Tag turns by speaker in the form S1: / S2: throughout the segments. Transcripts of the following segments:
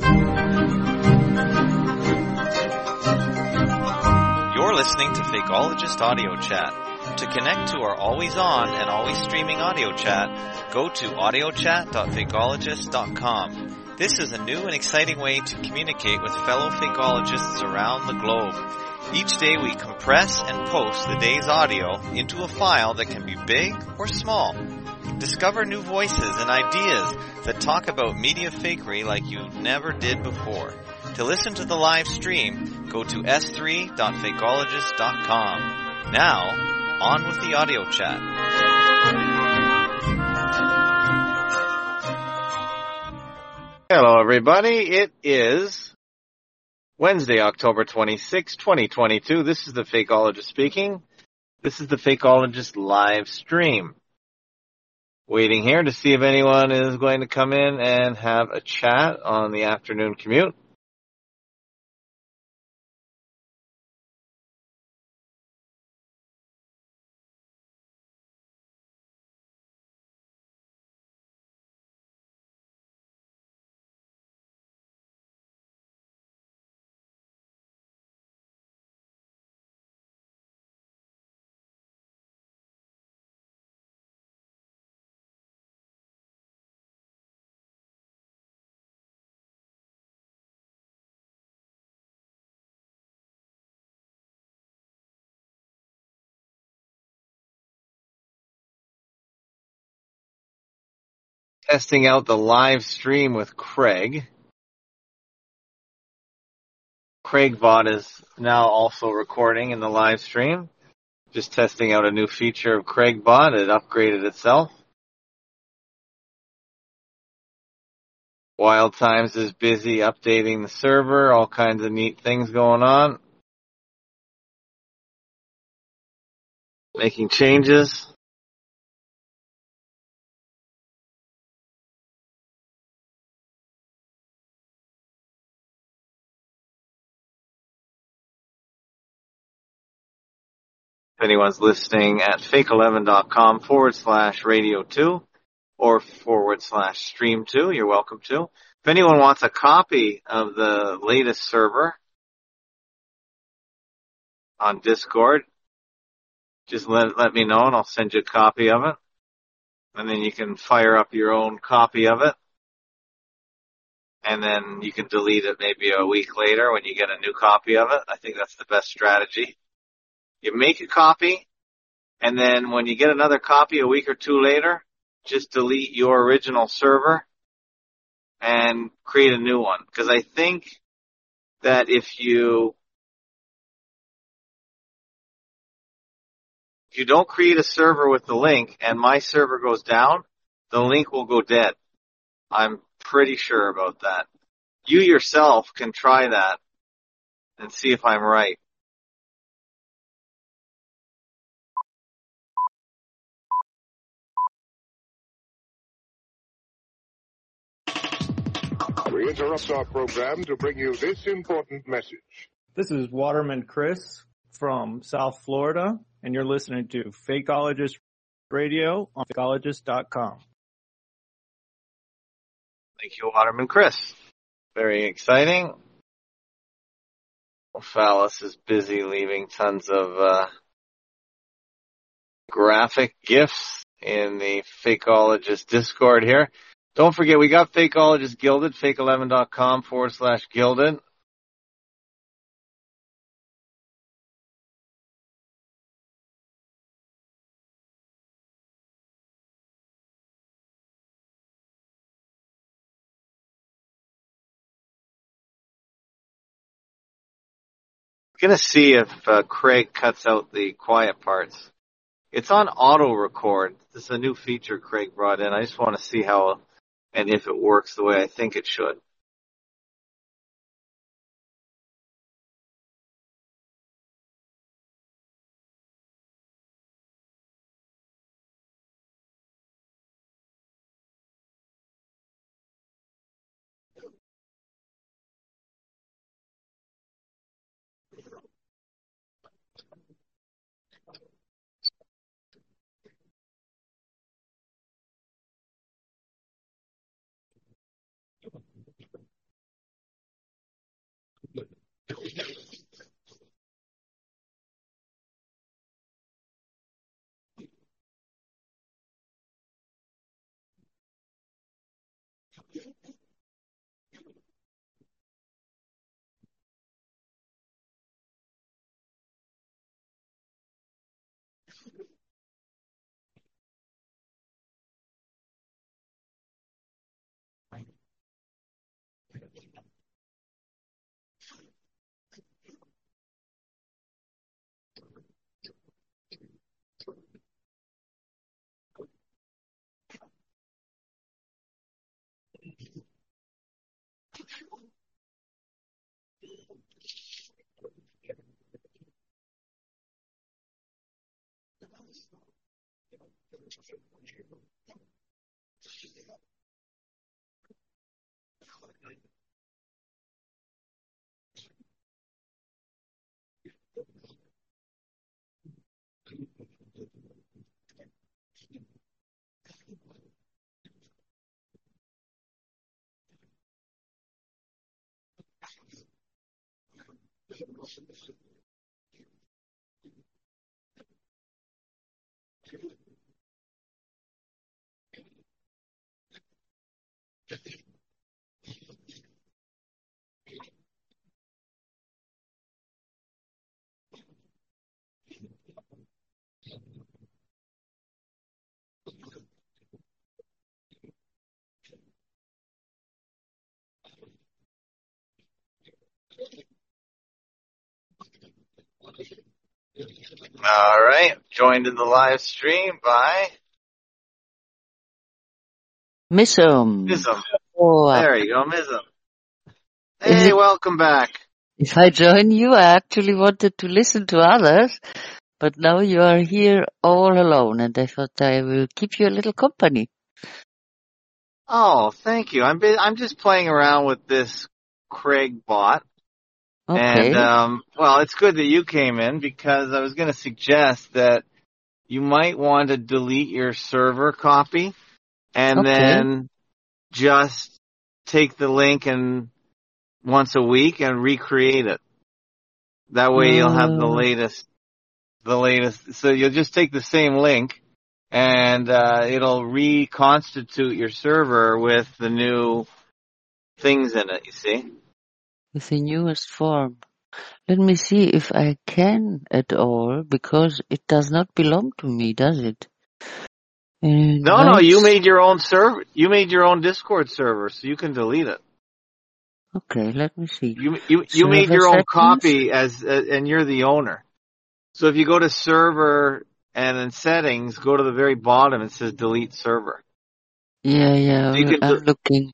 S1: You're listening to Fakeologist Audio Chat. To connect to our always on and always streaming audio chat, go to audiochat.fakeologist.com. This is a new and exciting way to communicate with fellow fakeologists around the globe. Each day we compress and post the day's audio into a file that can be big or small. Discover new voices and ideas that talk about media fakery like you never did before. To listen to the live stream, go to s3.fakeologist.com. Now, on with the audio chat. Hello, everybody. It is Wednesday, October 26, 2022. This is the Fakeologist speaking. This is the Fakeologist live stream. Waiting here to see if anyone is going to come in and have a chat on the afternoon commute. Testing out the live stream with Craig. CraigBot is now also recording in the live stream. Just testing out a new feature of CraigBot. It upgraded itself. Wild Times is busy updating the server. All kinds of neat things going on. Making changes. If anyone's listening at fake11.com/radio2 or /stream2, you're welcome to. If anyone wants a copy of the latest server on Discord, just let me know and I'll send you a copy of it. And then you can fire up your own copy of it. And then you can delete it maybe a week later when you get a new copy of it. I think that's the best strategy. You make a copy, and then when you get another copy a week or two later, just delete your original server and create a new one. Because I think that if you don't create a server with the link and my server goes down, the link will go dead. I'm pretty sure about that. You yourself can try that and see if I'm right.
S2: We interrupt our program to bring you this important message.
S3: This is Waterman Chris from South Florida, and you're listening to Fakeologist Radio on fakeologist.com.
S1: Thank you, Waterman Chris. Very exciting. Phallus is busy leaving tons of graphic GIFs in the Fakeologist Discord here. Don't forget, we got Fakeologist Gilded, fake11.com/Gilded. Gonna see if Craig cuts out the quiet parts. It's on auto record. This is a new feature Craig brought in. I just want to see how and if it works the way I think it should. All right. Joined in the live stream by
S4: Missum.
S1: Mism.
S4: Oh,
S1: There you go, Mism. Hey, welcome back.
S4: if I join you, I actually wanted to listen to others, but now you are here all alone, and I thought I will keep you a little company.
S1: Oh, thank you. I'm just playing around with this Craig bot.
S4: Okay.
S1: And, well, it's good that you came in because I was going to suggest that you might want to delete your server copy and
S4: Okay.
S1: then just take the link and once a week and recreate it. That way you'll have the latest. So you'll just take the same link and, it'll reconstitute your server with the new things in it, you see?
S4: With the newest form. Let me see if I can at all, because it does not belong to me, does it?
S1: No, you made your own server. You made your own Discord server, so you can delete it.
S4: Okay, let me see.
S1: You made your own
S4: settings?
S1: copy and you're the owner. So if you go to server and in settings, go to the very bottom, it says delete server.
S4: Yeah,
S1: So you can
S4: I'm looking.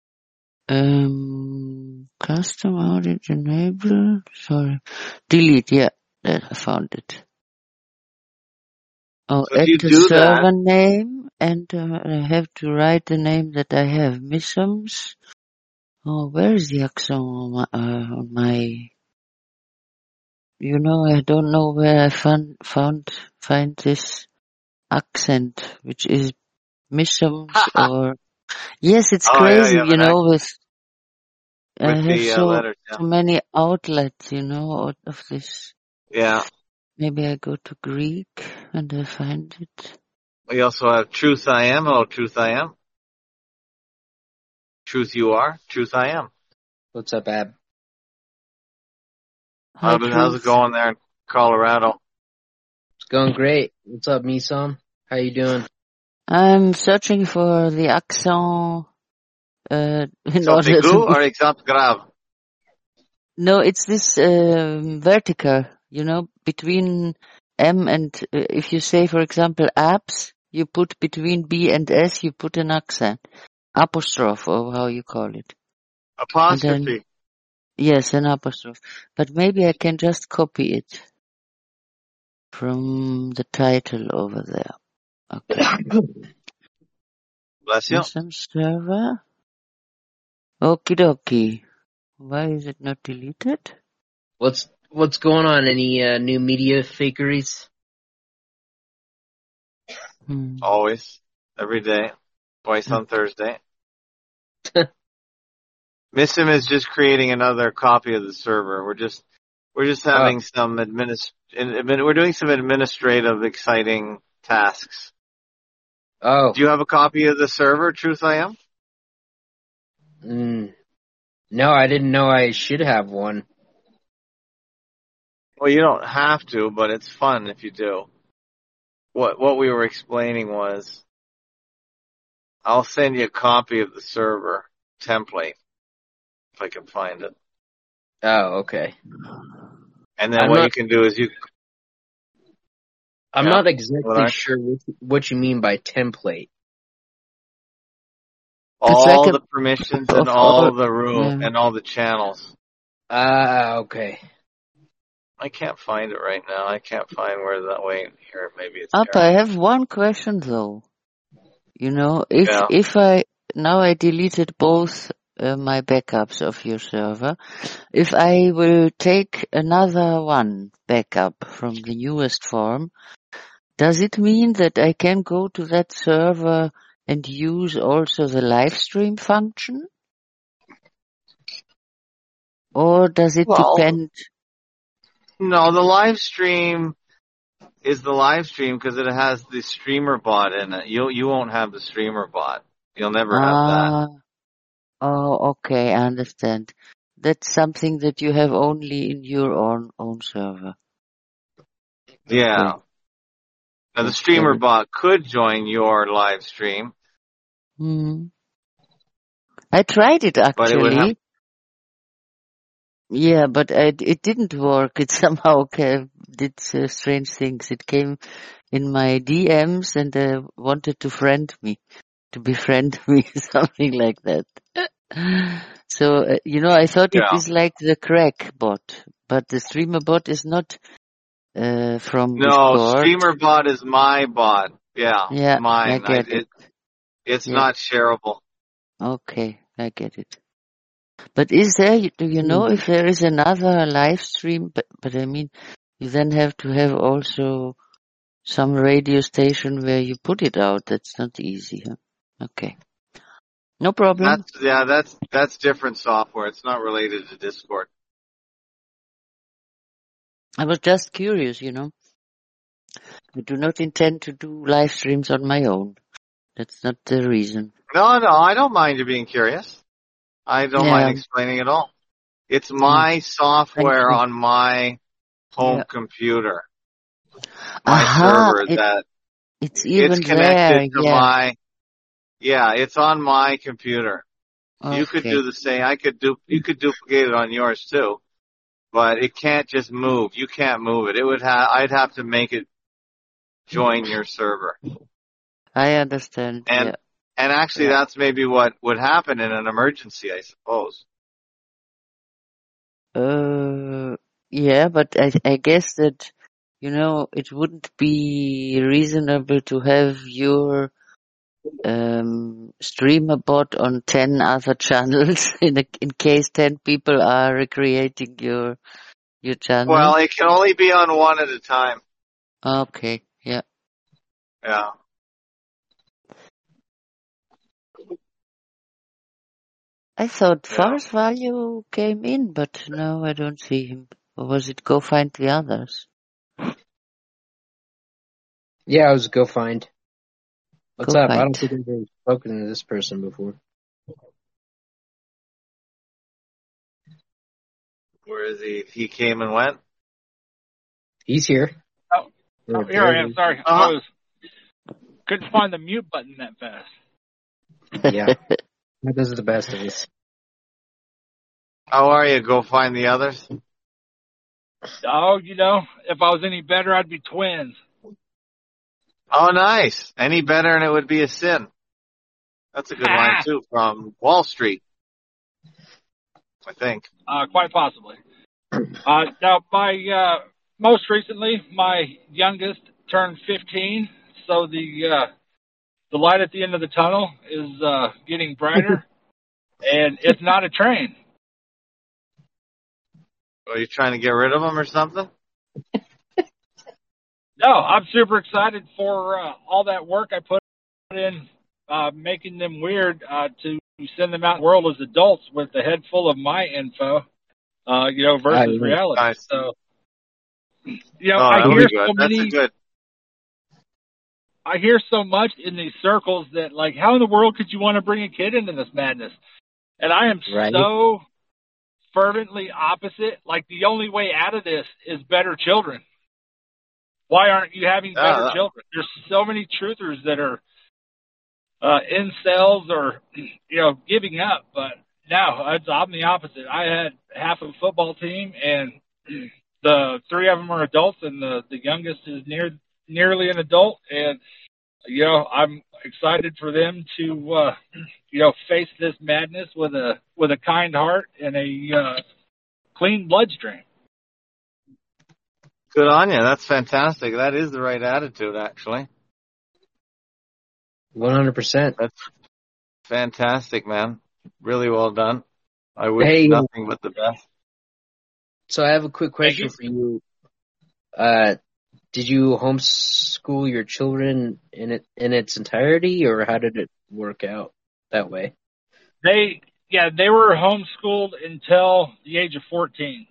S4: Custom audit enable. Sorry. Delete, yeah. There, I found it. Oh,
S1: So if
S4: add
S1: you
S4: the
S1: do
S4: server name, and I have to write the name that I have. Missums. Oh, where is the accent on my? You know, I don't know where I find this accent, which is Missums or. Yes, it's crazy,
S1: yeah,
S4: you know, with I
S1: with
S4: have
S1: the letters.
S4: so many outlets, you know, of this.
S1: Yeah.
S4: Maybe I go to Greek and I find it.
S1: We also have Truth I Am. Oh, Truth I Am. Truth You Are. Truth I Am.
S5: What's up, Ab?
S4: Hi,
S1: How's it going there in Colorado?
S5: It's going great. What's up, Misom? How you doing?
S4: I'm searching for the accent. In
S1: Accent
S4: order
S1: aigu
S4: to
S1: or accent grave?
S4: No, it's this vertical, you know, between M and, if you say, for example, apps, you put between B and S, you put an accent, apostrophe, or how you call it.
S1: Apostrophe.
S4: Then, yes, an apostrophe. But maybe I can just copy it from the title over there. Okay.
S1: Bless you.
S4: Some server. Okie dokie. Why is it not deleted?
S5: What's going on? Any new media fakeries?
S1: Always. Every day. Twice on Thursday. Missum is just creating another copy of the server. We're just having some we're doing some administrative exciting tasks.
S5: Oh.
S1: Do you have a copy of the server, Truth I Am?
S5: No, I didn't know I should have one.
S1: Well, you don't have to, but it's fun if you do. What we were explaining was, I'll send you a copy of the server template if I can find it.
S5: Oh, okay.
S1: And then what you can do is
S5: I'm not exactly sure what you mean by template.
S1: All the permissions and all the room and all the channels.
S5: Okay.
S1: I can't find it right now. I can't find where that way here. Maybe it's
S4: Up, I have one question though. You know, if I deleted both my backups of your server. If I will take another one backup from the newest form, does it mean that I can go to that server and use also the live stream function? Or does it
S1: Well,
S4: depend?
S1: no, the live stream is the live stream because it has the streamer bot in it. You won't have the streamer bot. You'll never have that.
S4: Oh, okay, I understand. That's something that you have only in your own server.
S1: Yeah.
S4: Okay.
S1: Now the streamer bot could join your live stream,
S4: I tried it
S1: but it would have.
S4: actually. Yeah, but it didn't work. It somehow did strange things. It came in my DMs and wanted to befriend me, something like that. So, I thought it
S1: Yeah.
S4: is like the crack bot, but the streamer bot is not from
S1: No,
S4: Discord.
S1: streamer bot is my bot. Yeah,
S4: Yeah,
S1: mine.
S4: I get it.
S1: It's
S4: Yeah.
S1: not shareable.
S4: Okay, I get it. But do you know if there is another live stream? But I mean, you then have to have also some radio station where you put it out. That's not easy, huh? Okay. No problem.
S1: That's different software. It's not related to Discord.
S4: I was just curious, I do not intend to do live streams on my own. That's not the reason.
S1: No, I don't mind you being curious. I don't mind explaining at all. It's my software on my home computer. My server
S4: it's even
S1: it's connected
S4: there,
S1: to my. Yeah, it's on my computer.
S4: Okay.
S1: You could do the same. You could duplicate it on yours too, but it can't just move. You can't move it. I'd have to make it join your server.
S4: I understand.
S1: And actually that's maybe what would happen in an emergency, I suppose.
S4: Yeah, but I guess that, it wouldn't be reasonable to have your streamer bot on 10 other channels in case 10 people are recreating your channel.
S1: Well, it can only be on one at a time.
S4: Okay, yeah.
S1: Yeah.
S4: I thought Forest Value came in, but no, I don't see him. Or was it go find the others?
S5: Yeah, I was go find. What's
S4: Go
S5: up?
S4: find.
S5: I don't think I've ever spoken to this person before.
S1: Where is he? He came and went?
S5: He's here.
S6: Oh, here I am. Sorry. I couldn't find the mute button that fast.
S5: Yeah. Those are the best of us.
S1: How are you? Go find the others?
S6: Oh, if I was any better, I'd be twins.
S1: Oh, nice. Any better and it would be a sin. That's a good line too from Wall Street, I think.
S6: Quite possibly. Now, most recently, my youngest turned 15, so the light at the end of the tunnel is getting brighter, and it's not a train.
S1: Are you trying to get rid of them or something?
S6: No, I'm super excited for all that work I put in making them weird to send them out in the world as adults with a head full of my info, versus reality.
S1: Nice.
S6: So, I hear so many.
S1: That's good.
S6: I hear so much in these circles that, like, how in the world could you want to bring a kid into this madness? And I am so fervently opposite. Like, the only way out of this is better children. Why aren't you having better children? There's so many truthers that are incels or, giving up. But no, I'm the opposite. I had half a football team, and the three of them are adults, and the youngest is nearly an adult. And, I'm excited for them to, face this madness with a kind heart and a clean bloodstream.
S1: Good on you. That's fantastic. That is the right attitude, actually.
S5: 100%.
S1: That's fantastic, man. Really well done. I wish
S5: Hey,
S1: nothing but the best.
S5: so I have a quick
S6: Thank
S5: question
S6: you.
S5: for you. Did you homeschool your children in its entirety, or how did it work out that way?
S6: They were homeschooled until the age of 14.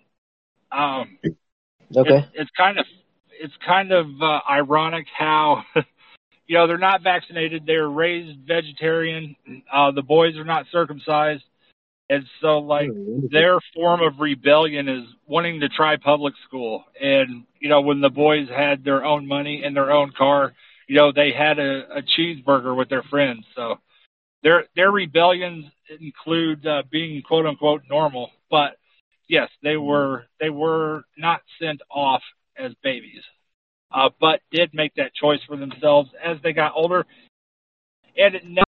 S5: Okay.
S6: It's kind of ironic how they're not vaccinated. They're raised vegetarian. The boys are not circumcised, and so like their form of rebellion is wanting to try public school. And when the boys had their own money and their own car, they had a cheeseburger with their friends. So their rebellions include being quote unquote normal, but yes, they were not sent off as babies, but did make that choice for themselves as they got older, and it never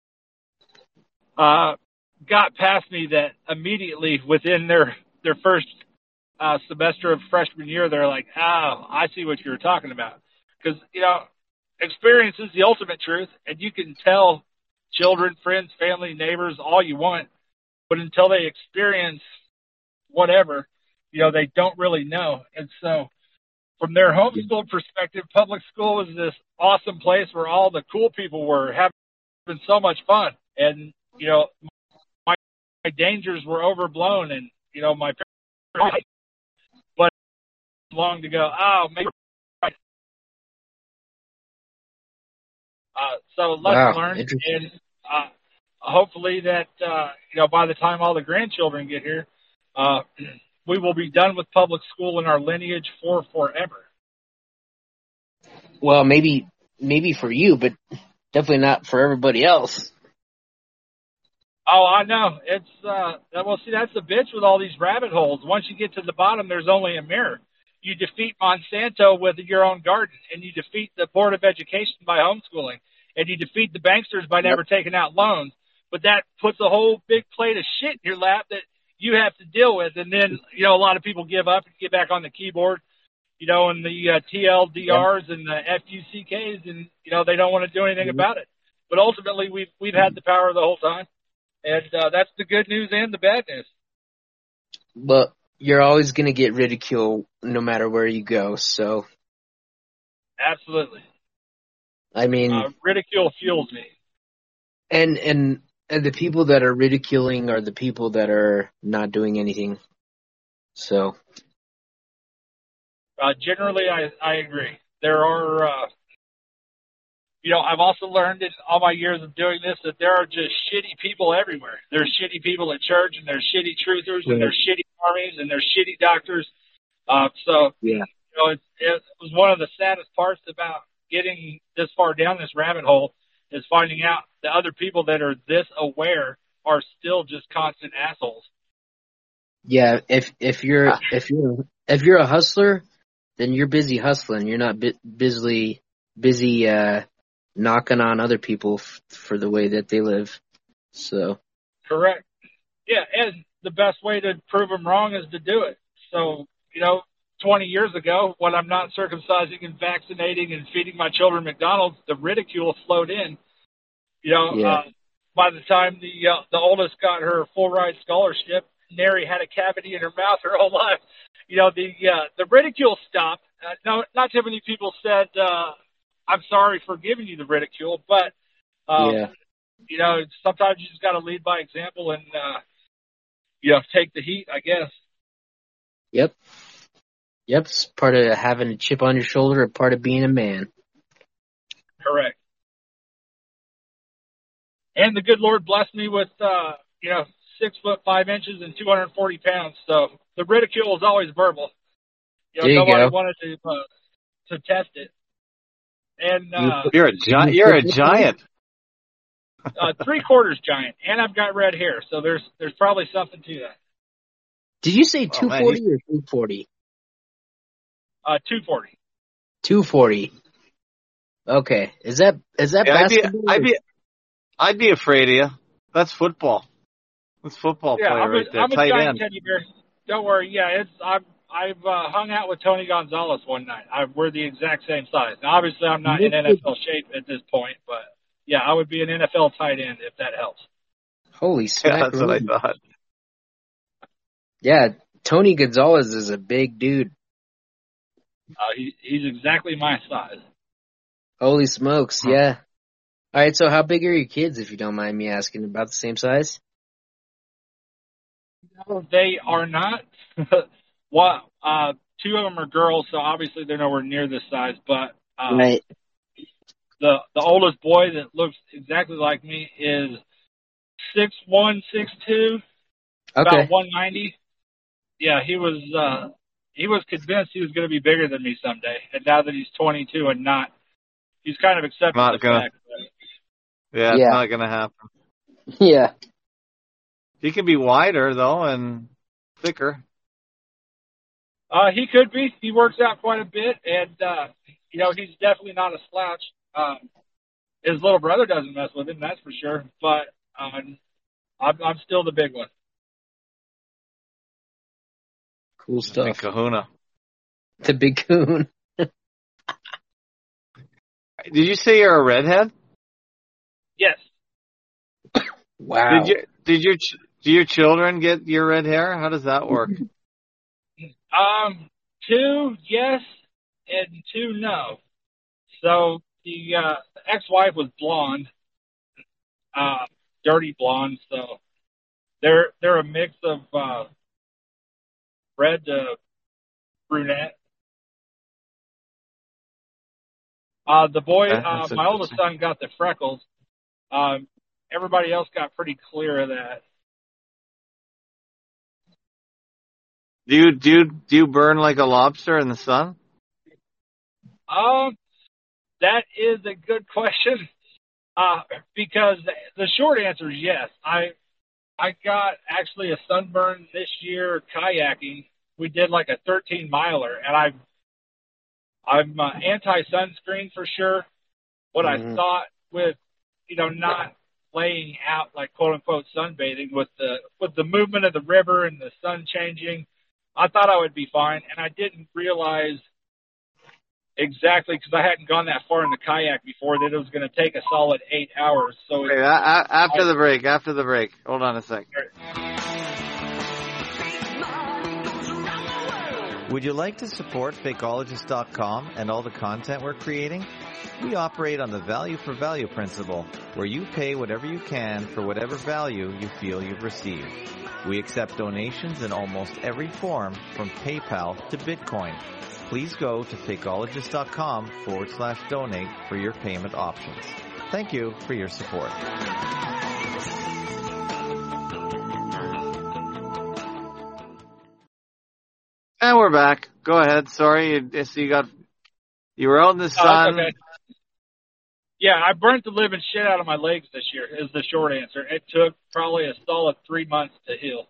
S6: got past me that immediately within their first semester of freshman year, they're like, "Oh, I see what you were talking about," because experience is the ultimate truth, and you can tell children, friends, family, neighbors all you want, but until they experience whatever, they don't really know. And so from their homeschool perspective, public school was this awesome place where all the cool people were having so much fun. And, my dangers were overblown, and, my parents, but long to go, oh, maybe. So lesson learned, and hopefully that, by the time all the grandchildren get here, we will be done with public school in our lineage for forever.
S5: Well, maybe for you, but definitely not for everybody else.
S6: Oh, I know. It's see, that's the bitch with all these rabbit holes. Once you get to the bottom, there's only a mirror. You defeat Monsanto with your own garden, and you defeat the Board of Education by homeschooling, and you defeat the banksters by never taking out loans. But that puts a whole big plate of shit in your lap that you have to deal with. And then, a lot of people give up and get back on the keyboard, and the TLDRs and the FUCKs, and, they don't want to do anything about it. But ultimately, we've had the power the whole time. And that's the good news and the bad news.
S5: But you're always going to get ridicule no matter where you go, so.
S6: Absolutely.
S5: I mean.
S6: Ridicule fuels me.
S5: And the people that are ridiculing are the people that are not doing anything. So.
S6: Generally, I agree. There are, I've also learned in all my years of doing this that there are just shitty people everywhere. There's shitty people at church, and there's shitty truthers, and there's shitty armies, and there's shitty doctors. It was one of the saddest parts about getting this far down this rabbit hole is finding out the other people that are this aware are still just constant assholes.
S5: Yeah, if you're a hustler, then you're busy hustling. You're not busy knocking on other people for the way that they live. So.
S6: Correct. Yeah, and the best way to prove them wrong is to do it. So, 20 years ago, when I'm not circumcising and vaccinating and feeding my children McDonald's, the ridicule flowed in. By the time the oldest got her full ride scholarship, Nary had a cavity in her mouth her whole life. The ridicule stopped. No, not too many people said, I'm sorry for giving you the ridicule, but, sometimes you just got to lead by example and, take the heat, I guess.
S5: Yep. It's part of having a chip on your shoulder, a part of being a man.
S6: Correct. And the good Lord blessed me with, 6'5" and 240 pounds. So the ridicule is always verbal. Nobody wanted to test it. And
S1: you're a giant. You're a giant.
S6: 3/4 giant, and I've got red hair, so there's probably something to that.
S5: Did you say 240 or 240?
S6: 240.
S5: 240. Okay, is that basketball?
S6: I'd
S1: be afraid of you. That's football. That's football player right there.
S6: I'm a
S1: tight
S6: giant
S1: end.
S6: teddy bear. Don't worry. Yeah, I've hung out with Tony Gonzalez one night. We're the exact same size. Now, obviously, I'm not in NFL shape at this point, but yeah, I would be an NFL tight end if that helps.
S5: Holy
S1: Yeah, that's what I
S5: smackaroo.
S1: thought.
S5: Yeah, Tony Gonzalez is a big dude.
S6: He's exactly my size.
S5: Holy smokes,
S1: Huh.
S5: yeah. All right, so how big are your kids, if you don't mind me asking? About the same size?
S6: No, they are not. Two of them are girls, so obviously they're nowhere near this size. But
S5: Right.
S6: the oldest boy that looks exactly like me is 6'1", 6'2", about
S5: Okay.
S6: 190. Yeah, he was convinced he was going to be bigger than me someday, and now that he's 22 and not, he's kind of accepted the
S1: Not gonna.
S6: fact.
S1: Yeah, it's
S5: Yeah.
S1: not gonna happen.
S5: Yeah.
S1: He can be wider though and thicker.
S6: He could be. He works out quite a bit, and he's definitely not a slouch. His little brother doesn't mess with him, that's for sure. But I'm still the big one.
S5: Cool
S1: Big
S5: stuff.
S1: kahuna.
S5: The big coon.
S1: Did you say you're a redhead?
S6: Yes.
S5: Wow.
S1: Do your children get your red hair? How does that work?
S6: 2, yes, and 2, no. So the ex-wife was blonde, dirty blonde. So they're a mix of red to brunette. The boy,
S1: Okay, that's
S6: my oldest
S1: interesting.
S6: son, got the freckles. Everybody else got pretty clear of that.
S1: Do you burn like a lobster in the sun?
S6: That is a good question. Because the short answer is yes. I got actually a sunburn this year kayaking. We did like a 13-miler, and I'm anti-sunscreen for sure. What I
S5: Mhm.
S6: thought with, not laying out like quote unquote sunbathing with the movement of the river and the sun changing, I thought I would be fine, and I didn't realize exactly because I hadn't gone that far in the kayak before that it was going to take a solid 8 hours. So
S1: Wait, after the break. Hold on a sec. Would you like to support Fakeologist.com and all the content we're creating? We operate on the value for value principle, where you pay whatever you can for whatever value you feel you've received. We accept donations in almost every form, from PayPal to Bitcoin. Please go to Fakeologist.com/donate for your payment options. Thank you for your support. And we're back. Go ahead. Sorry, you were out in the
S6: That's
S1: sun.
S6: okay. Yeah, I burnt the living shit out of my legs this year is the short answer. It took probably a solid 3 months to heal.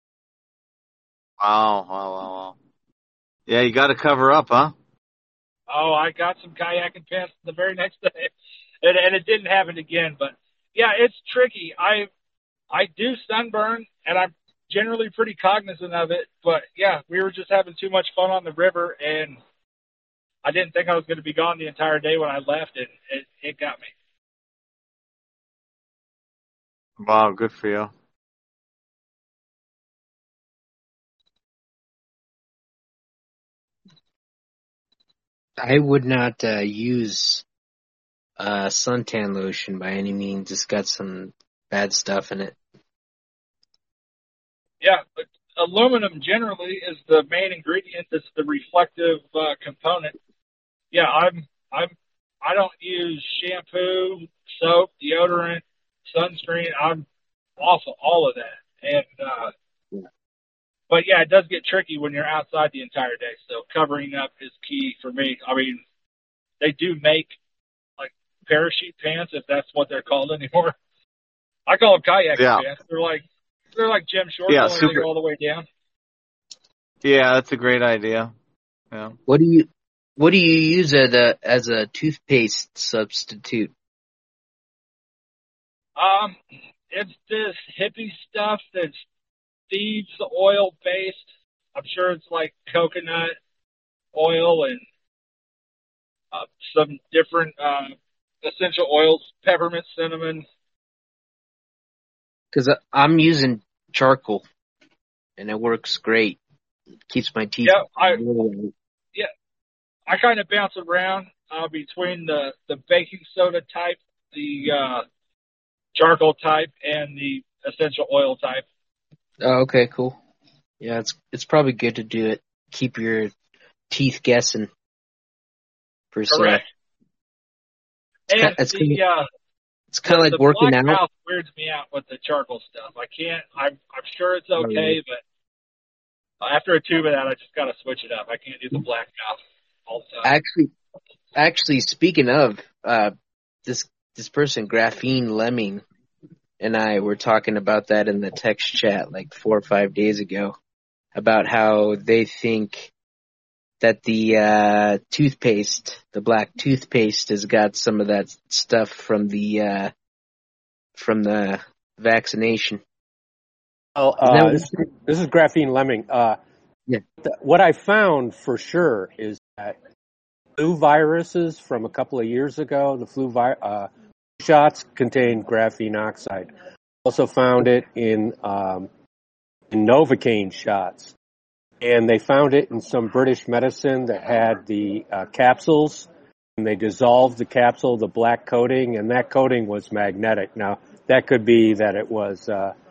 S1: Wow. Yeah, you got to cover up, huh?
S6: Oh, I got some kayaking pants the very next day, and it didn't happen again. But yeah, it's tricky. I do sunburn, and I'm generally pretty cognizant of it. But yeah, we were just having too much fun on the river, and I didn't think I was going to be gone the entire day when I left, and it got me.
S1: Wow, good for you.
S5: I would not use suntan lotion by any means. It's got some bad stuff in it.
S6: Yeah, but aluminum generally is the main ingredient. That's the reflective component. Yeah, I don't use shampoo, soap, deodorant, sunscreen. I'm off of all of that. And but yeah, it does get tricky when you're outside the entire day. So covering up is key for me. I mean, they do make like parachute pants, if that's what they're called anymore. I call them kayaking
S1: Yeah.
S6: pants. They're like gym shorts,
S1: Yeah,
S6: only they
S1: super.
S6: go all the way down.
S1: Yeah, that's a great idea. Yeah.
S5: What do you use as a toothpaste substitute?
S6: It's this hippie stuff that's seeds oil based. I'm sure it's like coconut oil and some different essential oils, peppermint, cinnamon.
S5: Because I'm using charcoal, and it works great. It keeps my teeth.
S6: Yeah, I kind of bounce around between the baking soda type, the charcoal type, and the essential oil type.
S5: Oh, okay, cool. Yeah, it's probably good to do it. Keep your teeth guessing, per se.
S6: Correct. And
S5: It's
S6: the
S5: kind of like
S6: the
S5: working
S6: black
S5: out.
S6: mouth weirds me out with the charcoal stuff. I can't. I'm sure it's okay, but after a tube of that, I just got to switch it up. I can't do the black mouth all the time.
S5: Actually, speaking of this person, Graphene Lemming, and I were talking about that in the text chat like 4 or 5 days ago, about how they think that the toothpaste, the black toothpaste, has got some of that stuff from the vaccination.
S7: Well, this is Graphene Lemming.
S5: Yeah.
S7: What I found for sure is that flu viruses from a couple of years ago, the flu shots contained graphene oxide. Also found it in Novocaine shots. And they found it in some British medicine that had the capsules, and they dissolved the capsule, the black coating, and that coating was magnetic. Now, that could be that it was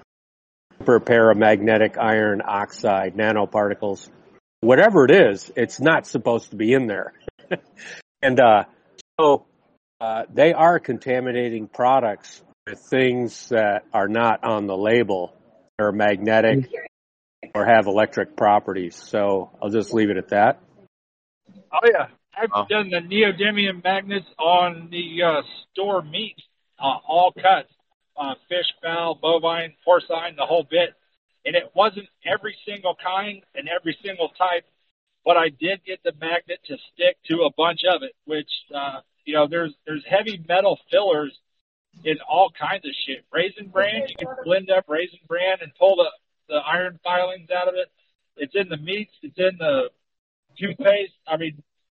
S7: paramagnetic iron oxide nanoparticles. Whatever it is, it's not supposed to be in there. And so they are contaminating products with things that are not on the label, that are magnetic or have electric properties. So I'll just leave it at that.
S6: Oh yeah, I've done the neodymium magnets on the store meat, all cuts, fish, fowl, bovine, porcine, the whole bit. And it wasn't every single kind and every single type, but I did get the magnet to stick to a bunch of it, which, there's heavy metal fillers in all kinds of shit. Raisin Bran, you can blend up Raisin Bran and pull the iron filings out of it. It's in the meats. It's in the toothpaste. I mean,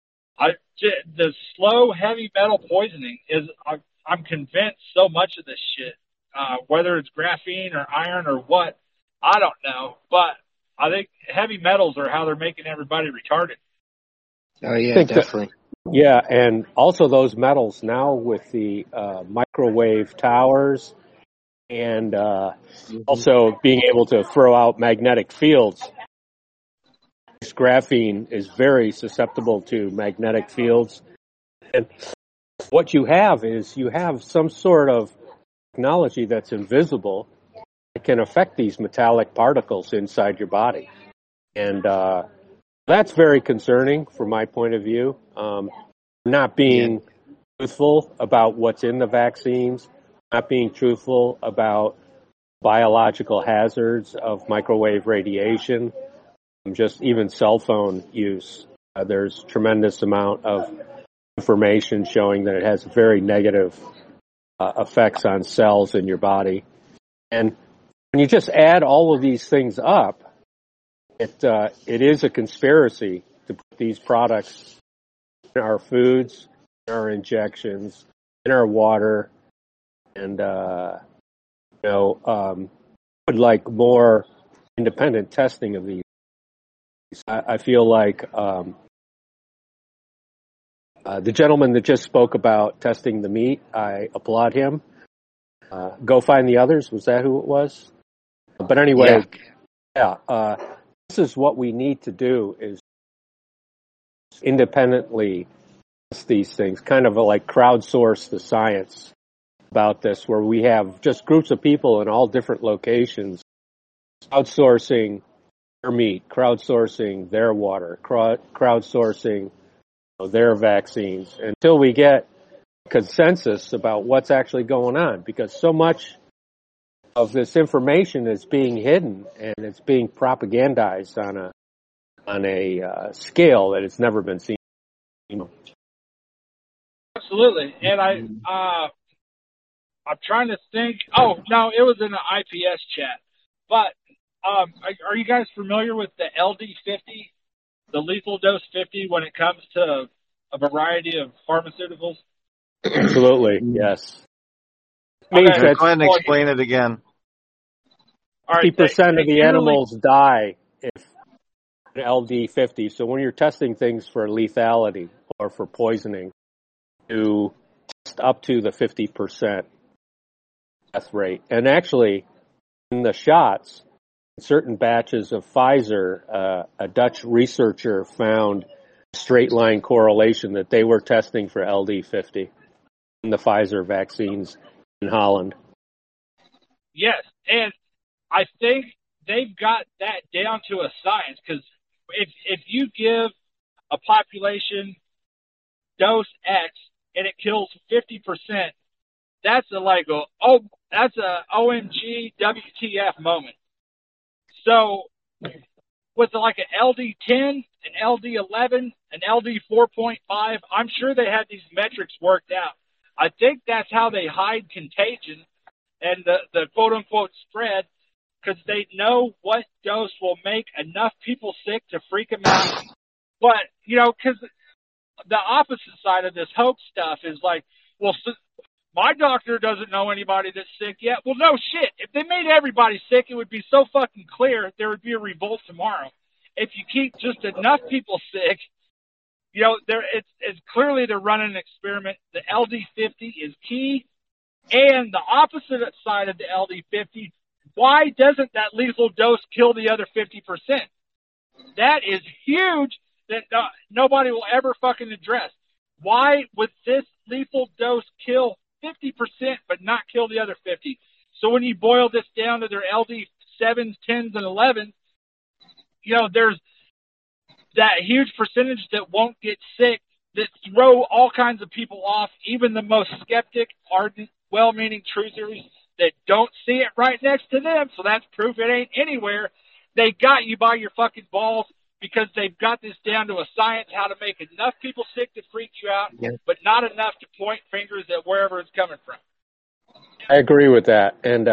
S6: the slow, heavy metal poisoning is, I'm convinced so much of this shit, whether it's graphene or iron or what, I don't know. But I think heavy metals are how they're making everybody retarded.
S5: Oh, yeah, definitely.
S7: Yeah, and also those metals now with the microwave towers and also being able to throw out magnetic fields. This graphene is very susceptible to magnetic fields. And what you have is you have some sort of technology that's invisible that can affect these metallic particles inside your body. And that's very concerning from my point of view. Not being truthful about what's in the vaccines, not being truthful about biological hazards of microwave radiation, just even cell phone use. There's tremendous amount of information showing that it has very negative effects on cells in your body. And when you just add all of these things up, it is a conspiracy to put these products in our foods, in our injections, in our water, and would like more independent testing of these. I feel like the gentleman that just spoke about testing the meat, I applaud him. Go find the others. Was that who it was? But anyway, this is what we need to do is independently test these things, kind of like crowdsource the science about this, where we have just groups of people in all different locations crowdsourcing their meat, crowdsourcing their water, crowdsourcing their vaccines until we get consensus about what's actually going on, because so much of this information is being hidden and it's being propagandized on a scale that it's never been seen.
S6: Absolutely, and I'm trying to think. Oh no, it was in an IPS chat. But are you guys familiar with the LD50, the lethal dose 50, when it comes to a variety of pharmaceuticals?
S7: Absolutely, yes.
S1: Okay. Go ahead and explain it again.
S6: All right,
S7: 50% of the
S6: generally,
S7: animals die if LD50. So when you're testing things for lethality or for poisoning, you test up to the 50% death rate. And actually, in the shots, in certain batches of Pfizer, a Dutch researcher found a straight line correlation that they were testing for LD50 in the Pfizer vaccines in Holland.
S6: yes, and I think they've got that down to a science, because if you give a population dose X and it kills 50%, that's that's a OMG WTF moment. So with like an LD10, an LD11, an LD 4.5, I'm sure they had these metrics worked out. I think that's how they hide contagion and the quote unquote spread, because they know what dose will make enough people sick to freak them out. But, because the opposite side of this hoax stuff is like, well, my doctor doesn't know anybody that's sick yet. Well, no shit. If they made everybody sick, it would be so fucking clear there would be a revolt tomorrow. If you keep just enough people sick, it's clearly they're running an experiment. The LD50 is key. And the opposite side of the LD50, why doesn't that lethal dose kill the other 50%? That is huge that nobody will ever fucking address. Why would this lethal dose kill 50% but not kill the other 50? So when you boil this down to their LD7s, 10s, and 11s, there's that huge percentage that won't get sick, that throw all kinds of people off, even the most skeptic, ardent, well-meaning truthers that don't see it right next to them, so that's proof it ain't anywhere. They got you by your fucking balls because they've got this down to a science, how to make enough people sick to freak you out, but not enough to point fingers at wherever it's coming from.
S7: I agree with that. And,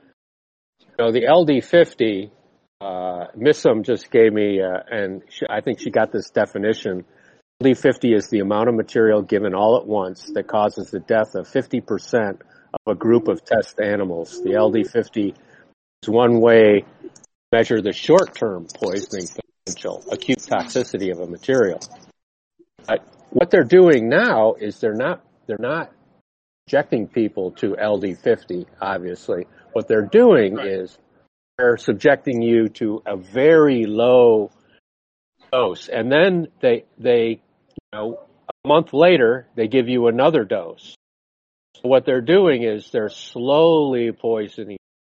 S7: the LD50, Missum just gave me, I think she got this definition. LD50 is the amount of material given all at once that causes the death of 50% of a group of test animals. The LD50 is one way to measure the short-term poisoning potential, acute toxicity of a material. But what they're doing now is they're not subjecting people to LD50, obviously. What they're doing is they're subjecting you to a very low dose, and then they a month later they give you another dose. So what they're doing is they're slowly poisoning,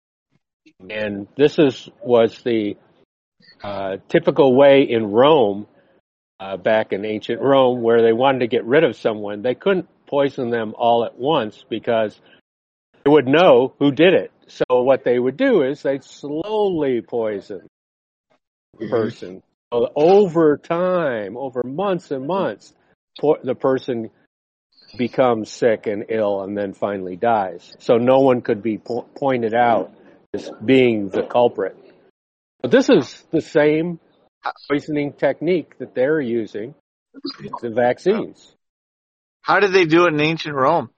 S7: and this was the typical way in Rome, back in ancient Rome, where they wanted to get rid of someone. They couldn't poison them all at once because they would know who did it. So what they would do is they'd slowly poison the person. So over time, over months and months, the person becomes sick and ill and then finally dies. So no one could be pointed out as being the culprit. But this is the same poisoning technique that they're using with the vaccines.
S1: How did they do it in ancient Rome?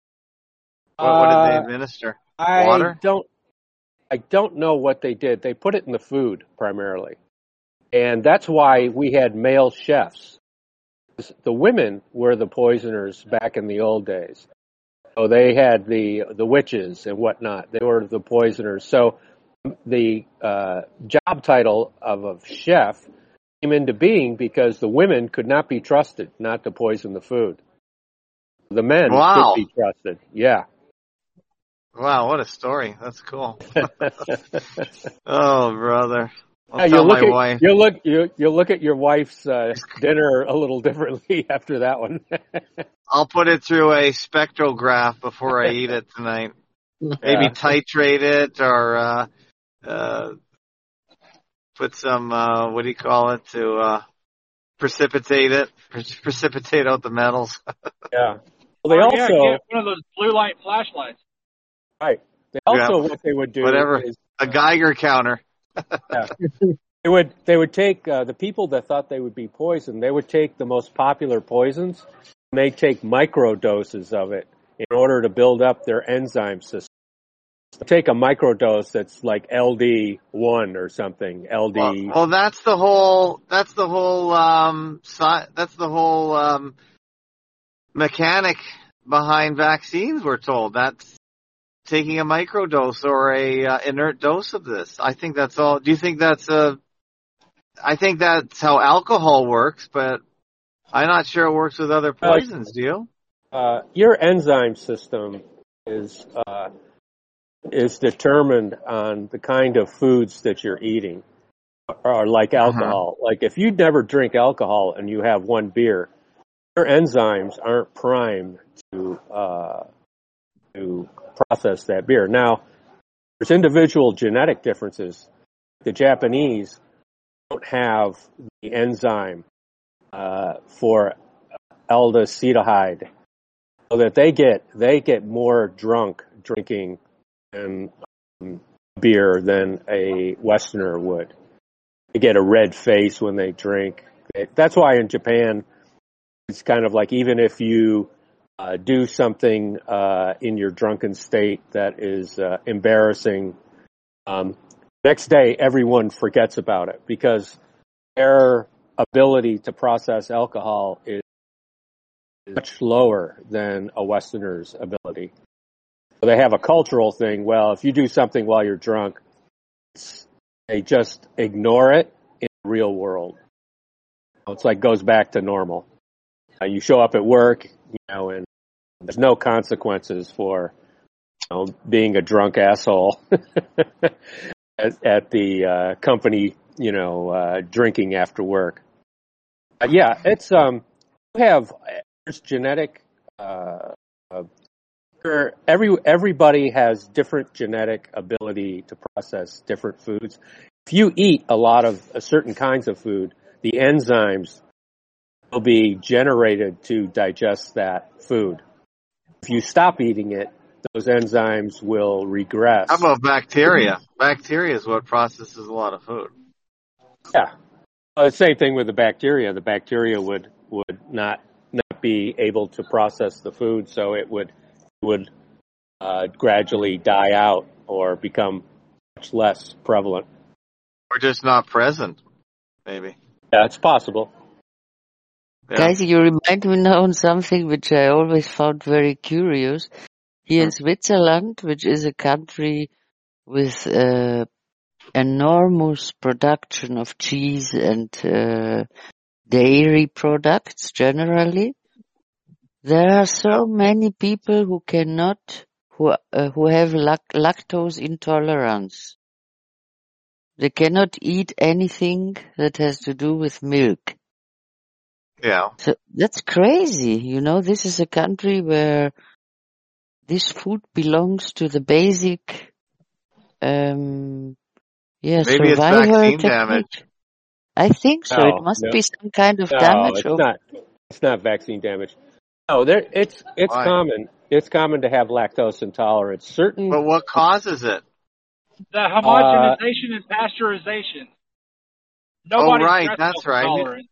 S1: What did they administer? Water?
S7: I don't know what they did. They put it in the food primarily. And that's why we had male chefs. The women were the poisoners back in the old days. So they had the witches and whatnot. They were the poisoners. So the job title of a chef came into being because the women could not be trusted not to poison the food. The men could be trusted. Yeah.
S1: Wow, what a story. That's cool. Oh, brother.
S7: Yeah, you'll look at your wife's dinner a little differently after that one.
S1: I'll put it through a spectrograph before I eat it tonight. Maybe titrate it or put some to precipitate it, precipitate out the metals.
S7: Yeah. Well, they also
S6: get one of those blue light flashlights.
S7: Right. They also what they would do is
S1: a Geiger counter.
S7: Yeah. They would take the people that thought they would be poisoned. They would take the most popular poisons, and they take micro doses of it in order to build up their enzyme system. take a microdose that's like LD1 or something. LD.
S1: Well, that's the whole mechanic behind vaccines. We're told that's taking a microdose or a inert dose of this. I think that's all. Do you think I think that's how alcohol works, but I'm not sure it works with other poisons. Do you?
S7: Your enzyme system is determined on the kind of foods that you're eating, or like alcohol. Like if you never drink alcohol and you have one beer, your enzymes aren't primed to process that beer. Now, there's individual genetic differences. The Japanese don't have the enzyme for aldehyde, so that they get more drunk drinking beer than a Westerner would. They get a red face when they drink. That's why in Japan, it's kind of like even if you do something in your drunken state that is embarrassing, next day everyone forgets about it because their ability to process alcohol is much lower than a Westerner's ability. So they have a cultural thing. Well, if you do something while you're drunk, they just ignore it in the real world. It's like goes back to normal. You show up at work, and there's no consequences for being a drunk asshole at the company, drinking after work. Yeah, it's there's genetic. Everybody has different genetic ability to process different foods. If you eat a lot of certain kinds of food, the enzymes will be generated to digest that food. If you stop eating it, those enzymes will regress.
S1: How about bacteria? Bacteria is what processes a lot of food.
S7: Yeah. The same thing with the bacteria. The bacteria would not be able to process the food, so it would gradually die out or become much less prevalent.
S1: Or just not present, maybe.
S7: Yeah, it's possible.
S1: Yeah.
S4: Guys, you remind me now on something which I always found very curious. Here in Switzerland, which is a country with enormous production of cheese and dairy products generally, there are so many people who have lactose intolerance. They cannot eat anything that has to do with milk.
S1: Yeah.
S4: So that's crazy. This is a country where this food belongs to the basic,
S1: Maybe
S4: survival
S1: it's vaccine
S4: technique.
S1: damage.
S4: I think so. It must be some kind of damage.
S7: It's not vaccine damage. No, it's
S1: Why?
S7: common. It's common to have lactose intolerance.
S1: But what causes it?
S6: The homogenization and pasteurization. Nobody's
S1: right,
S6: breast
S1: that's
S6: milk
S1: right.
S6: tolerant.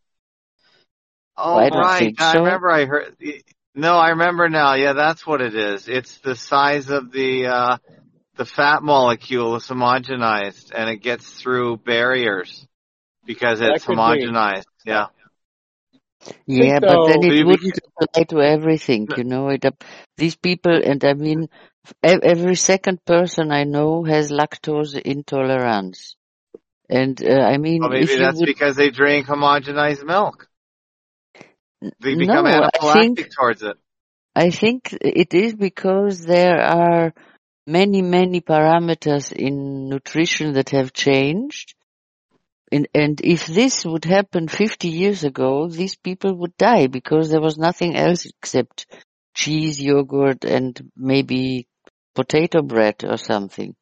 S1: Oh,
S4: I don't
S1: right.
S4: think
S1: I
S4: so.
S1: remember I heard. No, I remember now. Yeah, that's what it is. It's the size of the fat molecule is homogenized, and it gets through barriers because it's homogenized. Yeah.
S4: Yeah,
S7: so.
S4: but then
S1: So
S4: it
S1: you
S4: wouldn't apply to everything, These people, and I mean, every second person I know has lactose intolerance. And I mean,
S1: Well, maybe that's because they drink homogenized milk. They become anaphylactic towards it.
S4: I think it is because there are many, many parameters in nutrition that have changed. And if this would happen 50 years ago, these people would die because there was nothing else except cheese, yogurt, and maybe potato bread or something.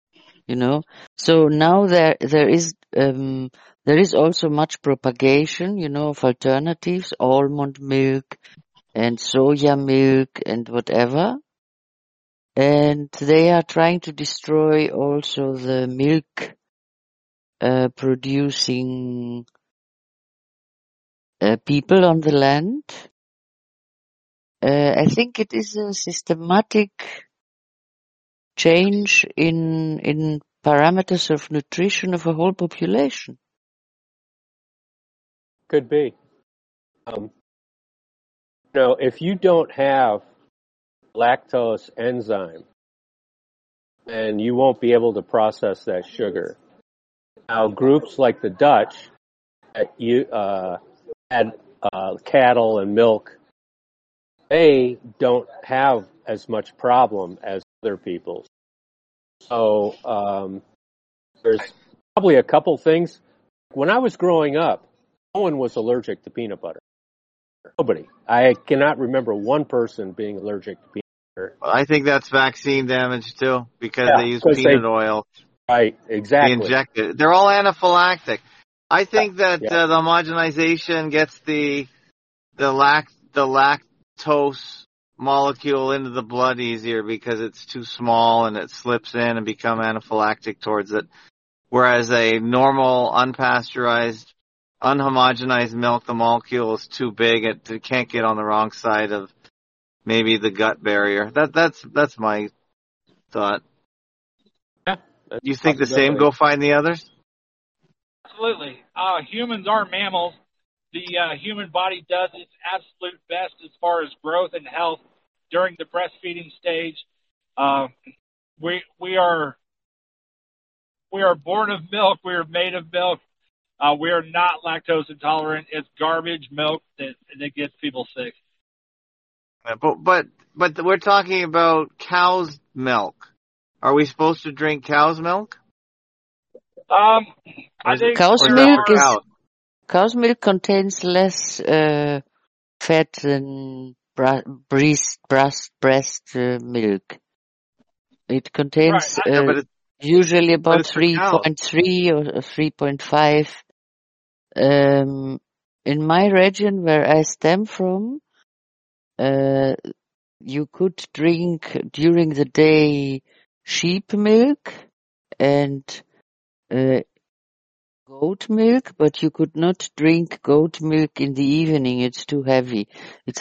S4: So now there is also much propagation, of alternatives, almond milk and soya milk and whatever. And they are trying to destroy also the milk producing people on the land. I think it is a systematic change in parameters of nutrition of a whole population.
S7: Could be. If you don't have lactose enzyme, then you won't be able to process that sugar. Now, groups like the Dutch had cattle and milk. They don't have as much problem as other people. So there's probably a couple things. When I was growing up, no one was allergic to peanut butter. Nobody. I cannot remember one person being allergic to peanut butter.
S1: Well, I think that's vaccine damage too, because they use
S7: 'cause
S1: peanut oil.
S7: Right,
S1: They
S7: exactly.
S1: inject it. They're all anaphylactic. I think that the homogenization gets the lactose molecule into the blood easier because it's too small and it slips in and become anaphylactic towards it. Whereas a normal, unpasteurized, unhomogenized milk, the molecule is too big. It can't get on the wrong side of maybe the gut barrier. That's my thought.
S7: Yeah,
S1: You think the same? Go find the others?
S6: Absolutely. Humans are mammals. The human body does its absolute best as far as growth and health during the breastfeeding stage. We are born of milk. We are made of milk. We are not lactose intolerant. It's garbage milk that gets people sick.
S1: But we're talking about cow's milk. Are we supposed to drink cow's milk?
S6: I think
S4: Cow's milk contains less fat than breast milk. It contains usually about 3.3 or 3.5. In my region where I stem from, you could drink during the day sheep milk and goat milk, but you could not drink goat milk in the evening. It's too heavy. It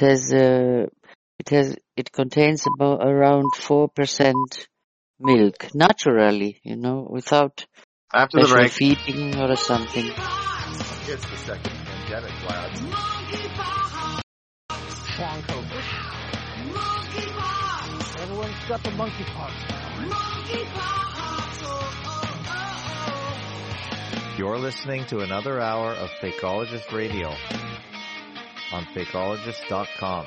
S4: contains around 4% milk naturally, without
S1: after the break
S4: feeding or something.
S8: It's the second pandemic, lads. Long COVID. Everyone's got the monkeypox. You're listening to another hour of Fakeologist Radio on Fakeologist.com.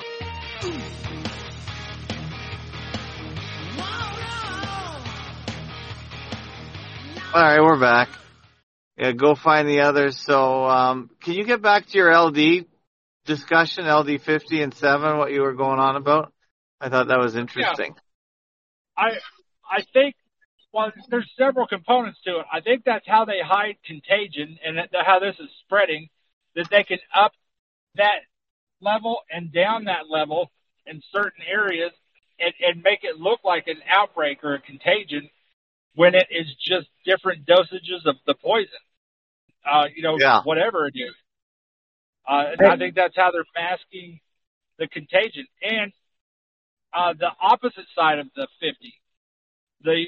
S1: All right, we're back. Yeah, go find the others. So, can you get back to your LD discussion, LD 50 and 7, what you were going on about? I thought that was interesting.
S6: Yeah. I think, well, there's several components to it. I think that's how they hide contagion and how this is spreading, that they can up that level and down that level in certain areas and make it look like an outbreak or a contagion when it is just different dosages of the poison. Whatever it is. I think that's how they're masking the contagion. And the opposite side of the 50, the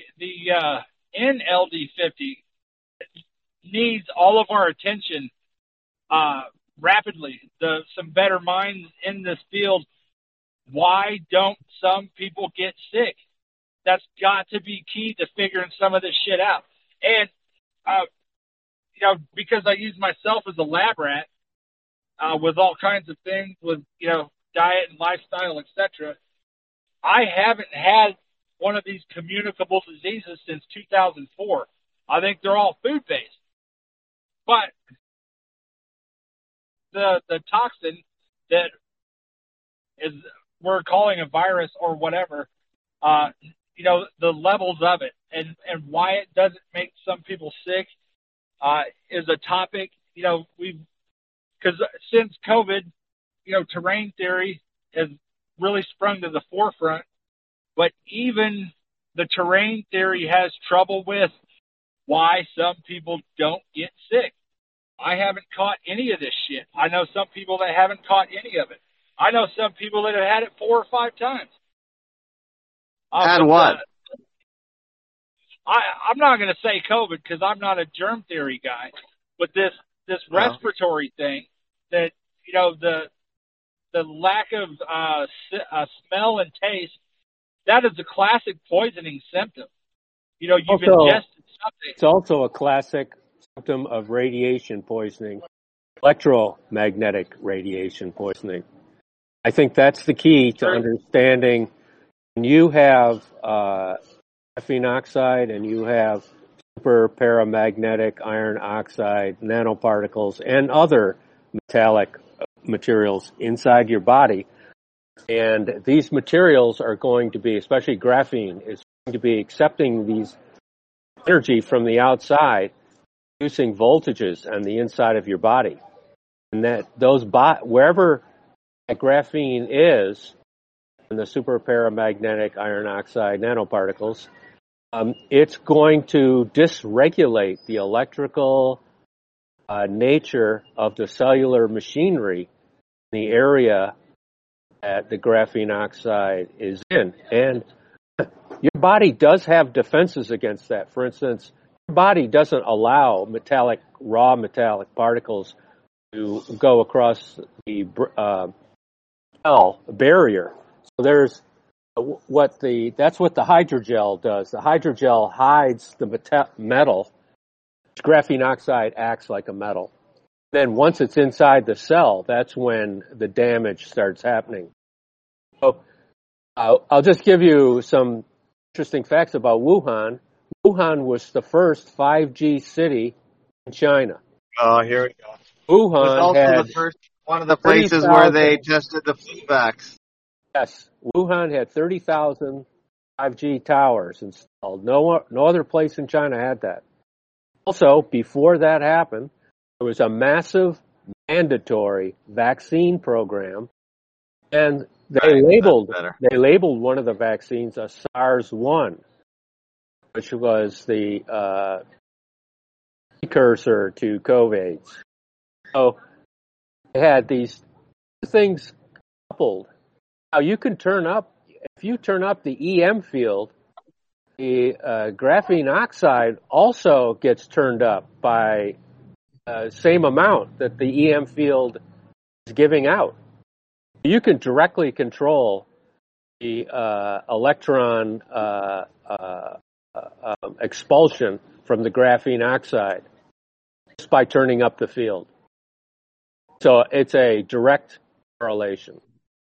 S6: NLD50 needs all of our attention rapidly. Some better minds in this field. Why don't some people get sick? That's got to be key to figuring some of this shit out. And because I use myself as a lab rat with all kinds of things, with diet and lifestyle, etc. I haven't had one of these communicable diseases since 2004. I think they're all food-based. But the toxin that we're calling a virus or whatever, the levels of it and why it doesn't make some people sick is a topic. Because since COVID, terrain theory has really sprung to the forefront, but even the terrain theory has trouble with why some people don't get sick. I haven't caught any of this shit. I know some people that haven't caught any of it. I know some people that have had it 4 or 5 times.
S1: Had what?
S6: I'm not going to say COVID because I'm not a germ theory guy, but this
S1: Well,
S6: respiratory thing that, you know, the lack of smell and taste, that is a classic poisoning symptom. You know, you've
S7: Also,
S6: ingested something.
S7: it's also a classic symptom of radiation poisoning, electromagnetic radiation poisoning. I think that's the key to
S6: True.
S7: understanding when you have graphene oxide and you have super paramagnetic iron oxide nanoparticles and other metallic materials inside your body. And these materials are going to be, especially graphene, is going to be accepting these energy from the outside, producing voltages on the inside of your body. And that those wherever that graphene is in the super paramagnetic iron oxide nanoparticles, it's going to dysregulate the electrical nature of the cellular machinery in the area that the graphene oxide is in. And your body does have defenses against that. For instance, your body doesn't allow raw metallic particles to go across the cell barrier. So there's that's what the hydrogel does. The hydrogel hides the metal. Graphene oxide acts like a metal. Then once it's inside the cell, that's when the damage starts happening. So I'll just give you some interesting facts about Wuhan. Wuhan was the first 5G city in China.
S1: oh, here we go. It was
S7: Wuhan
S1: also
S7: had
S1: the first one of the places where they tested the flu vax.
S7: Yes, Wuhan had 30,000 5G towers installed. No other place in China had that. Also, before that happened, there was a massive mandatory vaccine program, and they labeled one of the vaccines a SARS-1, which was the precursor to COVID. So they had these things coupled. Now you can if you turn up the EM field, the graphene oxide also gets turned up by same amount that the EM field is giving out. You can directly control the electron expulsion from the graphene oxide just by turning up the field. So it's a direct correlation.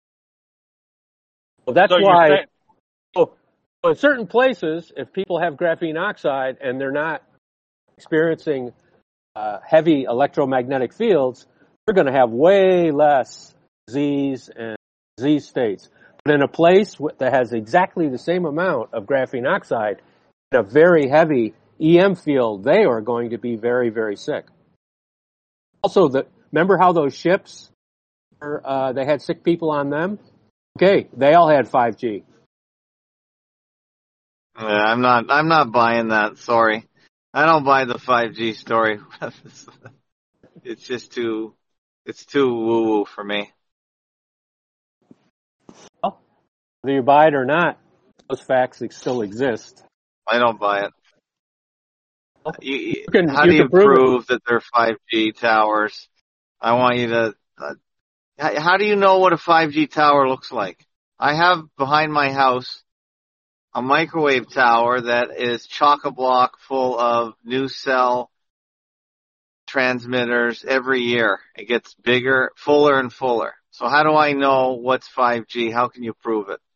S7: Well, that's why in certain places, if people have graphene oxide and they're not experiencing heavy electromagnetic fields, they're going to have way less disease and disease states. But in a place that has exactly the same amount of graphene oxide in a very heavy EM field, they are going to be very, very sick. Also, remember how those ships, they had sick people on them? Okay, they all had 5G.
S1: Yeah, I'm not buying that. Sorry, I don't buy the 5G story. It's just too woo-woo for me.
S7: Well, whether you buy it or not, those facts still exist.
S1: I don't buy it.
S7: Well,
S1: how do you prove that they're 5G towers? I want you to. How do you know what a 5G tower looks like? I have behind my house a microwave tower that is chock-a-block full of new cell transmitters every year. It gets bigger, fuller and fuller. So how do I know what's 5G? How can you prove it?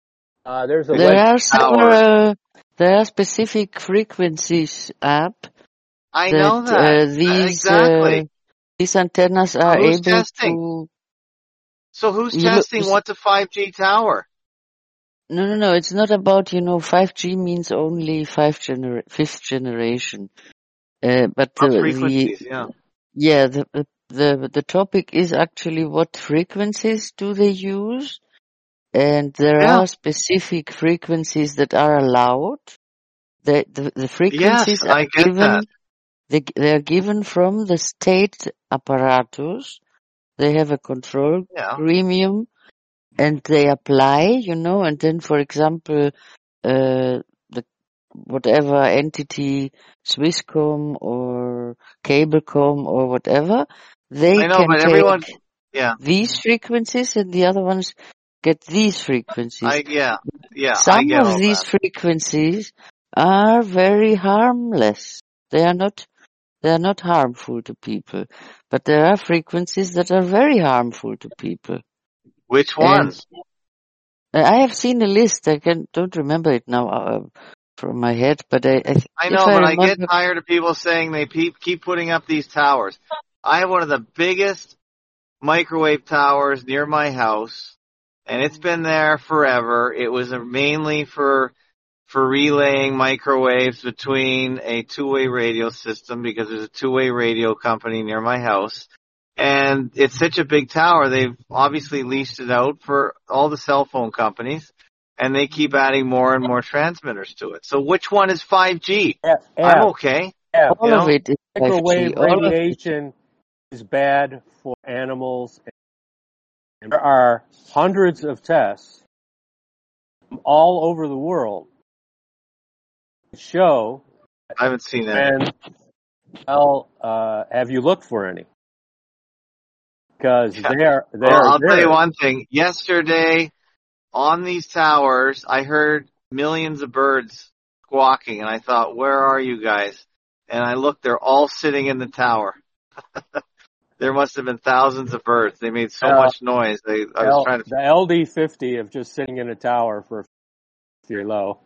S4: There are specific frequencies up.
S1: I know that. Exactly.
S4: These antennas are able to.
S1: So who's testing what's a 5G tower?
S4: No. It's not about, 5G means only fifth generation. But
S1: frequencies,
S4: the topic is actually what frequencies do they use? And there are specific frequencies that are allowed. The frequencies are given. They are given from the state apparatus. They have a control premium, and they apply, and then, for example, whatever entity, Swisscom or Cablecom or whatever, they
S1: I know,
S4: can
S1: but everyone,
S4: take
S1: yeah,
S4: these frequencies and the other ones get these frequencies.
S1: yeah, I
S4: Some
S1: get
S4: of
S1: all
S4: these
S1: that.
S4: frequencies are very harmless. They are not harmful to people. But there are frequencies that are very harmful to people.
S1: Which
S4: And
S1: ones?
S4: I have seen a list. I don't remember it now from my head, but
S1: I
S4: if
S1: know,
S4: I
S1: but I get
S4: remember,
S1: tired of people saying they keep putting up these towers. I have one of the biggest microwave towers near my house, and it's been there forever. It was mainly for relaying microwaves between a two-way radio system because there's a two-way radio company near my house. And it's such a big tower, they've obviously leased it out for all the cell phone companies, and they keep adding more and more transmitters to it. So which one is 5G? I'm okay.
S4: all of it is 5G.
S7: Microwave
S4: All of it.
S7: radiation is bad for animals. And there are hundreds of tests from all over the world that show.
S1: I haven't seen that.
S7: Have you looked for any? Because they're
S1: I'll tell you
S7: there.
S1: one thing. Yesterday, on these towers, I heard millions of birds squawking, and I thought, where are you guys? And I looked, they're all sitting in the tower. There must have been thousands of birds. They made so much noise. I was trying to.
S7: The LD50 of just sitting in a tower for you're low.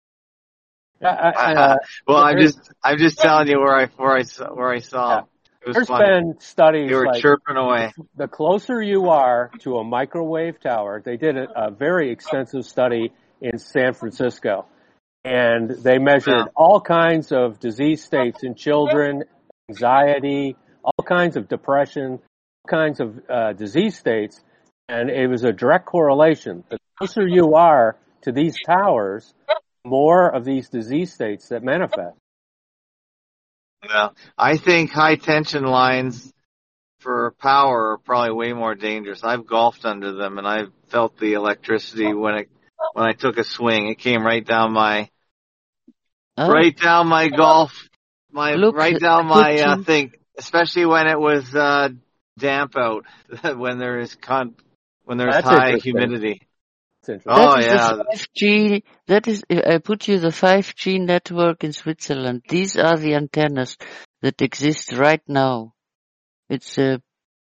S1: Well, I'm just telling you where I saw them. It was
S7: There's
S1: funny.
S7: been studies
S1: They were
S7: like
S1: chirping away.
S7: the closer you are to a microwave tower. They did a very extensive study in San Francisco, and they measured all kinds of disease states in children, anxiety, all kinds of depression, all kinds of disease states, and it was a direct correlation. The closer you are to these towers, more of these disease states that manifest.
S1: Well, I think high tension lines for power are probably way more dangerous. I've golfed under them, and I've felt the electricity when I took a swing. It came right down my thing. Especially when it was damp out, when there's high humidity. Oh yeah.
S4: The 5G. That is, I put you the 5G network in Switzerland. These are the antennas that exist right now. It's 100%.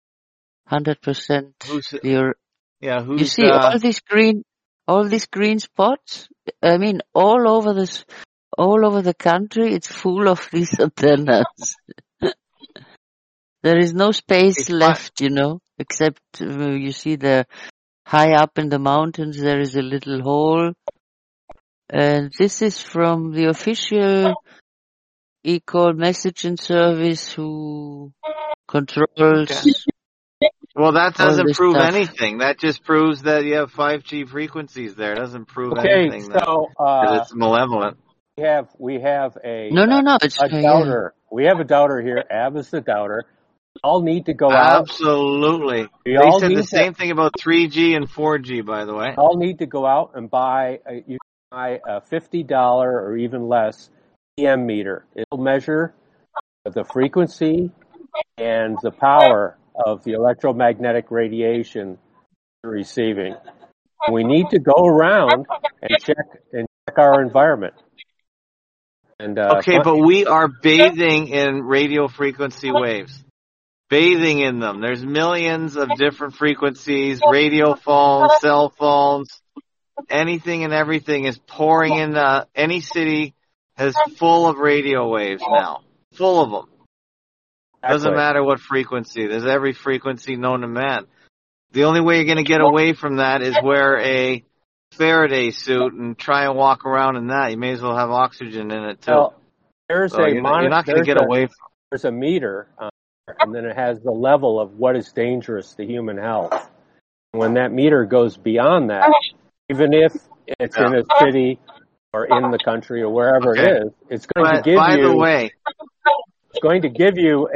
S4: You see all these green spots? I mean, all over the country, it's full of these antennas. There is no space left, except you see high up in the mountains, there is a little hole. And this is from the official eCall messaging service who controls.
S1: Okay. Well, that doesn't prove
S4: stuff.
S1: anything. That just proves that you have 5G frequencies there. It doesn't prove anything.
S7: So
S1: it's malevolent.
S7: We have a
S4: It's
S7: a doubter. We have a doubter here. Ab is the doubter. We all need to go out.
S1: Absolutely. They said the same thing about 3G and 4G, by the way.
S7: All need to go out and buy a $50 or even less EM meter. It'll measure the frequency and the power of the electromagnetic radiation you're receiving. We need to go around and check our environment. And
S1: okay, but we are bathing in radio frequency waves. Bathing in them. There's millions of different frequencies, radio phones, cell phones, anything and everything is pouring into any city is full of radio waves now. Full of them. Doesn't matter what frequency. There's every frequency known to man. The only way you're going to get away from that is wear a Faraday suit and try and walk around in that. You may as well have oxygen in it too.
S7: Well, you're not
S1: going to get away from.
S7: There's a meter, and then it has the level of what is dangerous to human health. When that meter goes beyond that, even if it's in a city or in the country or wherever it is, it's going to give you.
S1: By the way,
S7: it's going to give you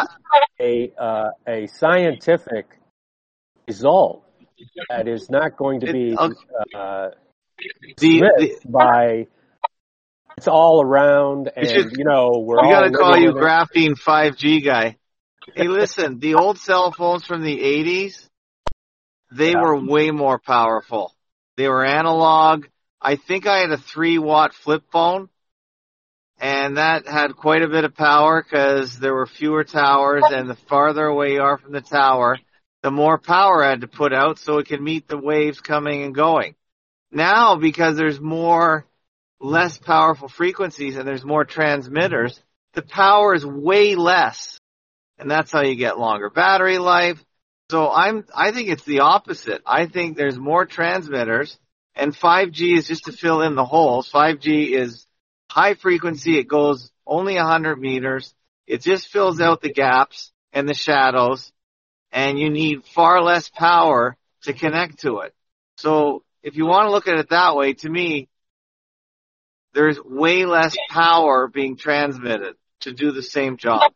S7: a scientific result that is not going to be dismissed by it's all around, and we're all.
S1: We got to call
S7: living
S1: you
S7: in it.
S1: graphene 5G guy. Hey, listen, the old cell phones from the 80s, they were way more powerful. They were analog. I think I had a 3-watt flip phone, and that had quite a bit of power because there were fewer towers, and the farther away you are from the tower, the more power I had to put out so it could meet the waves coming and going. Now, because there's less powerful frequencies and there's more transmitters, the power is way less. And that's how you get longer battery life. So I think it's the opposite. I think there's more transmitters, and 5G is just to fill in the holes. 5G is high frequency. It goes only 100 meters. It just fills out the gaps and the shadows, and you need far less power to connect to it. So if you want to look at it that way, to me, there's way less power being transmitted to do the same job.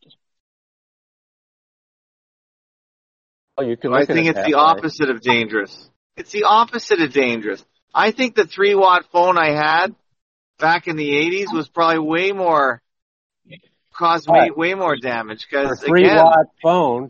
S7: Well, you can
S1: I
S7: look at
S1: think
S7: it
S1: it's
S7: that
S1: the
S7: way.
S1: opposite of dangerous. It's the opposite of dangerous. I think the 3-watt phone I had back in the 80s was probably caused way more damage.
S7: Your
S1: Because
S7: 3-watt phone,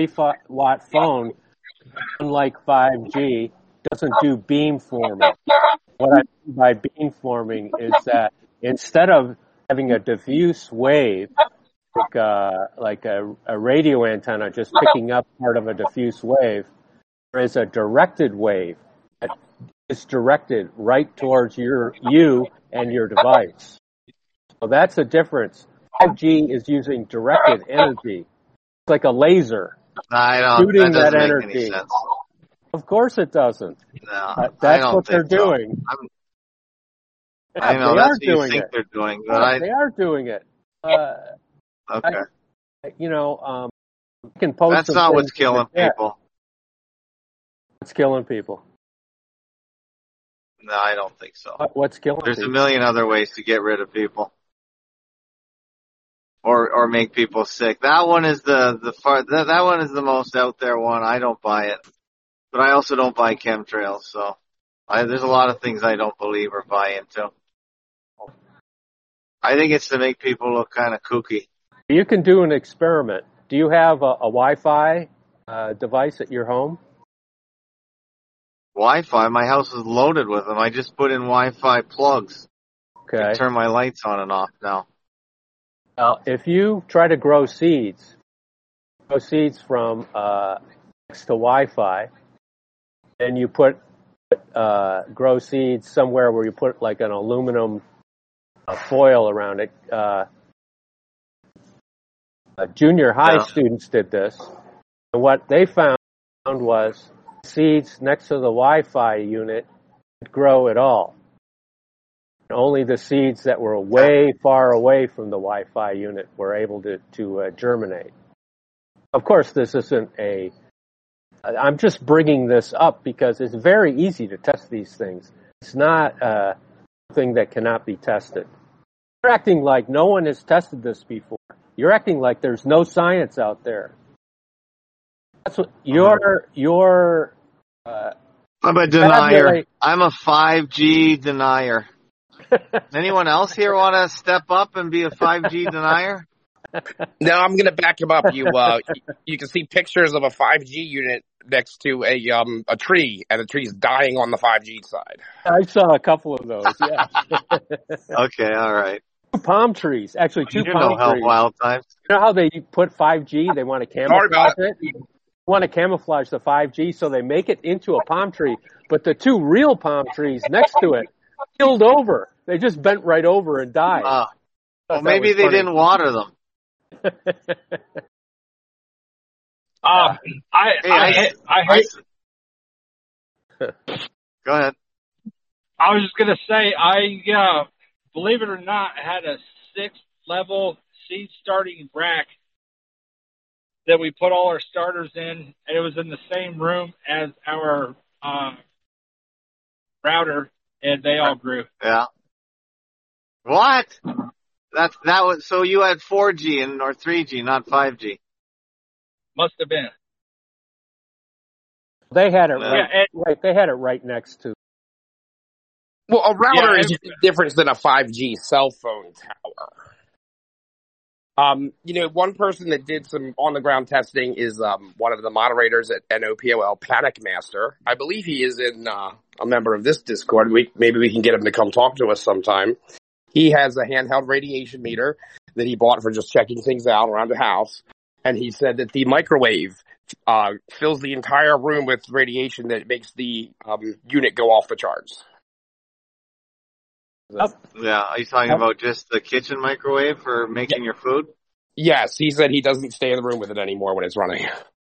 S7: unlike 5G, doesn't do beamforming. What I mean by beamforming is that instead of having a diffuse wave, like a radio antenna just picking up part of a diffuse wave, there is a directed wave that is directed right towards you and your device. So that's the difference. 5G is using directed energy. It's like a laser shooting that energy.
S1: Make any sense.
S7: Of course it doesn't.
S1: No,
S7: that's what they're doing.
S1: I know that's what you think they're doing, but
S7: they are doing it.
S1: Okay.
S7: You can post.
S1: That's not what's killing people.
S7: What's killing people?
S1: No, I don't think so.
S7: What's killing
S1: There's
S7: people?
S1: a million other ways to get rid of people. Or make people sick. That one is that one is the most out there one. I don't buy it. But I also don't buy chemtrails, so there's a lot of things I don't believe or buy into. I think it's to make people look kind of kooky.
S7: You can do an experiment. Do you have a Wi-Fi device at your home?
S1: Wi-Fi? My house is loaded with them. I just put in Wi-Fi plugs.
S7: Okay.
S1: I turn my lights on and off now.
S7: If you try to grow seeds from next to Wi-Fi, and you grow seeds somewhere where you put like an aluminum foil around it. Junior high students did this, and what they found was seeds next to the Wi-Fi unit didn't grow at all. Only the seeds that were way far away from the Wi-Fi unit were able to germinate. Of course, this isn't I'm just bringing this up because it's very easy to test these things. It's not something that cannot be tested. You're acting like no one has tested this before. You're acting like there's no science out there. That's what you're
S1: I'm a denier. I'm a 5G denier. Anyone else here want to step up and be a 5G denier?
S9: No, I'm going to back him up. You can see pictures of a 5G unit next to a tree, and the tree's dying on the 5G side.
S7: I saw a couple of those, yeah.
S1: Okay, all right.
S7: 2 palm trees. Actually, 2 palm trees.
S1: Wild times.
S7: You know how they put 5G? They want to camouflage it. They want to camouflage the 5G, so they make it into a palm tree. But the 2 real palm trees next to it killed over. They just bent right over and died.
S1: Well, maybe they didn't water them.
S6: I hate.
S1: Go ahead.
S6: I was just gonna say, believe it or not, had a 6-level seed starting rack that we put all our starters in, and it was in the same room as our router, and they all grew.
S1: Yeah. What? That was so you had 4G or 3G, not 5G.
S6: Must have been.
S7: They had it right. They had it right next to.
S9: Well, a router
S6: Yeah,
S9: is different than a 5G cell phone tower. One person that did some on-the-ground testing is one of the moderators at NOPOL, Panic Master. I believe he is a member of this Discord. Maybe we can get him to come talk to us sometime. He has a handheld radiation meter that he bought for just checking things out around the house. And he said that the microwave fills the entire room with radiation that makes the unit go off the charts.
S1: Yeah, are you talking about just the kitchen microwave for making your food?
S9: Yes, he said he doesn't stay in the room with it anymore when it's running.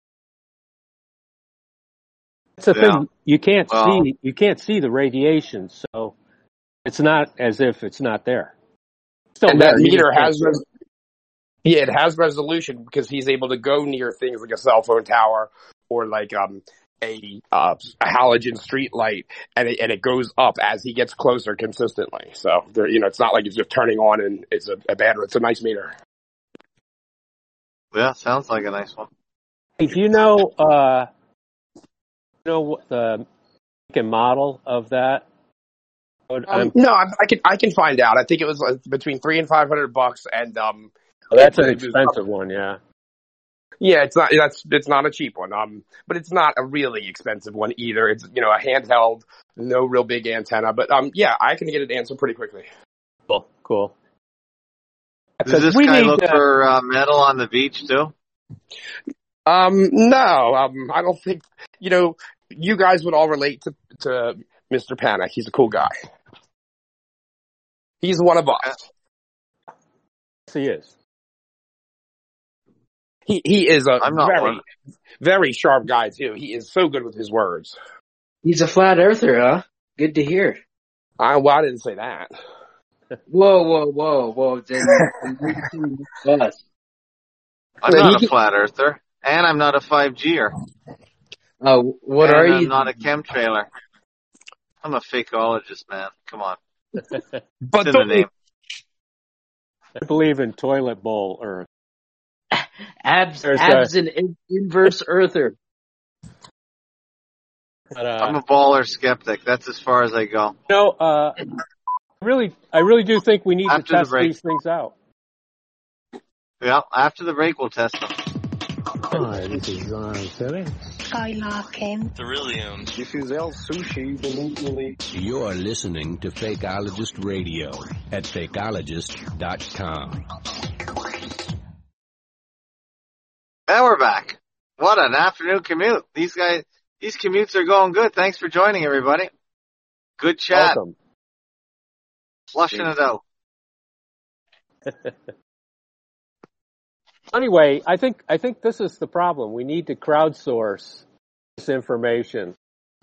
S7: That's the thing. You can't see the radiation, so it's not as if it's not there. Still
S9: And
S7: there.
S9: that meter it has resolution because he's able to go near things like a cell phone tower or like a halogen street light, and it goes up as he gets closer consistently. So it's not like it's just turning on and it's it's a nice meter.
S1: Yeah, sounds like a nice one.
S7: Hey, do you know what the make and model of that?
S9: No, I can find out. I think it was between $300 and $500, and
S7: that's an expensive one, yeah.
S9: Yeah, it's not a cheap one. But it's not a really expensive one either. It's a handheld, no real big antenna. But yeah, I can get an answer pretty quickly.
S7: Cool.
S1: Does this guy look for metal on the beach too?
S9: No, I don't think. You guys would all relate to Mr. Panic. He's a cool guy. He's one of us.
S7: Yes, he is.
S9: He is a
S1: very,
S9: very sharp guy too. He is so good with his words.
S5: He's a flat earther, huh? Good to hear.
S9: I didn't say that.
S5: Whoa. Then
S1: I'm not a flat earther, and I'm not a 5G-er.
S5: Oh, what are you?
S1: I'm not a chemtrailer. I'm a fakeologist, man. Come on.
S9: But
S1: in the name.
S7: I believe in toilet bowl earth.
S5: Abs an inverse earther.
S7: But,
S1: I'm a baller skeptic. That's as far as I go.
S7: I really do think we need to test these things out.
S1: Yeah, after the break, we'll test them.
S10: Hi, this is Silly.
S11: Skylarking.
S2: Cerulean. This is El Sushi.
S10: You're listening to Fakeologist Radio at fakeologist.com.
S1: And we're back. What an afternoon commute. These commutes are going good. Thanks for joining, everybody. Good chat.
S7: Welcome.
S1: Flushing it out.
S7: Anyway, I think this is the problem. We need to crowdsource this information.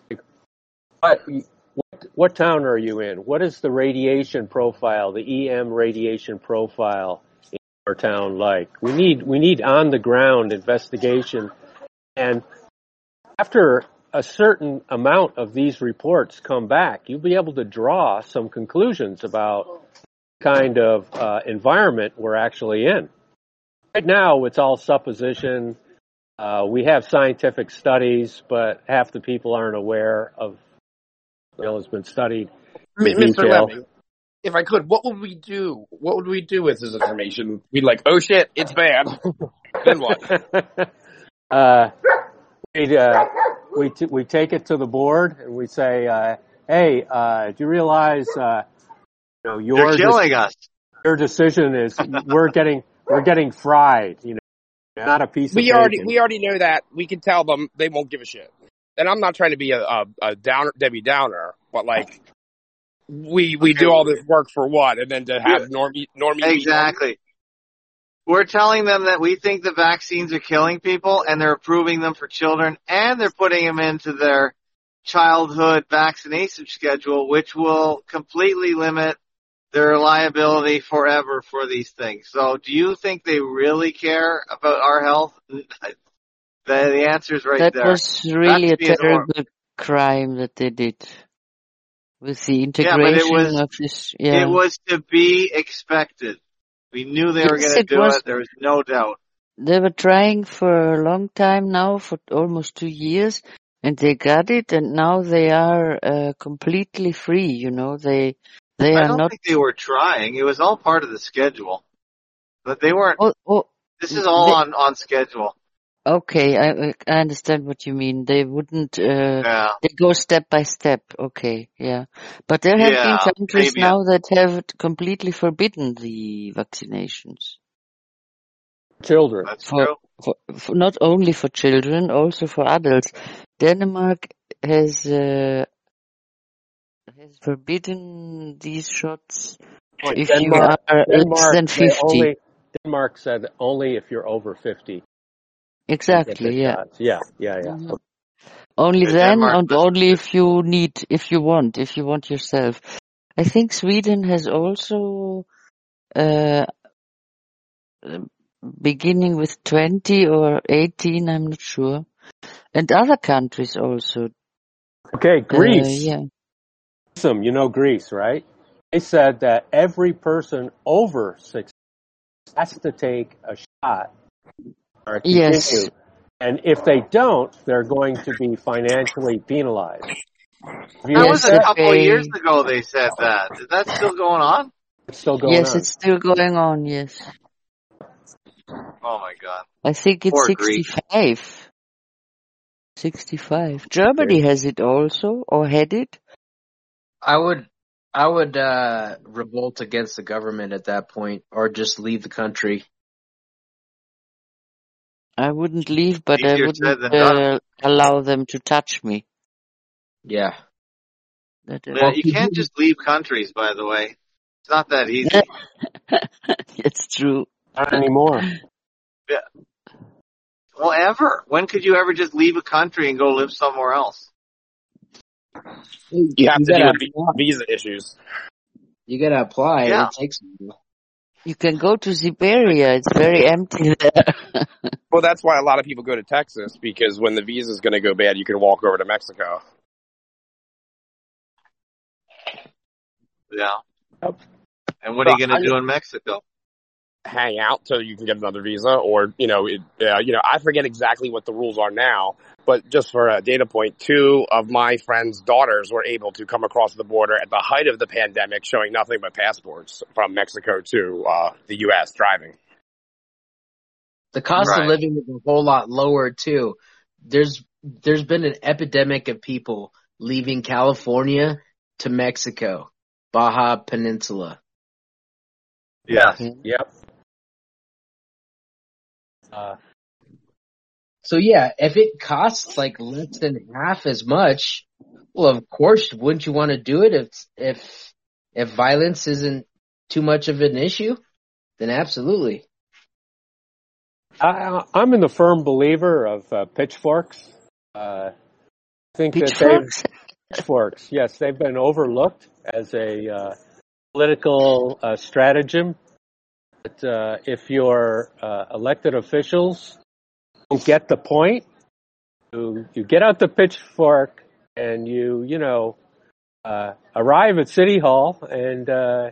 S7: What town are you in? What is the radiation profile, the EM radiation profile in your town like? We need on the ground investigation, and after a certain amount of these reports come back, you'll be able to draw some conclusions about the kind of environment we're actually in. Right now, it's all supposition. We have scientific studies, but half the people aren't aware of what has been studied in
S9: Mr.
S7: detail.
S9: Lemming, if I could, what would we do? What would we do with this information? We'd like, oh shit, it's bad. Then what?
S7: We take it to the board and we say, hey, do you realize,
S1: You're killing us.
S7: Your decision is we're getting fried, not a piece of bacon.
S9: We already know that. We can tell them they won't give a shit. And I'm not trying to be a Debbie Downer, but like we do all this work for what? And then to have normie
S1: Exactly. We're telling them that we think the vaccines are killing people and they're approving them for children and they're putting them into their childhood vaccination schedule, which will completely limit their liability forever for these things. So do you think they really care about our health? The answer is right there.
S4: That was really a terrible crime that they did with the integration of this. Yeah.
S1: It was to be expected. We knew they were going to do it. There was no doubt.
S4: They were trying for a long time now, for almost 2 years, And they got it, and now they are completely free. You know, they
S1: I
S4: are
S1: don't
S4: not.
S1: think they were trying. It was all part of the schedule. But they weren't. This is all on schedule.
S4: Okay, I understand what you mean. They wouldn't.
S1: Yeah.
S4: They go step by step. Okay, yeah. But there have been countries
S1: maybe.
S4: now that have completely forbidden the vaccinations.
S7: Children.
S1: That's true.
S4: For not only for children, also for adults. Denmark has forbidden these shots if you are less than 50.
S7: Denmark said only if you're over 50.
S4: Exactly, yeah.
S7: Yeah.
S4: Mm-hmm. Only then, and only if you want yourself. I think Sweden has also, beginning with 20 or 18, I'm not sure. And other countries also.
S7: Okay, Greece.
S4: Yeah.
S7: You know Greece, right? They said that every person over 60 has to take a shot or continue.
S4: Yes.
S7: And if they don't, they're going to be financially penalized.
S1: That was a couple of years ago they said that. Is that still going on?
S7: It's still going on.
S4: Yes, it's still going on, yes.
S1: Oh my God.
S4: I think it's 65. 65. Germany has it also, or had it.
S5: I would revolt against the government at that point, or just leave the country.
S4: I wouldn't leave, but I wouldn't allow them to touch me.
S5: Yeah.
S1: You can't just leave countries, by the way. It's not that easy.
S4: It's true.
S7: Not anymore.
S1: Yeah. Well, ever. When could you ever just leave a country and go live somewhere else?
S9: You have to deal with visa issues.
S5: You gotta apply.
S1: Yeah.
S5: It takes.
S4: You can go to Siberia. It's very empty there.
S9: Well, that's why a lot of people go to Texas, because when the visa's going to go bad, you can walk over to Mexico.
S1: Yeah. And what are you going to do in Mexico?
S9: Hang out till you can get another visa, or I forget exactly what the rules are now, but just for a data point, 2 of my friends' daughters were able to come across the border at the height of the pandemic, showing nothing but passports from Mexico to the U.S. driving.
S5: The cost of living is a whole lot lower too. There's been an epidemic of people leaving California to Mexico, Baja Peninsula.
S1: Yes.
S7: Yep.
S5: So yeah, if it costs like less than half as much, well, of course, wouldn't you want to do it if violence isn't too much of an issue? Then absolutely.
S7: I'm in the firm believer of pitchforks. I think
S4: pitchforks?
S7: Pitchforks, yes, they've been overlooked as a political stratagem. But if your elected officials don't get the point, you get out the pitchfork and you arrive at City Hall and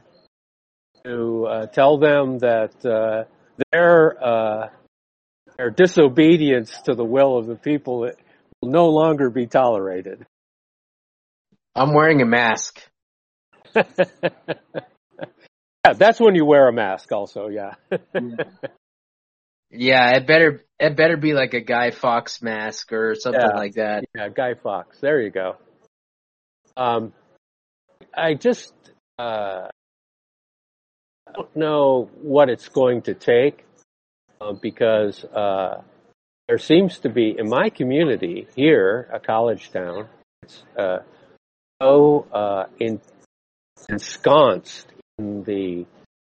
S7: you tell them that their disobedience to the will of the people will no longer be tolerated.
S5: I'm wearing a mask.
S7: Yeah, that's when you wear a mask also, yeah.
S5: Yeah, it better be like a Guy Fawkes mask or something like that.
S7: Yeah, Guy Fawkes. There you go. I just don't know what it's going to take because there seems to be, in my community here, a college town, it's so ensconced in the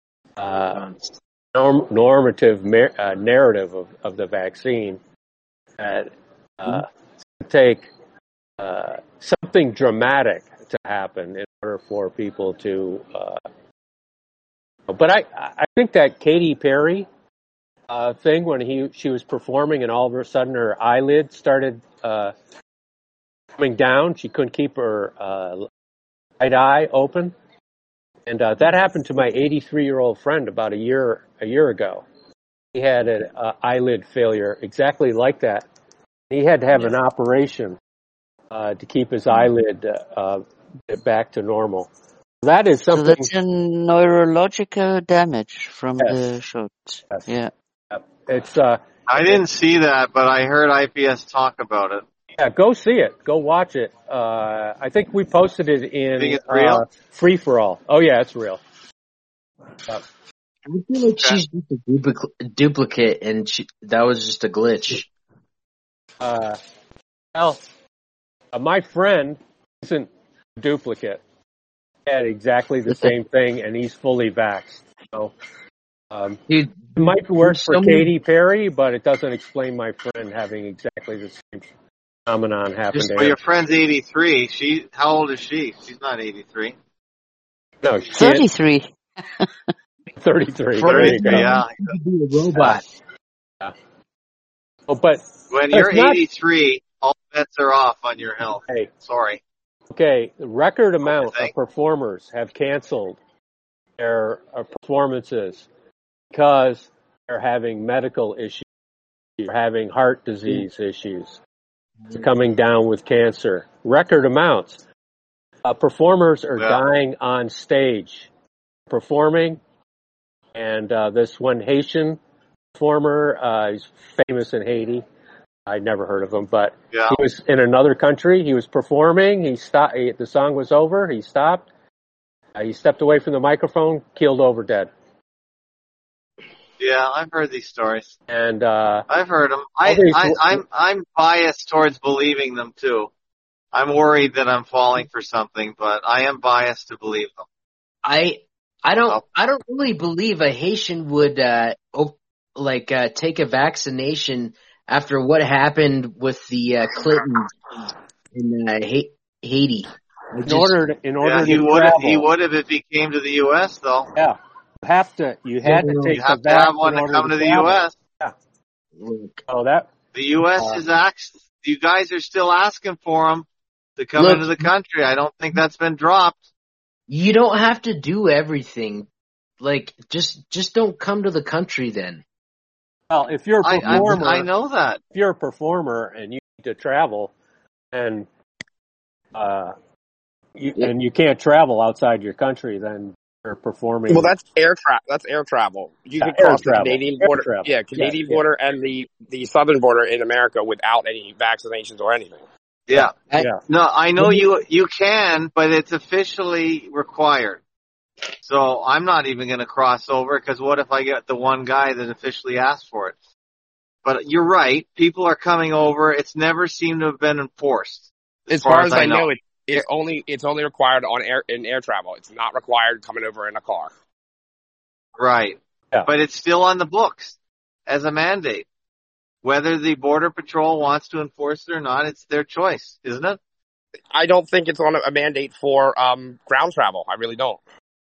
S7: normative narrative of the vaccine that it take something dramatic to happen in order for people to. But I think that Katy Perry thing when she was performing and all of a sudden her eyelid started coming down. She couldn't keep her right eye open. And that happened to my 83-year-old friend about a year ago. He had an eyelid failure exactly like that. He had to have an operation to keep his eyelid back to normal. That is
S4: So
S7: something.
S4: that's a neurological damage from
S7: Yes.
S4: the shots.
S7: Yes.
S4: Yeah.
S7: It's
S1: I didn't see that, but I heard IPS talk about it.
S7: yeah. Go see it. Go watch it. I think we posted it in
S1: Think it's real?
S7: Free for All. Oh yeah, it's real.
S5: I feel like she's just a duplicate, and that was just a glitch.
S7: Well, my friend isn't a duplicate. He had exactly the same thing, and he's fully vaxxed. So,
S5: Dude,
S7: it might work for
S5: so
S7: Katy Perry, but it doesn't explain my friend having exactly the same phenomenon happen to
S1: Well,
S7: him.
S1: your friend's 83. How old is she? She's not 83.
S7: No, she can't.
S4: 33.
S7: 33. There you go.
S1: Yeah.
S5: be a robot.
S7: Oh, but
S1: When
S7: But
S1: you're
S7: it's not-
S1: 83, all bets are off on your health.
S7: hey,
S1: Sorry.
S7: okay, the record amount of
S1: Thank-
S7: performers have canceled their performances because they're having medical issues, they're having heart disease issues, they're coming down with cancer. Record amounts. Performers are
S1: Yeah.
S7: dying on stage, performing, and this one Haitian performer, he's famous in Haiti. I'd never heard of him, but
S1: Yeah.
S7: he was in another country. He was performing. He stopped. The song was over. He stopped. He stepped away from the microphone, keeled over dead.
S1: Yeah, I've heard these stories.
S7: And
S1: I've heard them.
S7: these-
S1: I'm biased towards believing them too. I'm worried that I'm falling for something, but I am biased to believe them.
S5: I don't really believe a Haitian would take a vaccination after what happened with the Clintons in Haiti.
S7: in order
S1: Yeah,
S7: to
S1: he would
S7: travel,
S1: have if he came to the U.S. though.
S7: yeah, you had to take
S1: You have
S7: the
S1: to
S7: vax
S1: have one
S7: in
S1: to
S7: order
S1: come to the
S7: travel.
S1: U.S.
S7: Oh, that
S1: The U.S. is you guys are still asking for them to come
S5: Look,
S1: into the country. I don't think that's been dropped.
S5: you don't have to do everything. Like, just don't come to the country then.
S7: well, if you're a performer,
S1: I know that.
S7: if you're a performer and you need to travel, and you can't travel outside your country, then you're performing.
S9: Well, that's air travel. You
S7: Yeah,
S9: can cross
S7: air
S9: the
S7: travel.
S9: Canadian
S7: Air
S9: border.
S7: travel.
S9: Yeah, Canadian
S7: Yeah.
S9: border and the southern border in America without any vaccinations or anything.
S1: Yeah.
S7: Yeah.
S1: No, I know you can, but it's officially required. So I'm not even going to cross over because what if I get the one guy that officially asked for it? But you're right. People are coming over. It's never seemed to have been enforced.
S9: As far as I know, it's only required in air travel. It's not required coming over in a car.
S1: Right.
S7: Yeah.
S1: But it's still on the books as a mandate. Whether the Border Patrol wants to enforce it or not, it's their choice, isn't it?
S9: I don't think it's on a mandate for ground travel. I really don't.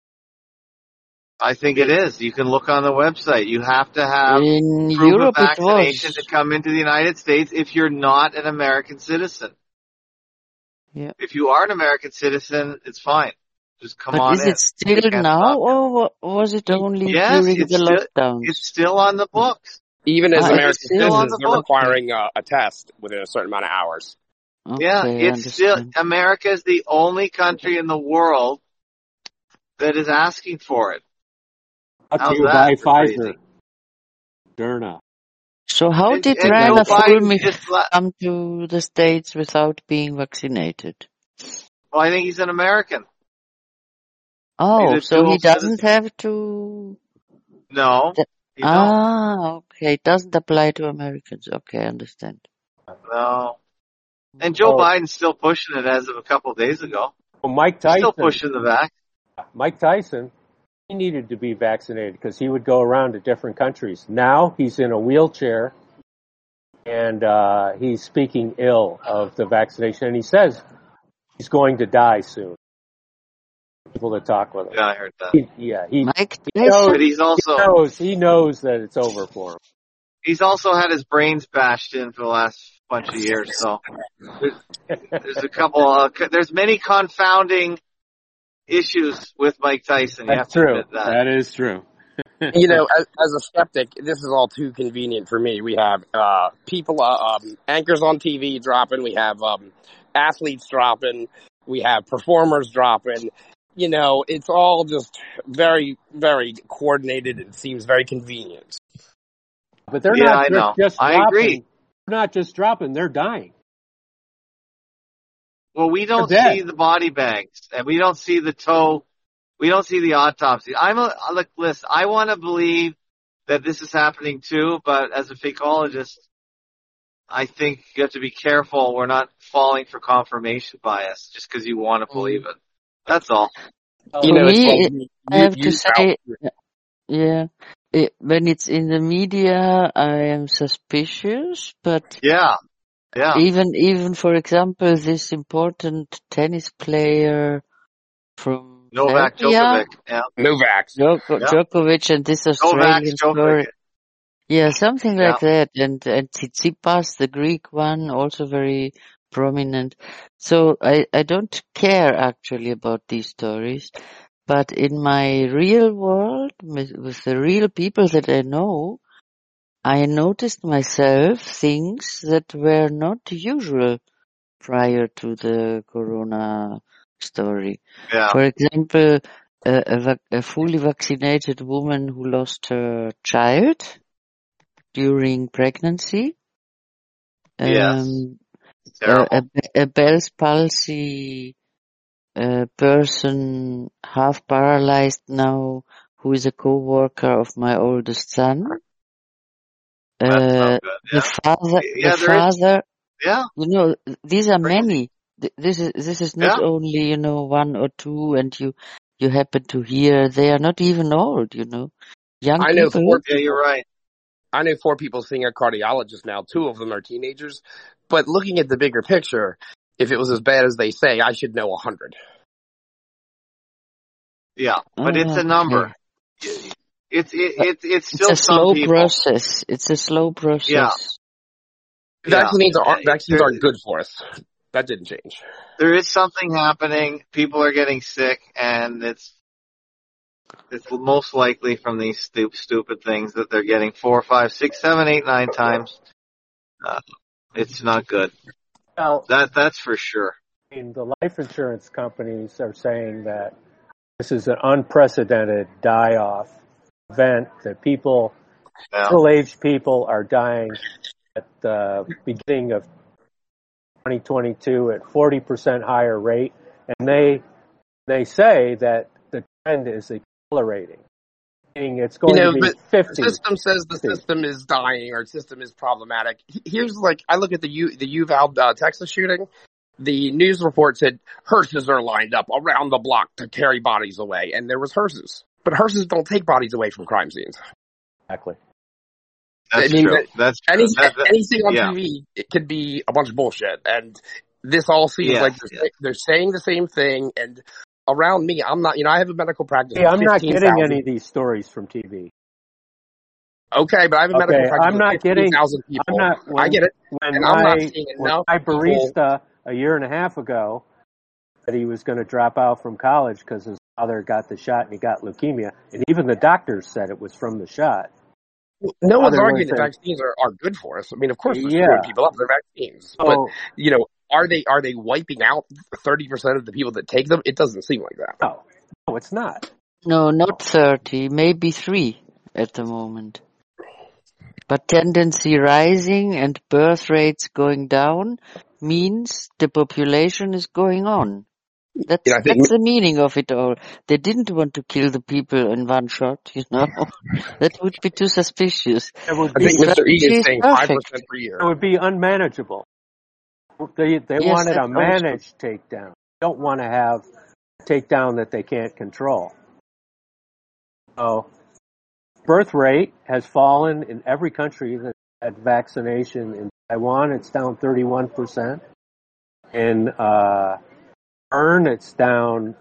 S1: I think it is. You can look on the website. You have to have
S4: In
S1: proof
S4: Europe
S1: of
S4: it
S1: vaccination
S4: was.
S1: to come into the United States if you're not an American citizen.
S4: Yeah.
S1: If you are an American citizen, it's fine. Just come
S4: But
S1: on
S4: is
S1: in.
S4: it still
S1: You can't
S4: now,
S1: stop you.
S4: or was it only
S1: Yes,
S4: during
S1: it's
S4: the
S1: still,
S4: lockdowns?
S1: it's still on the books.
S9: Even as
S4: Ah,
S9: American
S4: it's still
S1: on
S9: citizens,
S1: the
S9: they're
S1: book.
S9: requiring a test within a certain amount of hours.
S1: Yeah,
S4: Okay, I
S1: it's still,
S4: understand.
S1: America is the only country in the world that is asking for it.
S7: Up to
S1: How's
S7: you
S1: that
S7: by
S1: for crazy?
S7: Pfizer, Moderna.
S4: So how
S1: And
S4: did
S1: Joe
S4: Rainer
S1: Biden
S4: Fulmich
S1: just
S4: come to the States without being vaccinated?
S1: well, I think he's an American.
S4: Oh,
S1: He's a
S4: so
S1: dual
S4: he doesn't
S1: citizen.
S4: have to...
S1: No, you don't.
S4: Ah, okay. It doesn't apply to Americans. Okay, I understand.
S1: No. And Joe
S7: Oh,
S1: Biden's still pushing it as of a couple of days ago.
S7: well, Mike
S1: He's still
S7: Tyson.
S1: pushing the vax.
S7: Mike Tyson, he needed to be vaccinated because he would go around to different countries. Now he's in a wheelchair and he's speaking ill of the vaccination, and he says he's going to die soon. People that talk with him.
S1: Yeah, I heard that.
S7: He
S4: Mike
S7: knows,
S4: Tyson?
S1: But
S7: he knows that it's over for him.
S1: he's also had his brains bashed in for the last bunch of years. So there's a couple. There's many confounding issues with Mike Tyson. You have
S7: That's
S1: to
S7: true.
S1: admit that.
S7: That is true.
S9: You know, as a skeptic, this is all too convenient for me. We have people, anchors on TV dropping. We have athletes dropping, we have performers dropping. You know, it's all just very, very coordinated and seems very convenient.
S7: But they're
S1: Yeah,
S7: not
S1: I know.
S7: just
S1: I
S7: dropping.
S1: agree.
S7: They're not just dropping, they're dying.
S1: Well, we don't
S7: They're dead.
S1: see the body bags, and we don't see the toe. We don't see the autopsy. Look, listen, I want to believe that this is happening too, but as a fakeologist, I think you have to be careful. We're not falling for confirmation bias just because you want to believe it. That's all.
S9: You
S4: For
S9: know, it's
S4: me,
S9: like
S4: I have to say, yeah, when it's in the media, I am suspicious, but
S1: Yeah, yeah.
S4: even for example, this important tennis player from
S1: Novak
S4: Serbia,
S1: Djokovic. Yeah.
S9: Novak.
S1: Yeah.
S4: Djokovic, and this
S1: Novak
S4: Australian
S1: Djokovic.
S4: story. Yeah, something
S1: Yeah.
S4: like that. And Tsitsipas, the Greek one, also very prominent. So I don't care actually about these stories. But in my real world, with the real people that I know, I noticed myself things that were not usual prior to the corona story.
S1: Yeah.
S4: For example, a fully vaccinated woman who lost her child during pregnancy.
S1: Yes. Terrible.
S4: A Bell's palsy person, half paralyzed now, who is a co-worker of my oldest son.
S1: That's not good. Yeah.
S4: The father,
S1: Yeah.
S4: you know, these are
S1: Crazy.
S4: many. This is not only, you know, one or two, and you happen to hear. They are not even old, you know, young
S9: I know
S4: people.
S9: four people.
S1: Yeah, you're right.
S9: I know 4 people seeing a cardiologist now. 2 of them are teenagers. But looking at the bigger picture, if it was as bad as they say, I should know 100.
S1: Yeah, but it's a number. It's still
S4: a slow
S1: some people.
S4: process. It's a slow process.
S1: Yeah.
S9: Vaccines aren't good for us. That didn't change.
S1: There is something happening. People are getting sick, and it's most likely from these stupid things that they're getting 4, 5, 6, 7, 8, 9 times. It's not good.
S7: Well,
S1: that's for sure.
S7: I mean, the life insurance companies are saying that this is an unprecedented die-off event, that people, middle-aged people are dying at the beginning of 2022 at 40% higher rate, and they say that the trend is accelerating. Meaning it's going to be 50.
S9: The system says the system is dying or system is problematic. Here's I look at the Uvalde, Texas shooting. The news report said hearses are lined up around the block to carry bodies away, and there was hearses. But hearses don't take bodies away from crime scenes.
S7: Exactly.
S1: That's true. That's true.
S9: Anything on TV, it could be a bunch of bullshit. And this all seems like they're saying the same thing. And around me, I'm not, I have a medical practice.
S7: Hey, I'm not getting any of these stories from TV.
S9: Okay, but I have a medical practice.
S7: I'm not getting
S9: 15,000 people.
S7: I
S9: get it.
S7: When
S9: I'm not seeing enough
S7: my barista a year and a half ago that he was going to drop out from college because his father got the shot and he got leukemia, and even the doctors said it was from the shot.
S9: No one's arguing that vaccines are good for us. I mean, of course, we're screwing people up. They're vaccines, but are they wiping out 30% of the people that take them? It doesn't seem like that.
S7: No, it's not.
S4: No, not 30, maybe 3 at the moment. But tendency rising and birth rates going down means the population is going on. That's the meaning of it all. They didn't want to kill the people in one shot, That would be too suspicious.
S9: I think Mr. E is saying 5% per year.
S7: It would be unmanageable. They wanted a managed takedown. They don't want to have a takedown that they can't control. So, birth rate has fallen in every country that had vaccination. In Taiwan, it's down 31%. In Bern, it's down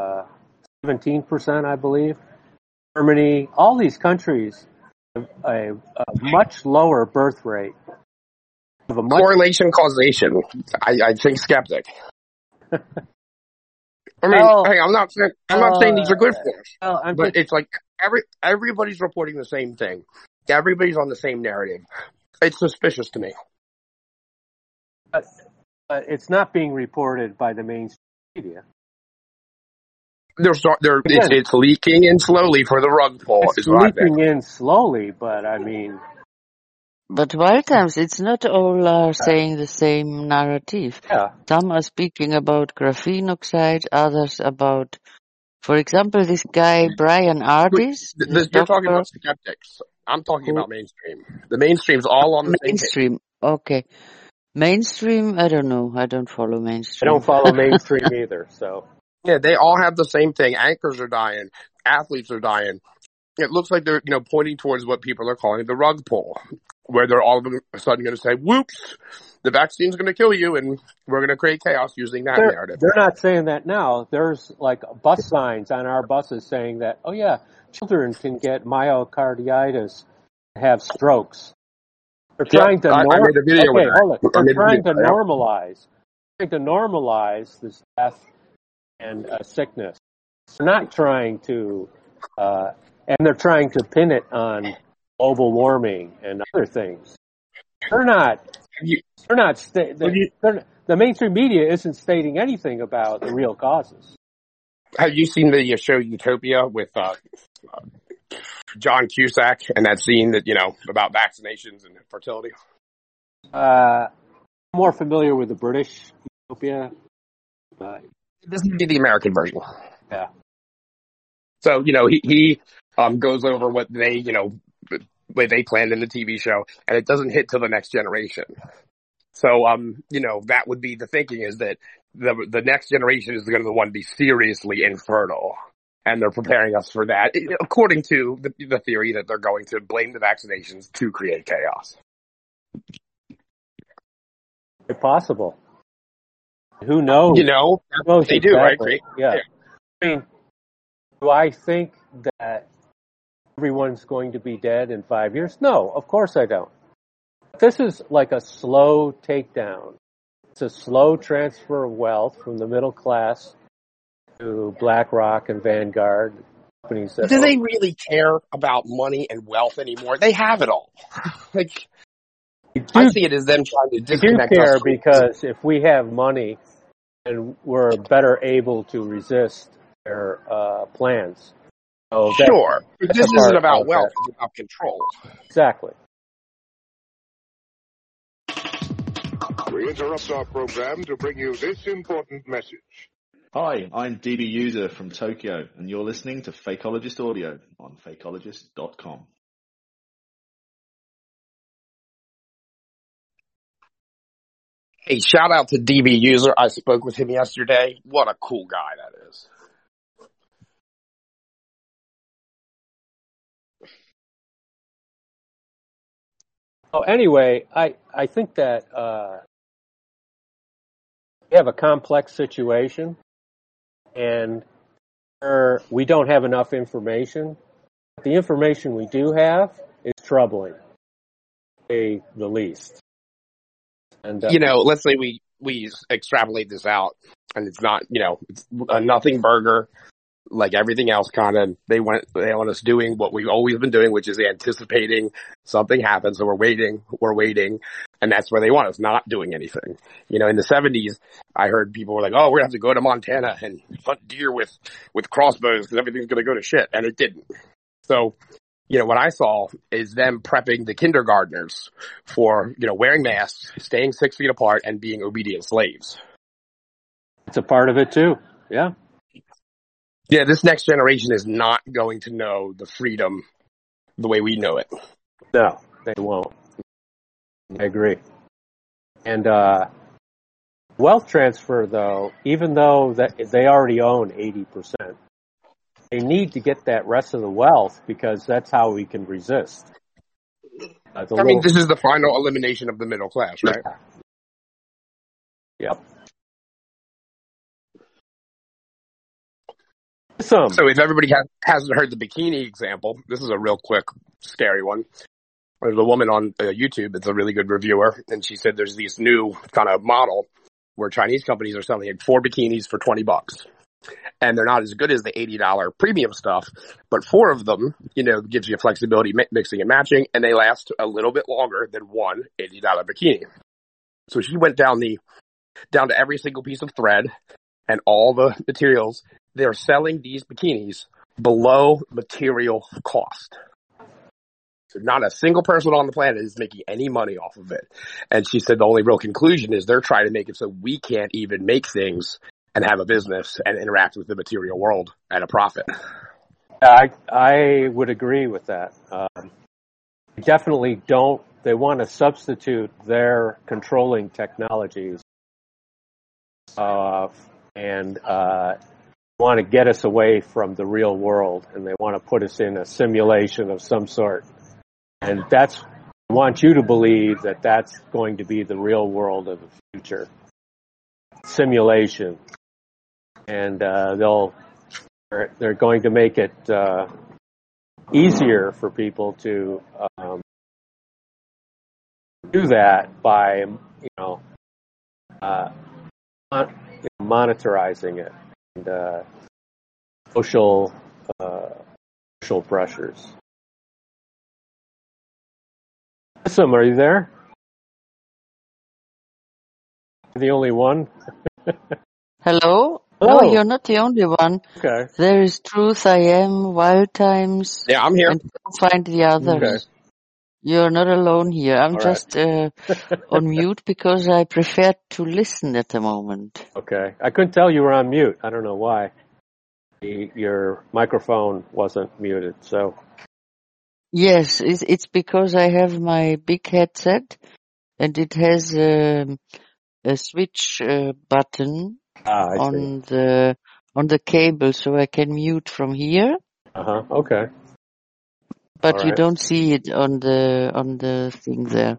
S7: 17%, I believe. Germany, all these countries have a much lower birth rate.
S9: Correlation causation. I think skeptic. I mean, hey, I'm not saying these are good for us, but it's like everybody's reporting the same thing. Everybody's on the same narrative. It's suspicious to me.
S7: It's not being reported by the mainstream media.
S9: It's leaking in slowly for the rug pull.
S7: It's leaking in slowly, but I mean.
S4: But Wild Times, it's not all saying the same narrative.
S7: Yeah.
S4: Some are speaking about graphene oxide, others about, for example, this guy Brian Ardis.
S9: You're talking about skeptics. I'm talking about mainstream. The mainstream's all on the
S4: mainstream. Okay. Mainstream, I don't know. I don't follow mainstream.
S7: I don't follow mainstream either, so.
S9: Yeah, they all have the same thing. Anchors are dying. Athletes are dying. It looks like they're, pointing towards what people are calling the rug pull, where they're all of a sudden going to say, whoops, the vaccine's going to kill you, and we're going to create chaos using that narrative.
S7: They're not saying that now. There's like bus signs on our buses saying that, oh yeah, children can get myocarditis, have strokes. They're trying to
S9: I made a video with that.
S7: They're trying to normalize this death and sickness. They're not trying to, and they're trying to pin it on global warming and other things. The mainstream media isn't stating anything about the real causes.
S9: Have you seen the show Utopia with John Cusack and that scene that, about vaccinations and fertility?
S7: I'm more familiar with the British Utopia.
S9: This would be the American version.
S7: Yeah.
S9: So, he goes over what they, what they planned in the TV show, and it doesn't hit till the next generation. So, that would be the thinking, is that the next generation is going to be the one to be seriously infertile. And they're preparing us for that, according to the theory that they're going to blame the vaccinations to create chaos.
S7: It's possible. Who knows?
S9: They exactly. Do, right?
S7: Yeah. I mean, do I think that everyone's going to be dead in 5 years? No, of course I don't. This is like a slow takedown. It's a slow transfer of wealth from the middle class to BlackRock and Vanguard companies.
S9: Do they really care about money and wealth anymore? They have it all. I see it as them trying to disconnect
S7: us. They do care
S9: us
S7: because if we have money and we're better able to resist their plans. So
S9: sure. This isn't about wealth, it's about control.
S7: Exactly.
S2: We interrupt our program to bring you this important message.
S11: Hi, I'm DB User from Tokyo, and you're listening to Fakeologist Audio on fakeologist.com.
S9: Hey, shout out to DB User. I spoke with him yesterday. What a cool guy that is.
S7: Oh, anyway, I think that we have a complex situation, and we don't have enough information. The information we do have is troubling, to say the least. And
S9: let's say we extrapolate this out, and it's not, it's a nothing burger, like everything else. Kind of, they want us doing what we've always been doing, which is anticipating something happens. So we're waiting, and that's where they want us, not doing anything. In the 70s, I heard people were like, "Oh, we're gonna have to go to Montana and hunt deer with crossbows because everything's gonna go to shit," and it didn't. So, what I saw is them prepping the kindergartners for, wearing masks, staying 6 feet apart, and being obedient slaves.
S7: It's a part of it too. Yeah.
S9: Yeah, this next generation is not going to know the freedom the way we know it.
S7: No, they won't. I agree. And wealth transfer, though, even though that they already own 80%, they need to get that rest of the wealth because that's how we can resist.
S9: This is the final elimination of the middle class, right?
S7: Yep.
S9: So if everybody hasn't heard the bikini example, this is a real quick, scary one. There's a woman on YouTube that's a really good reviewer, and she said there's this new kind of model where Chinese companies are selling 4 bikinis for $20. And they're not as good as the $80 premium stuff, but 4 of them, gives you flexibility, mixing and matching, and they last a little bit longer than one $80 bikini. So she went down the down to every single piece of thread and all the materials. They're selling these bikinis below material cost. So not a single person on the planet is making any money off of it. And she said the only real conclusion is they're trying to make it so we can't even make things and have a business and interact with the material world at a profit.
S7: I would agree with that. Definitely don't. They want to substitute their controlling technologies and want to get us away from the real world, and they want to put us in a simulation of some sort. And I want you to believe that that's going to be the real world of the future. Simulation. And they're going to make it easier for people to do that by monitorizing it and social pressures. Awesome, are you there? The only one?
S4: Hello?
S7: Hello.
S4: No, you're not the only one.
S7: Okay.
S4: There is Truth, I Am, Wild Times.
S9: Yeah, I'm here.
S4: And go find the others.
S7: Okay.
S4: You're not alone here. I'm
S7: All
S4: just on mute because I prefer to listen at the moment.
S7: Okay. I couldn't tell you were on mute. I don't know why. Your microphone wasn't muted, so.
S4: Yes, it's because I have my big headset and it has a switch button on the cable, so I can mute from here.
S7: Okay.
S4: But
S7: All
S4: you
S7: right.
S4: don't see it on the thing there.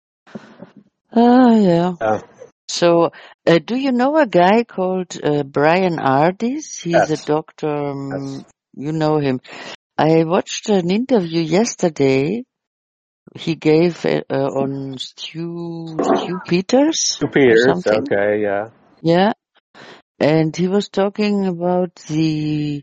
S4: Yeah. So, do you know a guy called Brian Ardis? He's
S7: Yes.
S4: a doctor.
S7: Yes.
S4: You know him. I watched an interview yesterday. He gave on Stu Peters.
S7: Stu Peters,
S4: or something.
S7: okay, yeah.
S4: Yeah, and he was talking about the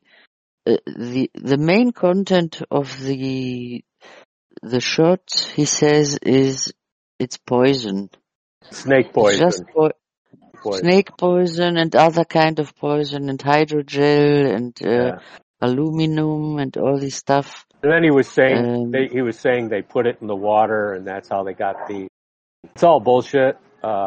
S4: main content of the shots. He says it's poison.
S7: Snake
S4: It's
S7: poison.
S4: just snake poison and other kind of poison and hydrogel and aluminum and all this stuff.
S7: And then he was saying they put it in the water and that's how they got it's all bullshit.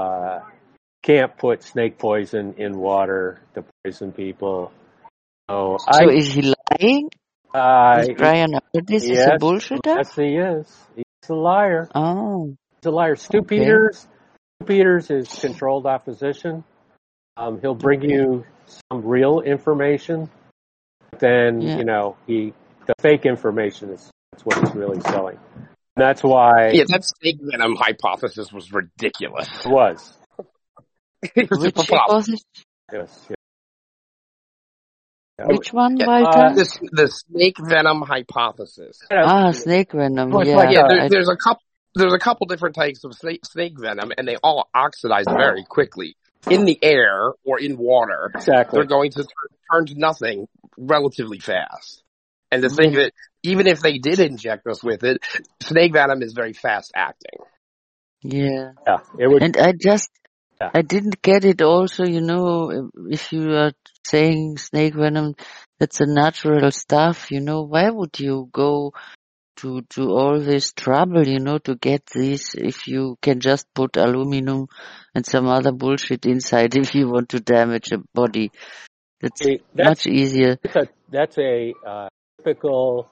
S7: Can't put snake poison in water to poison people. So
S4: is he lying? Is Brian Ardis is a bullshitter?
S7: Yes, he is. He's a liar.
S4: Oh.
S7: He's a liar. Stu Peters is controlled opposition. He'll bring you some real information. But then, the fake information that's what he's really selling. And that's why.
S9: Yeah, that snake venom hypothesis was ridiculous.
S7: It was.
S9: Which hypothesis?
S7: Yes. Yeah.
S4: Which one,
S9: the snake venom hypothesis.
S4: Snake venom.
S9: There's a couple different types of snake venom, and they all oxidize very quickly in the air or in water.
S7: Exactly.
S9: They're going to turn to nothing relatively fast. And the thing that even if they did inject us with it, snake venom is very fast acting.
S4: Yeah.
S7: Yeah. It would.
S4: And I didn't get it also, if you are saying snake venom, that's a natural stuff, why would you go to all this trouble, to get this if you can just put aluminum and some other bullshit inside if you want to damage a body? That's much easier.
S7: That's a typical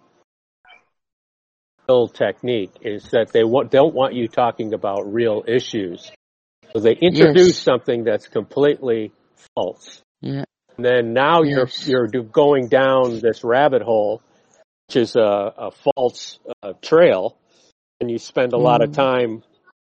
S7: technique is that they don't want you talking about real issues. So they introduce something that's completely false.
S4: Yeah.
S7: And then now you're going down this rabbit hole, which is a false trail, and you spend a lot of time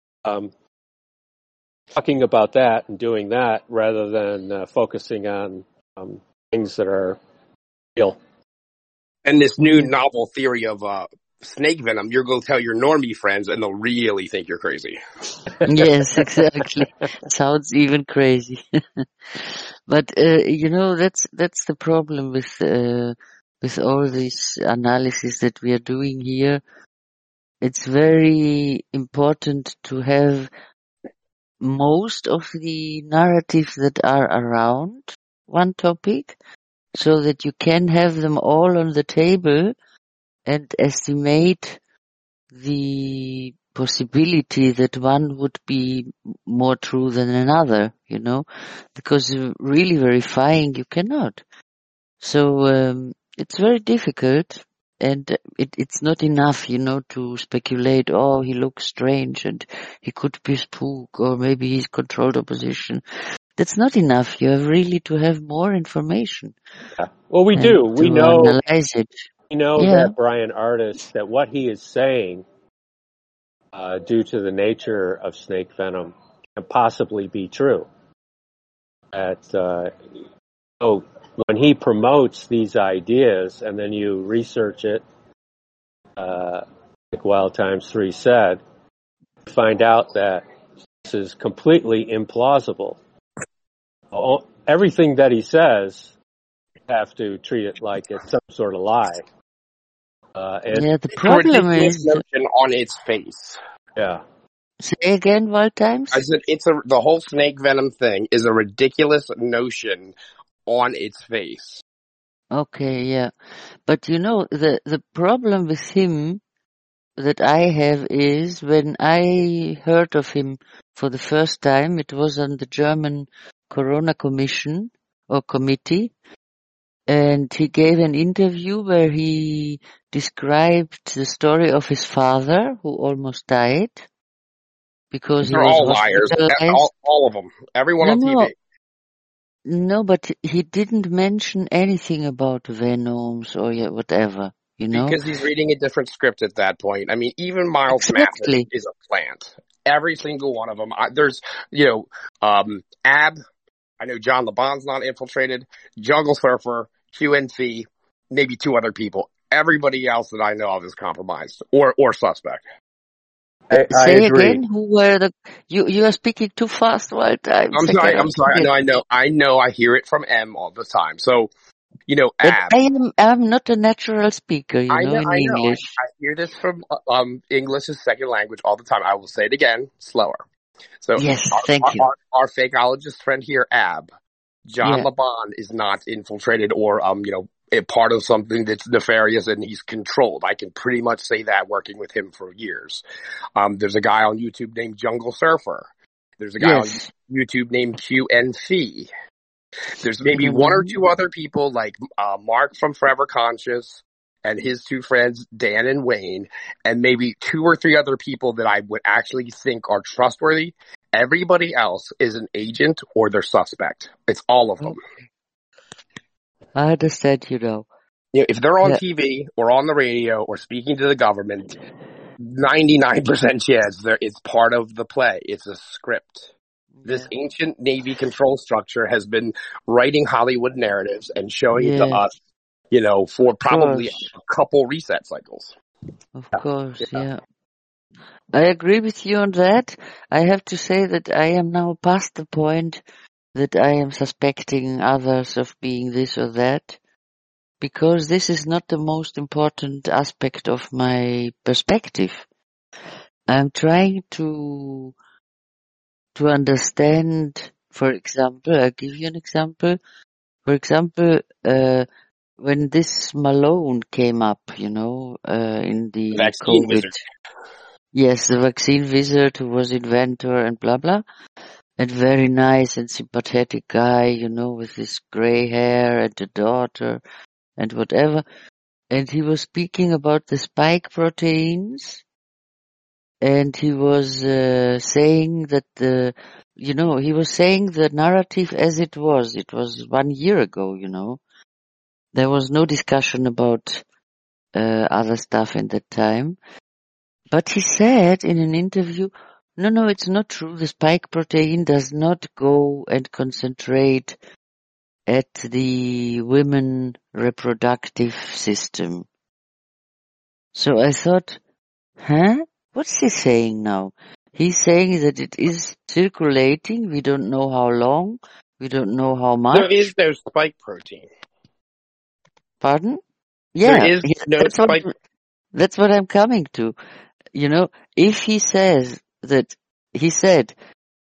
S7: talking about that and doing that rather than focusing on things that are real.
S9: And this new novel theory of snake venom, you're going to tell your normie friends and they'll really think you're crazy.
S4: Yes, exactly. Sounds even crazy. But, that's the problem with all this analysis that we are doing here. It's very important to have most of the narratives that are around one topic, so that you can have them all on the table and estimate the possibility that one would be more true than another, because really verifying you cannot. So it's very difficult, and it's not enough, to speculate, oh, he looks strange and he could be spook, or maybe he's controlled opposition. That's not enough. You have really to have more information.
S7: Yeah. Well, we
S4: and
S7: do. We
S4: to
S7: know
S4: analyze it.
S7: we know
S4: Yeah.
S7: that Brian Artis, that what he is saying, due to the nature of snake venom, can possibly be true. That so when he promotes these ideas, and then you research it, like Wild Times 3 said, you find out that this is completely implausible. Everything that he says, you have to treat it like it's some sort of lie.
S4: The
S9: It's a
S4: problem
S9: ridiculous
S4: is,
S9: notion on its face.
S7: Yeah.
S4: say again, Wild Times?
S9: I said the whole snake venom thing is a ridiculous notion on its face.
S4: Okay, yeah. But the problem with him that I have is, when I heard of him for the first time, it was on the German Corona Commission or Committee, and he gave an interview where he described the story of his father, who almost died because he
S9: They're
S4: was
S9: all liars.
S4: hospitalized.
S9: All of them. Everyone on TV.
S4: No, but he didn't mention anything about venoms or whatever,
S9: Because he's reading a different script at that point. I mean, even Miles
S4: Exactly.
S9: Mathis is a plant. Every single one of them. There's, Ab. I know John LeBon's not infiltrated. Jungle Surfer, QNC, maybe two other people. Everybody else that I know of is compromised or suspect.
S7: I
S4: Say
S7: agree.
S4: again, who were you are speaking too fast, Wild Times.
S9: I'm sorry. I know. I hear it from M all the time. So,
S4: But
S9: Ab.
S4: I'm not a natural speaker,
S9: I know.
S4: in English.
S9: I hear this from English as second language all the time. I will say it again, slower. So,
S4: Yes, thank you.
S9: Our fakeologist friend here, Ab, John
S4: Yeah.
S9: LeBon is not infiltrated or a part of something that's nefarious, and he's controlled. I can pretty much say that, working with him for years. There's a guy on YouTube named Jungle Surfer. There's a guy
S4: Yes.
S9: on YouTube named QNC. There's maybe one or two other people like Mark from Forever Conscious and his two friends, Dan and Wayne, and maybe two or three other people that I would actually think are trustworthy. Everybody else is an agent or they're suspect. It's all of them.
S4: I understand,
S9: If they're on
S4: Yeah.
S9: TV or on the radio or speaking to the government, 99% chance it's part of the play. It's a script. This ancient Navy control structure has been writing Hollywood narratives and showing it to
S4: Yes.
S9: us, for probably
S4: course.
S9: a couple reset cycles.
S4: Of course, yeah. I agree with you on that. I have to say that I am now past the point that I am suspecting others of being this or that, because this is not the most important aspect of my perspective. I'm trying to understand, for example, I'll give you an example. For example, when this Malone came up, in the
S9: Vaccine
S4: COVID.
S9: wizard.
S4: Yes, the vaccine wizard who was inventor and blah, blah. And very nice and sympathetic guy, with his gray hair and a daughter and whatever. And he was speaking about the spike proteins. And he was saying that he was saying the narrative as it was. It was 1 year ago, There was no discussion about other stuff in that time. But he said in an interview, no, it's not true. The spike protein does not go and concentrate at the women reproductive system. So I thought, what's he saying now? He's saying that it is circulating. We don't know how long. We don't know how much.
S9: There is no spike protein.
S4: Pardon? Yeah,
S9: There is no spike.
S4: That's what I'm coming to. If he says that, he said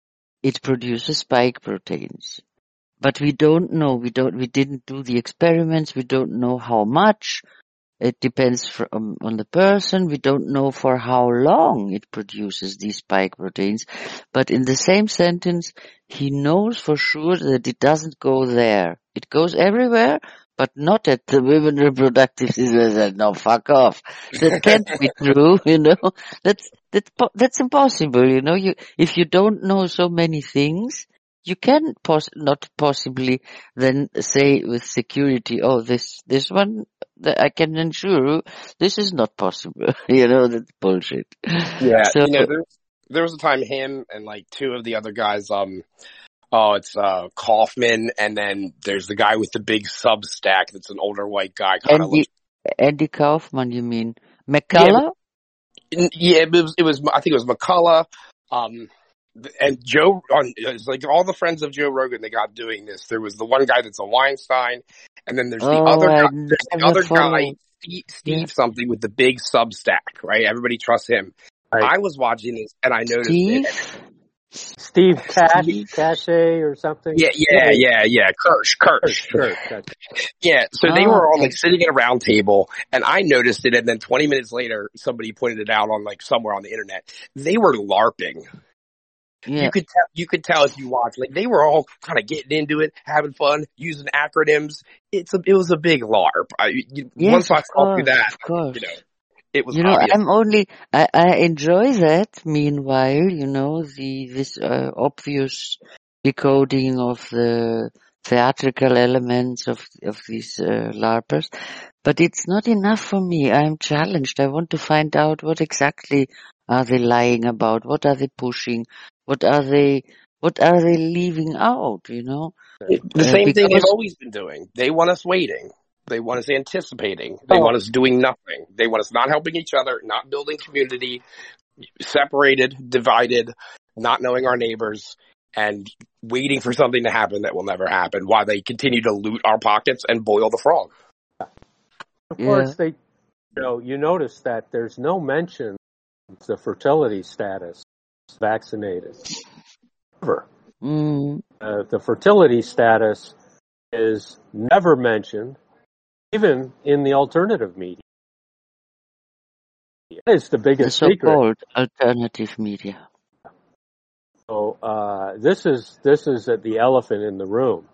S4: it produces spike proteins. But we don't know. We didn't do the experiments. We don't know how much. It depends on the person. We don't know for how long it produces these spike proteins. But in the same sentence, he knows for sure that it doesn't go there. It goes everywhere, but not at the women reproductive system. No, fuck off. That can't be true, you know. That's impossible, you know. If you don't know so many things, you can not possibly then say with security, oh, this one, I can ensure this is not possible. You know, that's bullshit.
S9: Yeah,
S4: So,
S9: there was a time him and like two of the other guys, it's Kaufman, and then there's the guy with the big Substack that's an older white guy, kind of looks.
S4: Andy Kaufman, you mean? McCullough?
S9: Yeah, it was I think it was McCullough, and Joe, it's like all the friends of Joe Rogan they got doing this. There was the one guy that's a Weinstein, and then there's the other guy, Steve something with the big Substack, right? Everybody trusts him. Right. I was watching this and I noticed
S7: Steve Cache or something?
S9: Yeah. Kirsch. Yeah, so they were all like sitting at a round table and I noticed it, and then 20 minutes later somebody pointed it out on like somewhere on the internet. They were LARPing. Yeah. You could tell if you watch, like they were all kind of getting into it, having fun, using acronyms. It was a big LARP. Once I saw through that, you know, it was obvious.
S4: I enjoy that. Meanwhile, you know, this obvious decoding of the theatrical elements of these LARPers, but it's not enough for me. I'm challenged. I want to find out what exactly are they lying about? What are they pushing? What are they leaving out, you know?
S9: The same thing they've always been doing. They want us waiting. They want us anticipating. They want us doing nothing. They want us not helping each other, not building community, separated, divided, not knowing our neighbors, and waiting for something to happen that will never happen while they continue to loot our pockets and boil the frog.
S7: Of course, you notice that there's no mention of the fertility status vaccinated. Ever. The fertility status is never mentioned, even in the alternative media. That is the biggest secret.
S4: The so-called alternative media.
S7: So this is the elephant in the room.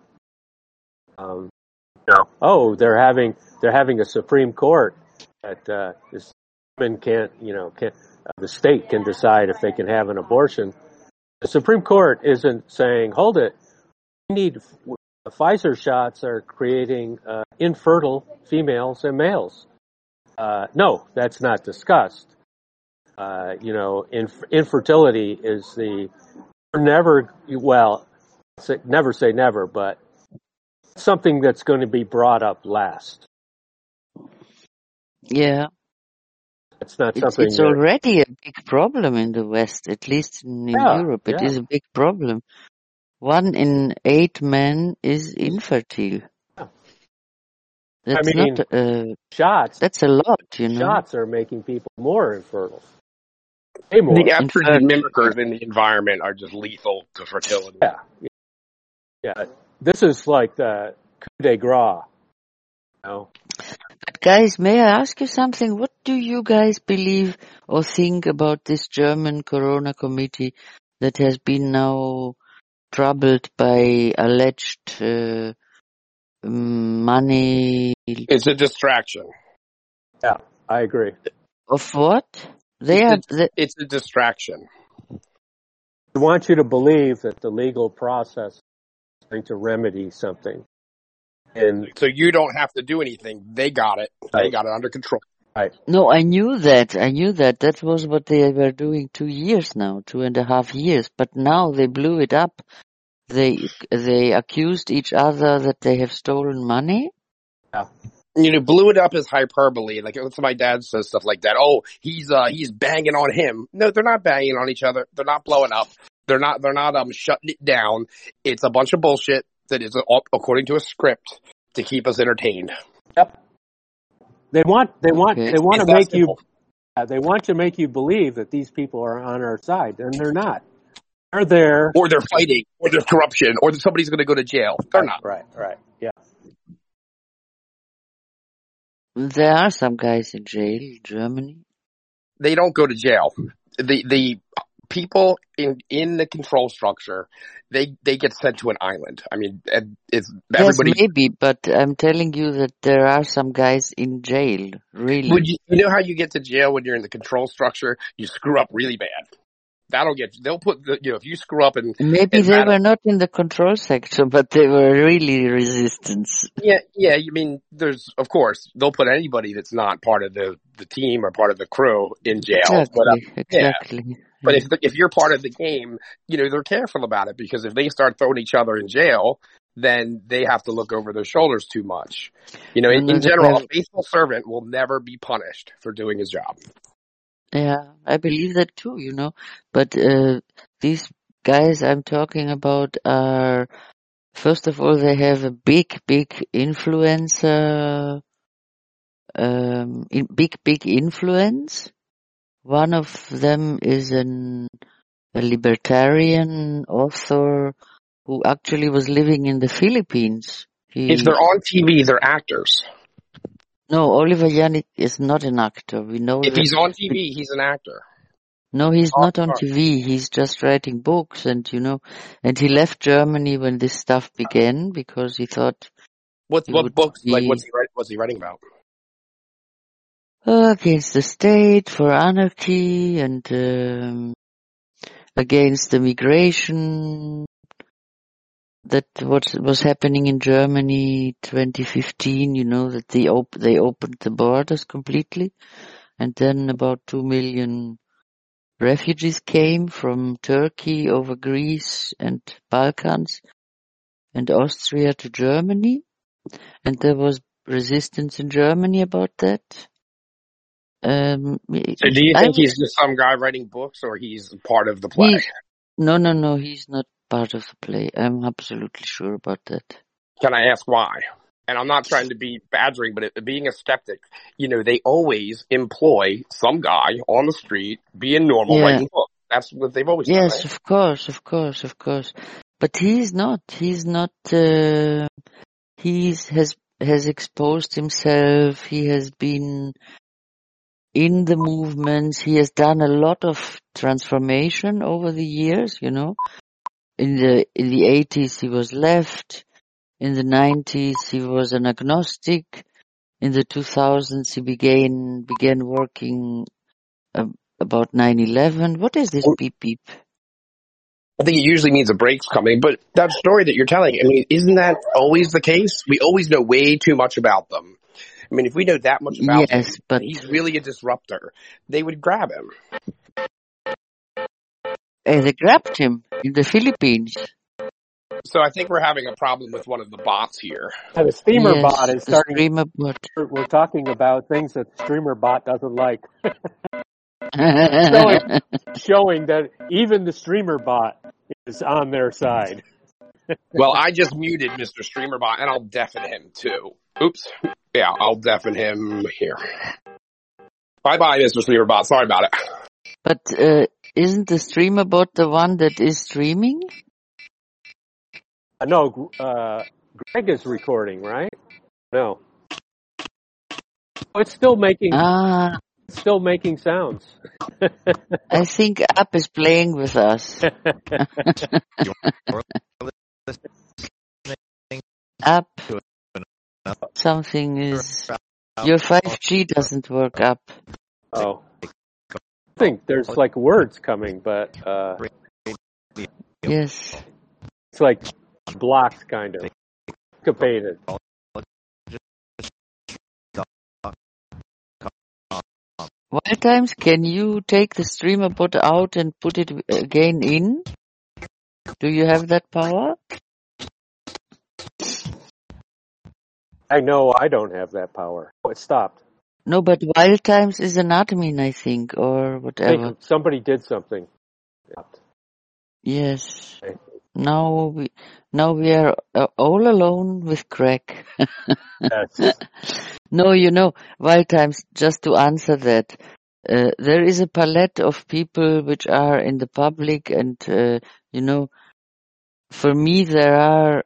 S7: They're having a Supreme Court that this woman can't the state can decide if they can have an abortion. The Supreme Court isn't saying, hold it, the Pfizer shots are creating infertile females and males. No, that's not discussed. Infertility is never say never, but something that's going to be brought up last.
S4: Yeah.
S7: It's not something.
S4: It's already a big problem in the West, at least in Europe. It is a big problem. 1 in 8 men is infertile. That's
S7: shots.
S4: That's a lot, you know.
S7: Shots are making people more infertile. Way more.
S9: The estrogen mimickers in the environment are just lethal to fertility.
S7: Yeah. This is like the coup de grace.
S4: But guys, may I ask you something? What do you guys believe or think about this German Corona Committee that has been now troubled by alleged money?
S9: It's a distraction.
S7: Yeah, I agree.
S4: Of what?
S9: It's a distraction.
S7: I want you to believe that the legal process is going to remedy something. And
S9: so you don't have to do anything. They got it. They got it under control.
S7: Right.
S4: No, I knew that. That was what they were doing 2.5 years. But now they blew it up. They accused each other that they have stolen money.
S7: Yeah.
S9: Blew it up as hyperbole. Like my dad says stuff like that. Oh, he's banging on him. No, they're not banging on each other. They're not blowing up. They're not shutting it down. It's a bunch of bullshit that is according to a script to keep us entertained.
S7: Yep. They want to make you believe that these people are on our side, and they're not. They're there.
S9: Or they're fighting, or there's corruption, or somebody's going to go to jail. They're not.
S7: Right. Yeah.
S4: There are some guys in jail in Germany.
S9: They don't go to jail. The people in the control structure, they get sent to an island. I mean, it's everybody.
S4: Yes, maybe, but I'm telling you that there are some guys in jail, really.
S9: Would you know how you get to jail when you're in the control structure? You screw up really bad. They'll put if you screw up and
S4: Maybe they were not in the control section, but they were really resistance.
S9: Yeah. You mean of course they'll put anybody that's not part of the team or part of the crew in jail.
S4: Exactly.
S9: Yeah. But if you're part of the game, they're careful about it, because if they start throwing each other in jail, then they have to look over their shoulders too much. In general, a faithful servant will never be punished for doing his job.
S4: Yeah, I believe that too, But these guys I'm talking about are, first of all, they have a big influence, big influence. One of them is a libertarian author who actually was living in the Philippines.
S9: If they're on TV, they're actors.
S4: No, Oliver Janik is not an actor. We know
S9: if he's on TV, he's an actor.
S4: No, he's not on TV. He's just writing books, and and he left Germany when this stuff began because he thought.
S9: What books? What's he writing about?
S4: Against the state, for anarchy, and against the migration. That what was happening in Germany 2015, that they opened the borders completely, and then about 2 million refugees came from Turkey over Greece and Balkans and Austria to Germany, and there was resistance in Germany about that.
S9: So do you think he's just some guy writing books, or he's part of the play?
S4: No, he's not part of the play. I'm absolutely sure about that.
S9: Can I ask why? And I'm not trying to be badgering, but being a skeptic, they always employ some guy on the street being normal writing books. That's what they've always done.
S4: Yes, right? Of course. But he's not. He has exposed himself. He has been in the movements. He has done a lot of transformation over the years, In the 80s, he was left. In the 90s, he was an agnostic. In the 2000s, he began working about 9/11. What is this beep beep?
S9: I think it usually means a break's coming, but that story that you're telling, isn't that always the case? We always know way too much about them. If we know that much about him, but he's really a disruptor, they would grab him.
S4: They grabbed him in the Philippines.
S9: So I think we're having a problem with one of the bots here.
S7: And the streamer bot is starting.
S4: Streamer bot.
S7: We're talking about things that the streamer bot doesn't like. showing that even the streamer bot is on their side.
S9: Well, I just muted Mr. Streamer Bot, and I'll deafen him too. Oops. Yeah, I'll deafen him here. Bye-bye, Mr. Streamer Bot. Sorry about it.
S4: But isn't the streamer bot the one that is streaming?
S7: No, Greg is recording, right? No. It's still making. Still making sounds.
S4: I think App is playing with us. App, something is. Your 5G doesn't work, App.
S7: Oh. I think there's like words coming, but.
S4: Yes.
S7: It's like blocked, kind of. Capated.
S4: Wild Times, can you take the streamer bot out and put it again in? Do you have that power?
S7: I know I don't have that power. Oh, it stopped.
S4: No, but Wild Times is an admin, I think, or whatever.
S7: Somebody did something.
S4: Yes. Okay. Now we are all alone with Craig.
S7: Yes.
S4: No, Wild Times, just to answer that, there is a palette of people which are in the public and You know, for me there are,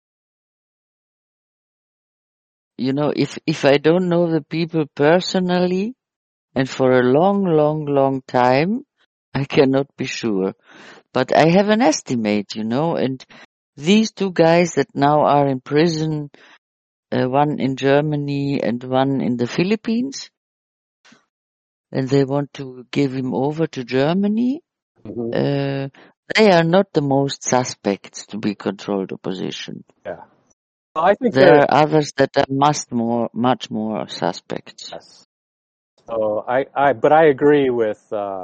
S4: you know, if I don't know the people personally and for a long time, I cannot be sure. But I have an estimate, you know, and these two guys that now are in prison, one in Germany and one in the Philippines, and they want to give him over to Germany, they are not the most suspects to be controlled opposition.
S7: Yeah. Well, I think
S4: There are others that are much more suspects.
S7: Yes. So but I agree with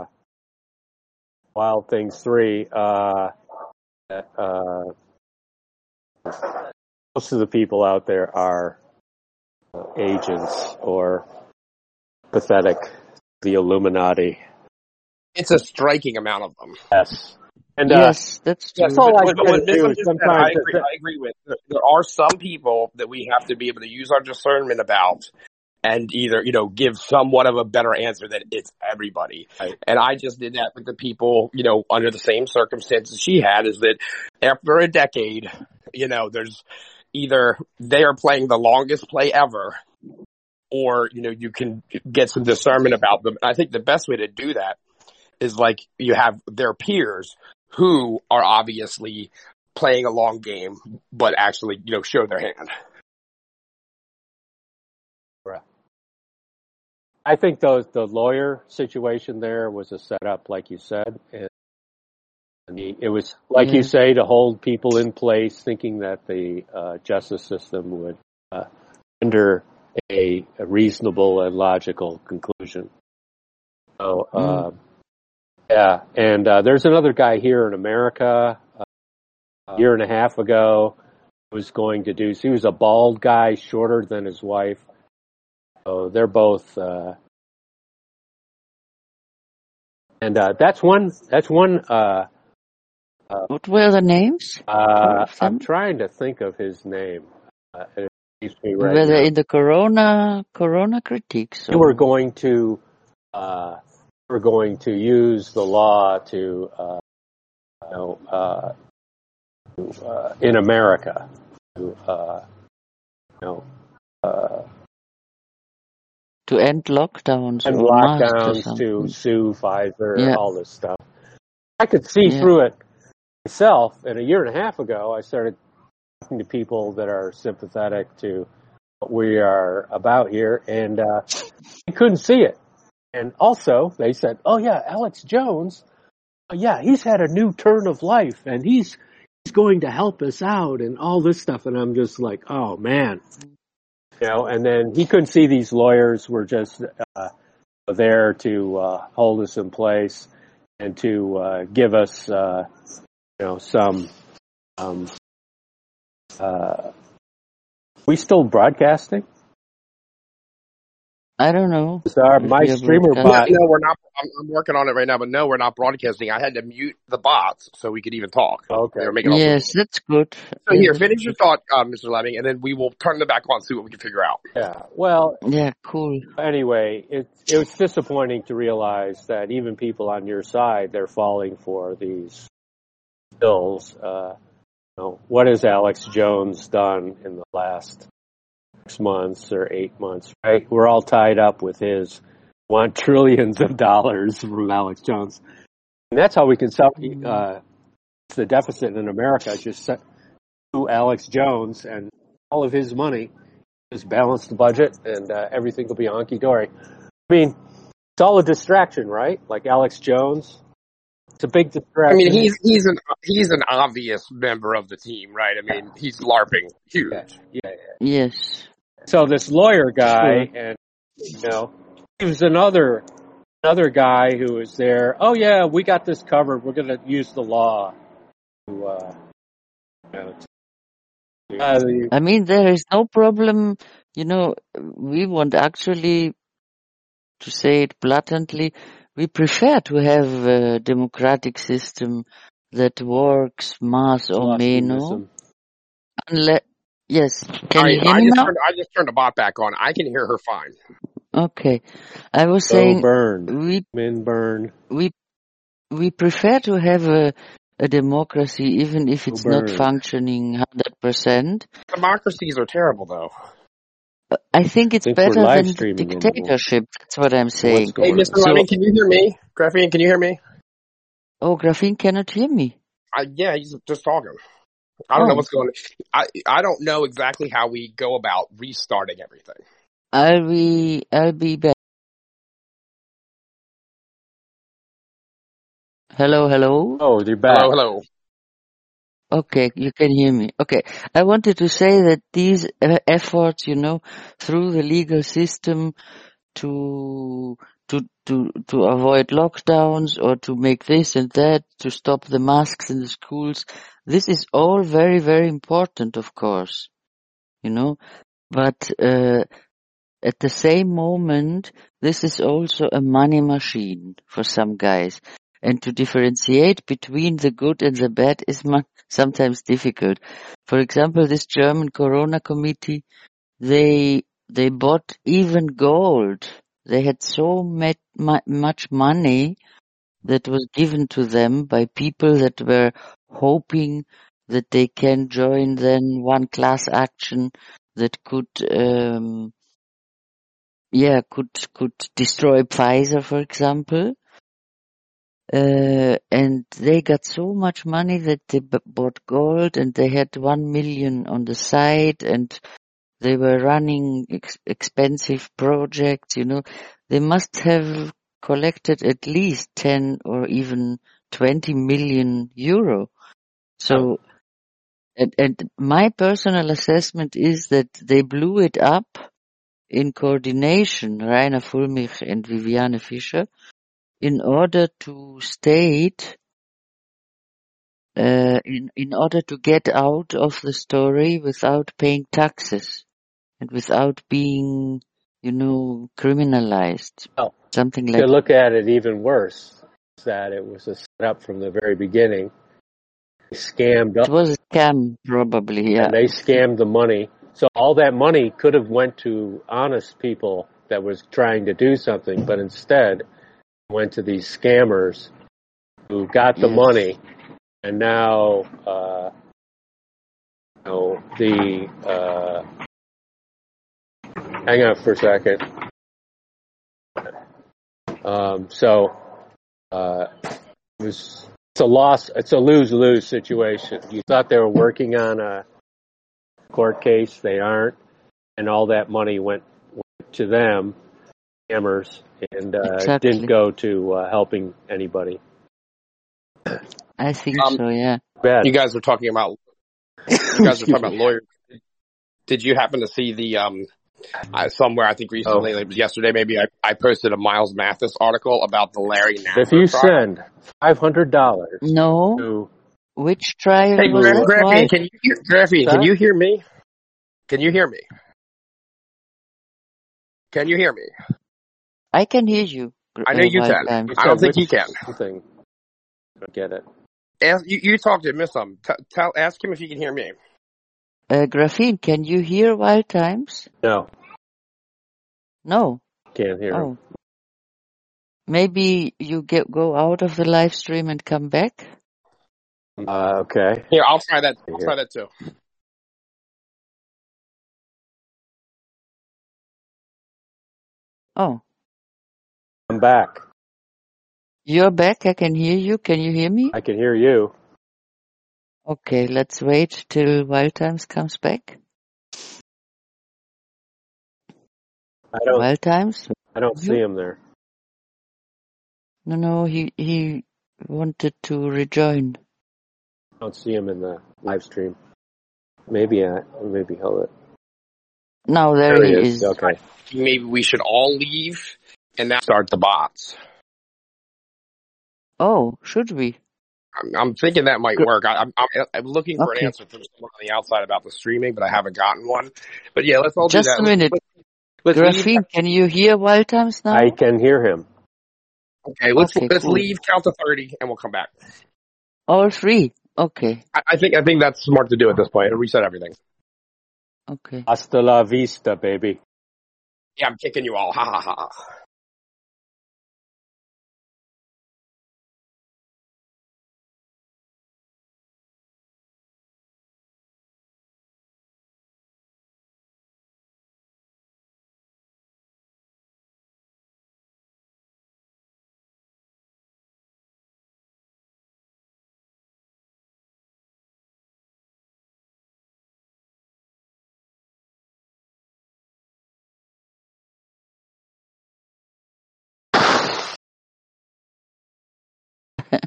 S7: Wild Things 3. Most of the people out there are agents or pathetic, the Illuminati.
S9: It's a striking amount of them.
S7: Yes. And
S4: yes, that's true.
S7: That's all I
S9: What
S7: can do.
S9: I agree with. There are some people that we have to be able to use our discernment about and either, you know, give somewhat of a better answer that it's everybody.
S7: Right.
S9: And I just did that with the people, you know, under the same circumstances she had, is that after a decade, you know, there's either they are playing the longest play ever, or, you know, you can get some discernment about them. And I think the best way to do that is like you have their peers who are obviously playing a long game, but actually, you know, show their hand.
S7: Right. I think the lawyer situation there was a setup, like you said. And it was, like you say, to hold people in place, thinking that the justice system would render a reasonable and logical conclusion. So, yeah, and there's another guy here in America a year and a half ago who was going to do, he was a bald guy, shorter than his wife. So they're both, and that's one,
S4: what were the names?
S7: I'm trying to think of his name. It escapes me right
S4: Whether
S7: now.
S4: in the Corona critiques.
S7: We're going to use the law to, in America,
S4: to end lockdowns.
S7: And
S4: or
S7: lockdowns, to sue Pfizer, all this stuff. I could see
S4: Yeah.
S7: through it myself, and a year and a half ago, I started talking to people that are sympathetic to what we are about here, and I couldn't see it. And also, they said, "Oh yeah, Alex Jones, yeah, he's had a new turn of life, and he's going to help us out, and all this stuff." And I'm just like, "Oh man." You know, and then he couldn't see these lawyers were just there to hold us in place and to give us, some. We still broadcasting?
S4: I don't know.
S7: My streamer bot.
S9: No, we're not. I'm working on it right now, but no, we're not broadcasting. I had to mute the bots so we could even talk.
S7: Okay.
S9: They were making all
S4: Yes, that's good.
S9: So here, finish your thought, Mr. Lemming, and then we will turn them back on and see what we can figure out.
S7: Yeah. Well.
S4: Yeah. Cool.
S7: Anyway, it was disappointing to realize that even people on your side, they're falling for these bills. What has Alex Jones done in the last 6 months or 8 months, right? We're all tied up with his trillions of dollars from Alex Jones. And that's how we can sell the deficit in America, just set to Alex Jones and all of his money, just balance the budget and everything will be honky-dory. I mean, it's all a distraction, right? Like Alex Jones. It's a big distraction.
S9: I mean, he's an obvious member of the team, right? I mean, he's LARPing huge.
S7: Yeah.
S4: Yes.
S7: So this lawyer guy, and he was another guy who was there. Oh yeah, we got this covered. We're going to use the law to.
S4: I mean, there is no problem. We want actually, to say it bluntly, we prefer to have a democratic system that works más o menos. Yes. Can you hear me now?
S9: I just turned the bot back on. I can hear her fine.
S4: Okay. I was saying
S7: burn.
S4: we prefer to have a a democracy, even if it's not
S11: Bird.
S4: functioning 100%.
S9: Democracies are terrible, though.
S4: I think it's
S7: I think we're
S4: better
S7: live
S4: than the
S7: streaming anymore.
S4: dictatorship. That's what I'm
S7: What's
S4: saying.
S9: Hey,
S7: going
S9: Mr.
S7: on?
S4: So,
S9: Lemming, can you hear me? Graphene, can you hear me?
S4: oh, Graphene cannot hear me.
S9: Yeah, he's just talking. I don't know
S4: Oh,
S9: what's going on. I don't know exactly how we go about restarting everything.
S4: I'll be back. Hello.
S7: Oh, you're back.
S9: Hello.
S4: Okay, you can hear me. Okay, I wanted to say that these efforts, through the legal system to avoid lockdowns or to make this and that, to stop the masks in the schools, this is all very, very important, of course, but at the same moment, this is also a money machine for some guys. And to differentiate between the good and the bad is sometimes difficult. For example, this German Corona Committee, they bought even gold. They had so much money that was given to them by people that were hoping that they can join then one class action that could destroy Pfizer, for example. And they got so much money that they bought gold, and they had 1 million on the side, and they were running expensive projects, They must have collected at least 10 or even 20 million euro. So, and my personal assessment is that they blew it up in coordination, Rainer Fulmich and Viviane Fischer, in order to state, in order to get out of the story without paying taxes and without being, criminalized.
S7: Well,
S4: Something
S7: you
S4: like
S7: could look at it even worse, that it was a setup from the very beginning. They scammed
S4: it
S7: up,
S4: was a scam, probably, yeah.
S7: and they scammed the money. So all that money could have went to honest people that was trying to do something, but instead went to these scammers who got the
S4: Yes.
S7: money, and now hang on for a second. It's a lose-lose situation. You thought they were working on a court case, they aren't, and all that money went to them, scammers, and
S4: Exactly.
S7: didn't go to helping anybody.
S4: I think so, yeah.
S7: Bad.
S9: You guys were talking about lawyers. Did you happen to see the somewhere, I think recently, it was yesterday maybe, I posted a Miles Mathis article about the Larry Nassar
S7: If you
S9: trial.
S7: send $500
S4: No.
S7: to...
S4: Which trial
S9: Hey,
S4: was that?
S9: Graphene, can you hear me? Can you hear me? Can you hear me?
S4: I can hear you.
S9: I know you can.
S4: Time.
S9: I don't think he can.
S7: Something. I get it.
S9: You talk to him, miss him. Ask him if he can hear me.
S4: Graphene, can you hear Wild Times?
S7: No.
S4: No.
S7: Can't hear him.
S4: Maybe you go out of the live stream and come back?
S7: Okay.
S9: Here, I'll try that. I'll try that too.
S4: Oh.
S7: I'm back.
S4: You're back? I can hear you. Can you hear me?
S7: I can hear you.
S4: Okay, let's wait till Wild Times comes back. Wild Times?
S7: I don't see him there.
S4: No, he wanted to rejoin.
S7: I don't see him in the live stream. Maybe he'll it.
S4: No, there he is.
S7: Okay.
S9: Maybe we should all leave and now start the bots.
S4: Oh, should we?
S9: I'm thinking that might work. I'm looking for
S4: Okay.
S9: an answer from someone on the outside about the streaming, but I haven't gotten one. But yeah, let's all do
S4: Just
S9: that.
S4: a minute.
S9: Let's
S4: Graphene, can you hear Wild Times now?
S7: I can hear him.
S9: Okay, let's
S4: cool.
S9: leave, count to 30, and we'll come back.
S4: All three? Okay.
S9: I think that's smart to do at this point. It'll reset everything.
S4: Okay.
S7: Hasta la vista, baby.
S9: Yeah, I'm kicking you all. Ha ha ha.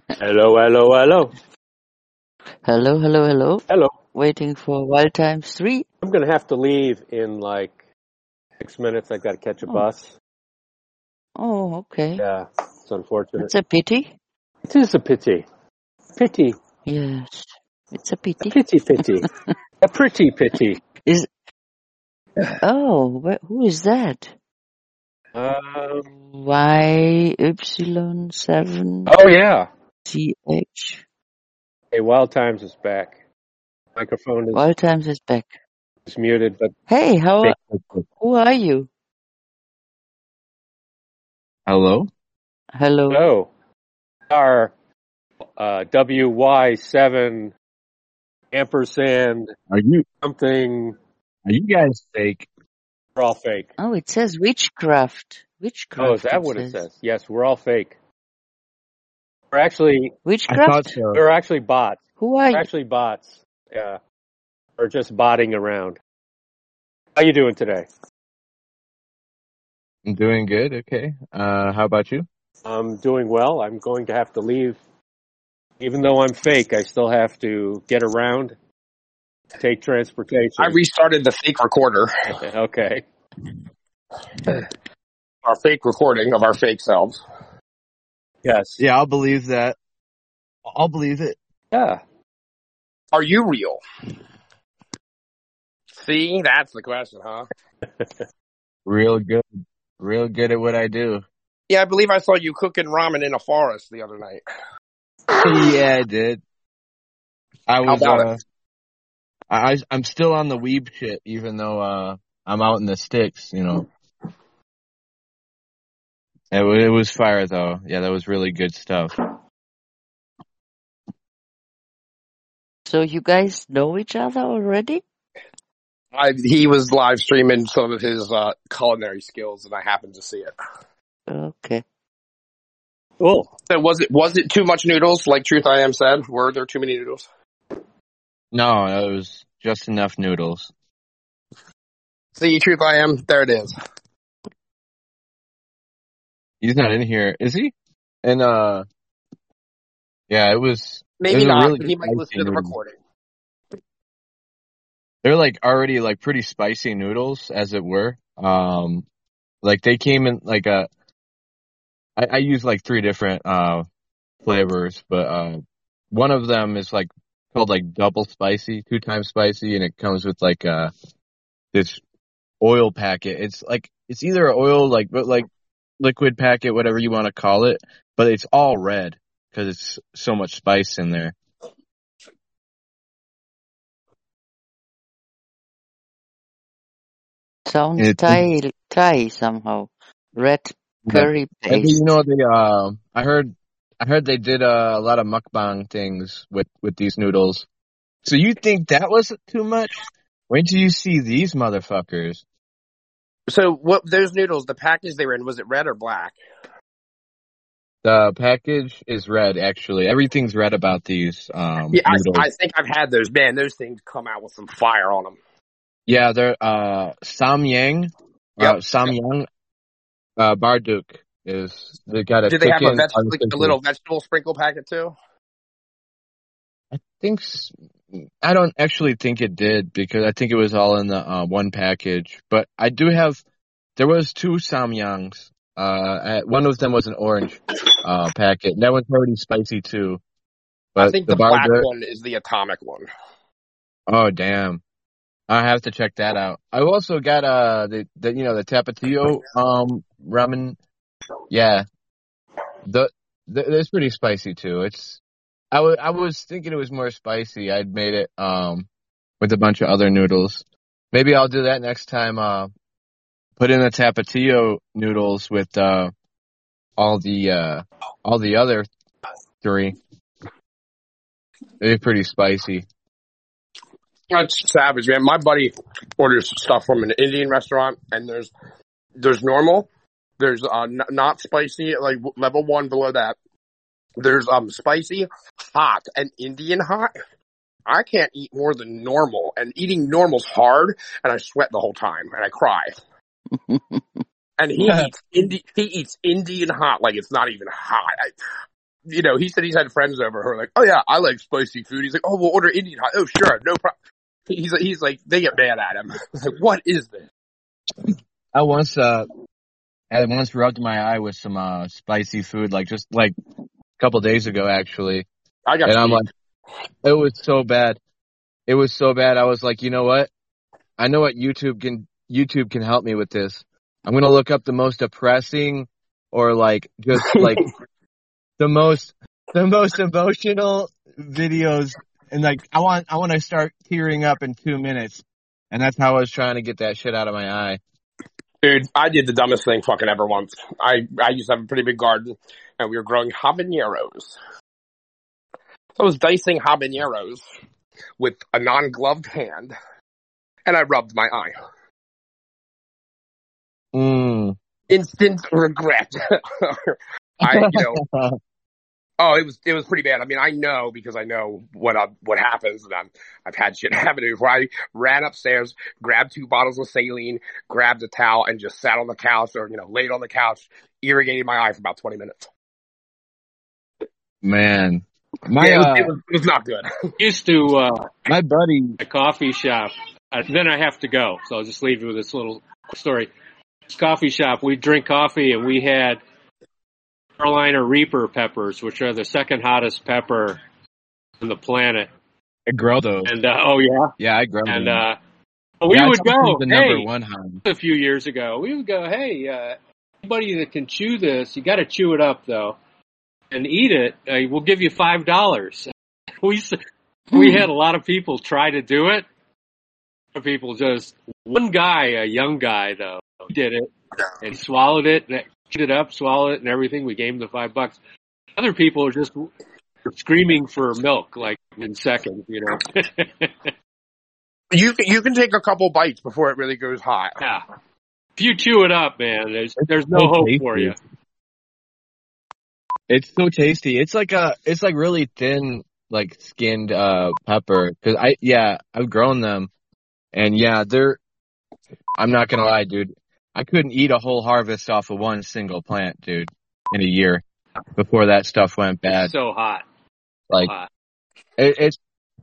S7: Hello, hello, hello.
S4: Hello, hello, hello.
S7: Hello.
S4: Waiting for Wild Times 3.
S7: I'm going to have to leave in like 6 minutes. I've got to catch a bus.
S4: Oh, okay.
S7: Yeah, it's unfortunate.
S4: It's a pity.
S7: It is a pity. Pity.
S4: Yes, it's a pity.
S7: A pity. A pretty pity.
S4: Who is that? Y-Y-7.
S7: Oh, yeah.
S4: CH.
S7: Hey, Wild Times is back. Microphone
S4: Wild Times is back.
S7: is muted, but
S4: Hey, who are you?
S12: Hello?
S4: Hello.
S7: Hello. Our WY7 ampersand
S12: Are you
S7: something.
S12: Are you guys fake?
S7: We're all fake.
S4: Oh, it says witchcraft.
S7: Oh, is that what it says? Yes, we're all fake. We're actually
S4: witchcraft.
S12: I thought so.
S7: We're actually bots.
S4: Who are you?
S7: We're actually bots. Yeah. We're just botting around. How you doing today?
S12: I'm doing good. Okay. How about you?
S7: I'm doing well. I'm going to have to leave. Even though I'm fake, I still have to get around, take transportation.
S9: I restarted the fake recorder.
S7: Okay.
S9: Our fake recording of our fake selves.
S7: Yes.
S12: Yeah, I'll believe that. I'll believe it.
S7: Yeah.
S9: Are you real? See, that's the question, huh?
S12: Real good. Real good at what I do.
S9: Yeah, I believe I saw you cooking ramen in a forest the other night.
S12: Yeah, I did. I was,
S9: How about it?
S12: I'm still on the weeb shit, even though, I'm out in the sticks, you know. It was fire, though. Yeah, that was really good stuff.
S4: So you guys know each other already?
S9: He was live streaming some of his culinary skills, and I happened to see it.
S4: Okay.
S7: Cool.
S9: So was it too much noodles, like Truth I Am said? Were there too many noodles?
S12: No, it was just enough noodles.
S9: See, Truth I Am, there it is.
S12: He's not in here, is he? And, yeah, it was...
S9: Maybe
S12: it was
S9: not,
S12: really
S9: but he might listen to the
S12: noodle.
S9: recording.
S12: They're like already like pretty spicy noodles, as it were. Like they came in like I use like 3 different flavors, but one of them is like called like double spicy, 2 times spicy, and it comes with like this oil packet. It's either an oil like liquid packet, whatever you want to call it, but it's all red because it's so much spice in there.
S4: Sounds Thai somehow. Red curry
S12: And
S4: paste.
S12: you know I heard they did a lot of mukbang things with these noodles. So you think that was too much? Wait till you see these motherfuckers.
S9: So what? Those noodles, the package they were in, was it red or black?
S12: The package is red, actually. Everything's red about these
S9: Yeah,
S12: noodles.
S9: I think I've had those. Man, those things come out with some fire on them.
S12: Yeah, they're Samyang.
S9: Yep.
S12: Samyang Barduk is they got a
S9: Do they have
S12: chicken.
S9: a little vegetable sprinkle packet too?
S12: I don't actually think it did because I think it was all in the one package. But I do have. There was 2 Samyangs. One of them was an orange packet. And that one's already spicy too. But
S9: I think the black one is the atomic one.
S12: Oh damn! I have to check that out. I also got the Tapatio ramen. Yeah, it's pretty spicy too. I was thinking it was more spicy. I'd made it with a bunch of other noodles. Maybe I'll do that next time. Put in the Tapatio noodles with all the other 3. They're pretty spicy.
S9: That's savage, man. My buddy orders stuff from an Indian restaurant, and there's normal, there's not spicy, like level 1 below that. There's spicy, hot, and Indian hot. I can't eat more than normal, and eating normal's hard, and I sweat the whole time, and I cry. And he eats Indian hot like it's not even hot. he said he's had friends over who are like, oh yeah, I like spicy food. He's like, oh, we'll order Indian hot. Oh, sure, no problem. He's like, they get mad at him. Like, what is this?
S12: I once rubbed my eye with some spicy food, just a couple days ago, actually.
S9: And
S12: I'm like, it was so bad. It was so bad. I was like, you know what? I know what YouTube can help me with this. I'm gonna look up the most depressing or just the most emotional videos, and I want to start tearing up in 2 minutes, and that's how I was trying to get that shit out of my eye.
S9: Dude, I did the dumbest thing fucking ever once. I used to have a pretty big garden, and we were growing habaneros. So I was dicing habaneros with a non-gloved hand, and I rubbed my eye. Instant regret. It was pretty bad. I mean, I know because I know what happens, and I've had shit happen to me where I ran upstairs, grabbed 2 bottles of saline, grabbed a towel, and just sat on the couch or laid on the couch, irrigating my eye for about 20 minutes.
S12: Man,
S9: it was not good.
S13: Used to
S12: my buddy
S13: a coffee shop. Then I have to go, so I'll just leave you with this little story. This coffee shop, we drink coffee, and we had Carolina Reaper peppers, which are the second hottest pepper on the planet.
S12: I grow those.
S13: And oh yeah,
S12: yeah, I grow them.
S13: And we would go.
S12: The number one hind.
S13: A few years ago, we would go. Hey, anybody that can chew this, you got to chew it up though, and eat it. We'll give you $5. We had a lot of people try to do it. People one guy, a young guy though, did it and swallowed it. Chewed it up, swallowed it, and everything. We gave him the $5. Other people are just screaming for milk, in seconds,
S9: You can take a couple bites before it really goes hot.
S13: Yeah, if you chew it up, man, there's no hope for you.
S12: It's so tasty. It's really thin, skinned pepper. Cause I've grown them, and I'm not gonna lie, dude. I couldn't eat a whole harvest off of one single plant, dude, in a year before that stuff went bad.
S13: It's so hot.
S12: It's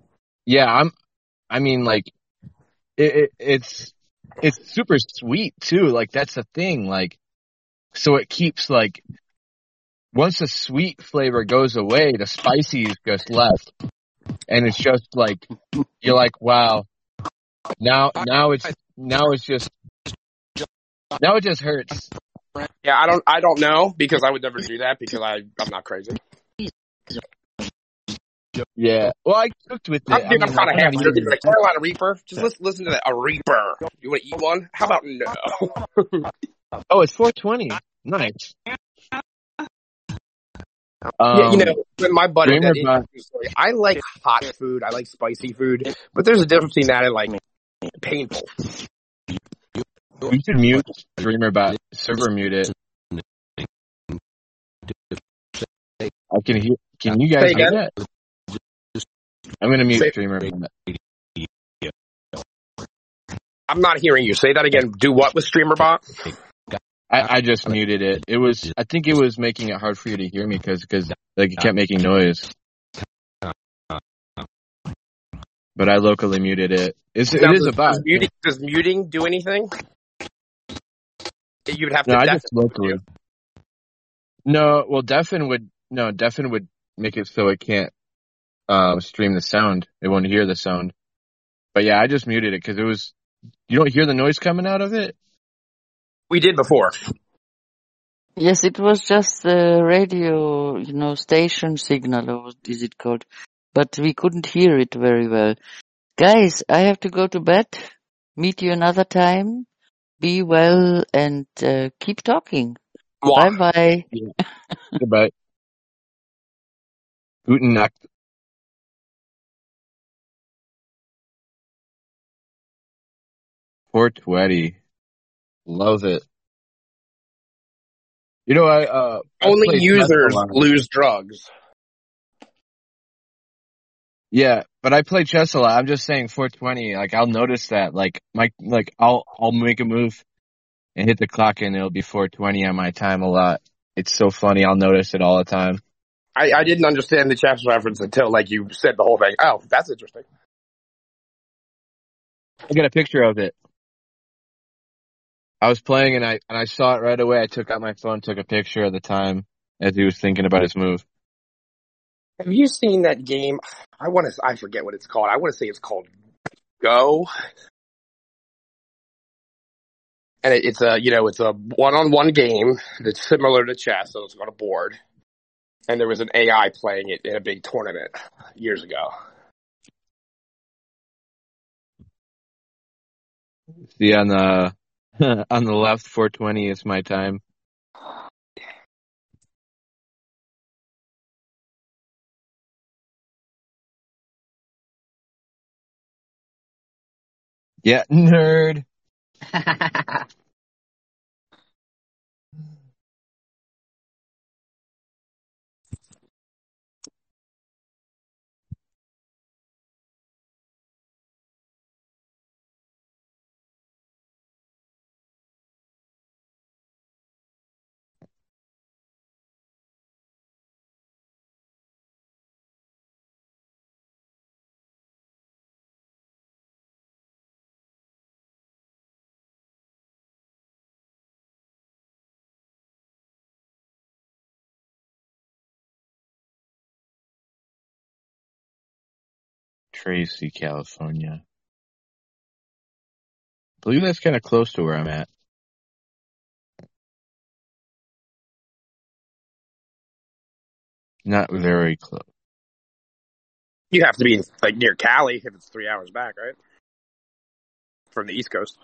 S12: super sweet too. That's the thing. So it keeps once the sweet flavor goes away, the spicy is just left. And it's just you're like, wow. Now it just hurts.
S9: Yeah, I don't know because I would never do that because I'm not crazy.
S12: Yeah, well, I cooked with it.
S9: I'm kind of happy. The Carolina Reaper. Just listen to that. A Reaper. You want to eat one? How about no?
S12: Oh, it's $4.20. Nice.
S9: When my buddy, I like hot food. I like spicy food, but there's a difference between that and painful.
S12: You should mute Dreamerbot. Server mute it. I can hear. Can you guys hear that? I'm gonna mute Dreamerbot.
S9: I'm not hearing you. Say that again. Do what with Streamerbot?
S12: I just muted it. I think it was making it hard for you to hear me because it kept making noise. But I locally muted it. It is a bot.
S9: Does muting do anything? You'd have to.
S12: No, I just locally. No, well, Deafin would make it so it can't stream the sound. It won't hear the sound. But yeah, I just muted it because you don't hear the noise coming out of it?
S9: We did before.
S4: Yes, it was just the radio, station signal, or what is it called? But we couldn't hear it very well. Guys, I have to go to bed. Meet you another time. Be well and keep talking.
S9: Wow.
S4: Bye-bye.
S12: Yeah. Goodbye. Guten Nacht. $4.20. Love it.
S9: Only users lose drugs.
S12: Yeah, but I play chess a lot. I'm just saying $4.20. I'll notice that. I'll make a move and hit the clock and it'll be $4.20 on my time a lot. It's so funny. I'll notice it all the time.
S9: I didn't understand the chess reference until like you said the whole thing. Oh, that's interesting.
S12: I got a picture of it. I was playing and I saw it right away. I took out my phone, took a picture of the time as he was thinking about his move.
S9: Have you seen that game? I forget what it's called. I want to say it's called Go. And it's a one-on-one game that's similar to chess, so it's on a board. And there was an AI playing it in a big tournament years ago.
S12: See on the on the left, 420 is my time. Yeah, nerd. Tracy, California. I believe that's kind of close to where I'm at. Not very close.
S9: You have to be like near Cali if it's 3 hours back, right? From the East Coast.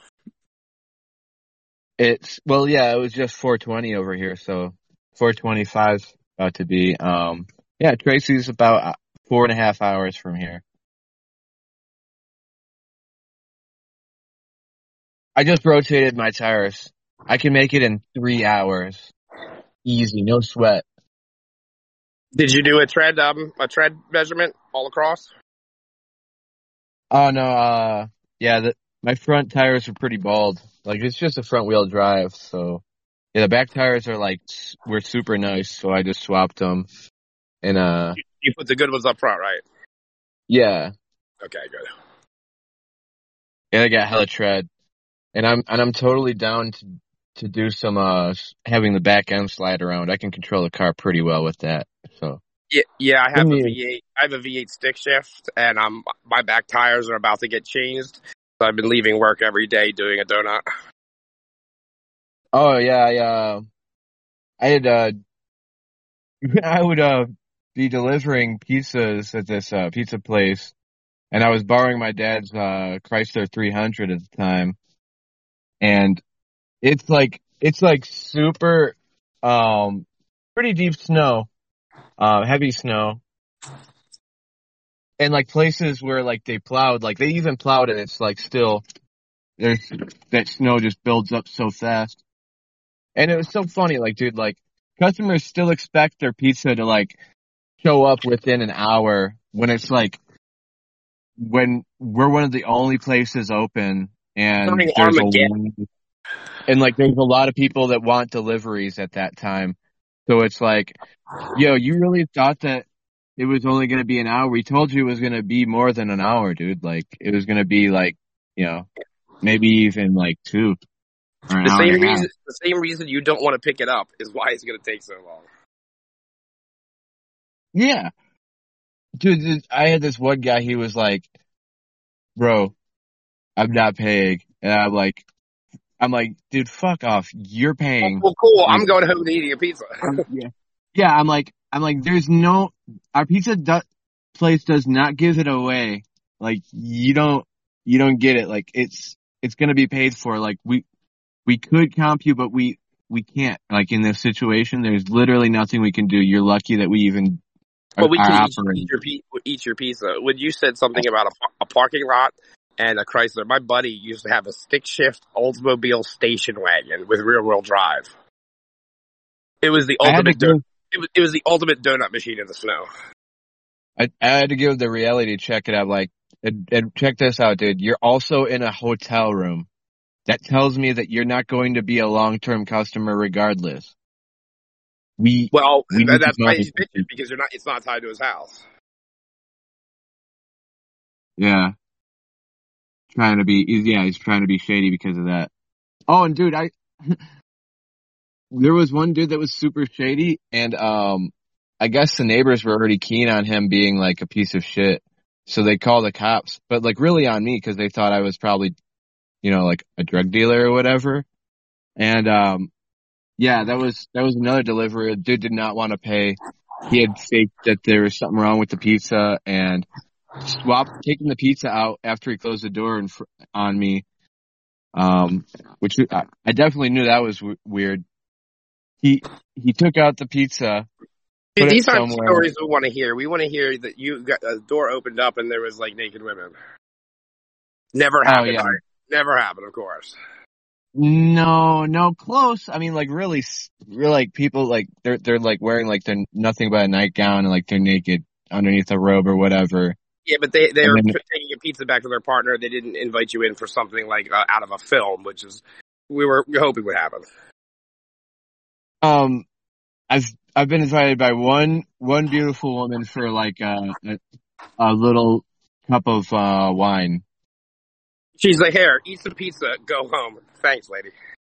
S12: It was just 420 over here, so 425 about to be. Yeah, Tracy's about 4.5 hours from here. I just rotated my tires. I can make it in 3 hours. Easy, no sweat.
S9: Did you do a tread measurement all across?
S12: Oh no, my front tires are pretty bald. Like it's just a front wheel drive, so yeah, the back tires were super nice, so I just swapped them. And
S9: you put the good ones up front, right?
S12: Yeah.
S9: Okay, good.
S12: Yeah, I got hella tread. And I'm totally down to do some having the back end slide around. I can control the car pretty well with that. So
S9: yeah, I have a V8. I have a V8 stick shift, and my back tires are about to get changed. So I've been leaving work every day doing a donut.
S12: Oh yeah, I would be delivering pizzas at this pizza place, and I was borrowing my dad's Chrysler 300 at the time. And it's like super, pretty deep snow, heavy snow. And like places where like they plowed, like they even plowed it, it's like still, that snow just builds up so fast. And it was so funny, like dude, like customers still expect their pizza to like show up within an hour when it's like, when we're one of the only places open and there's there's a lot of people that want deliveries at that time. So it's like, yo, you really thought that it was only going to be an hour? We told you it was going to be more than an hour, dude. Like, it was going to be like, maybe even like 2 or an hour and a half.
S9: The same reason you don't want to pick it up is why it's going to take so long.
S12: Yeah. Dude, I had this one guy, he was like, bro, I'm not paying. And I'm like, dude, fuck off. You're paying.
S9: Oh, cool. I'm going home and eating a pizza.
S12: Yeah. I'm like, there's no, our pizza place does not give it away. Like, you don't get it. Like, it's going to be paid for. Like, we could comp you, but we can't. Like, in this situation, there's literally nothing we can do. You're lucky that we even
S9: Well, we can
S12: operating.
S9: eat your pizza. When you said something about a parking lot and a Chrysler, my buddy used to have a stick shift Oldsmobile station wagon with rear wheel drive. It was the ultimate. It was the ultimate donut machine in the snow.
S12: I had to give the reality check it out. Like, and check this out, dude. You're also in a hotel room. That tells me that you're not going to be a long-term customer regardless.
S9: Well,
S12: we need to
S9: that's
S12: go
S9: why
S12: to
S9: he's bitching, because it's not tied to his house.
S12: yeah, he's trying to be shady because of that. Oh, and dude, there was one dude that was super shady, and I guess the neighbors were already keen on him being like a piece of shit, so they called the cops, but like really on me because they thought I was probably, like a drug dealer or whatever. And yeah, that was another delivery. The dude did not want to pay. He had faked that there was something wrong with the pizza and taking the pizza out after he closed the door on me. Which I definitely knew that was weird. He took out the pizza, put
S9: These
S12: it
S9: aren't
S12: somewhere.
S9: stories we want to hear. We want to hear that you got a door opened up and there was like naked women. Never happened.
S12: Yeah.
S9: Right? Never happened, of course.
S12: No, close. I mean, like really, like people like they're like wearing like they're nothing but a nightgown and like they're naked underneath a robe or whatever.
S9: Yeah, but they were taking a pizza back to their partner. They didn't invite you in for something like out of a film, which is we were hoping would happen.
S12: I've been invited by one beautiful woman for like a little cup of wine.
S9: She's like, "Here, eat some pizza, go home. Thanks, lady."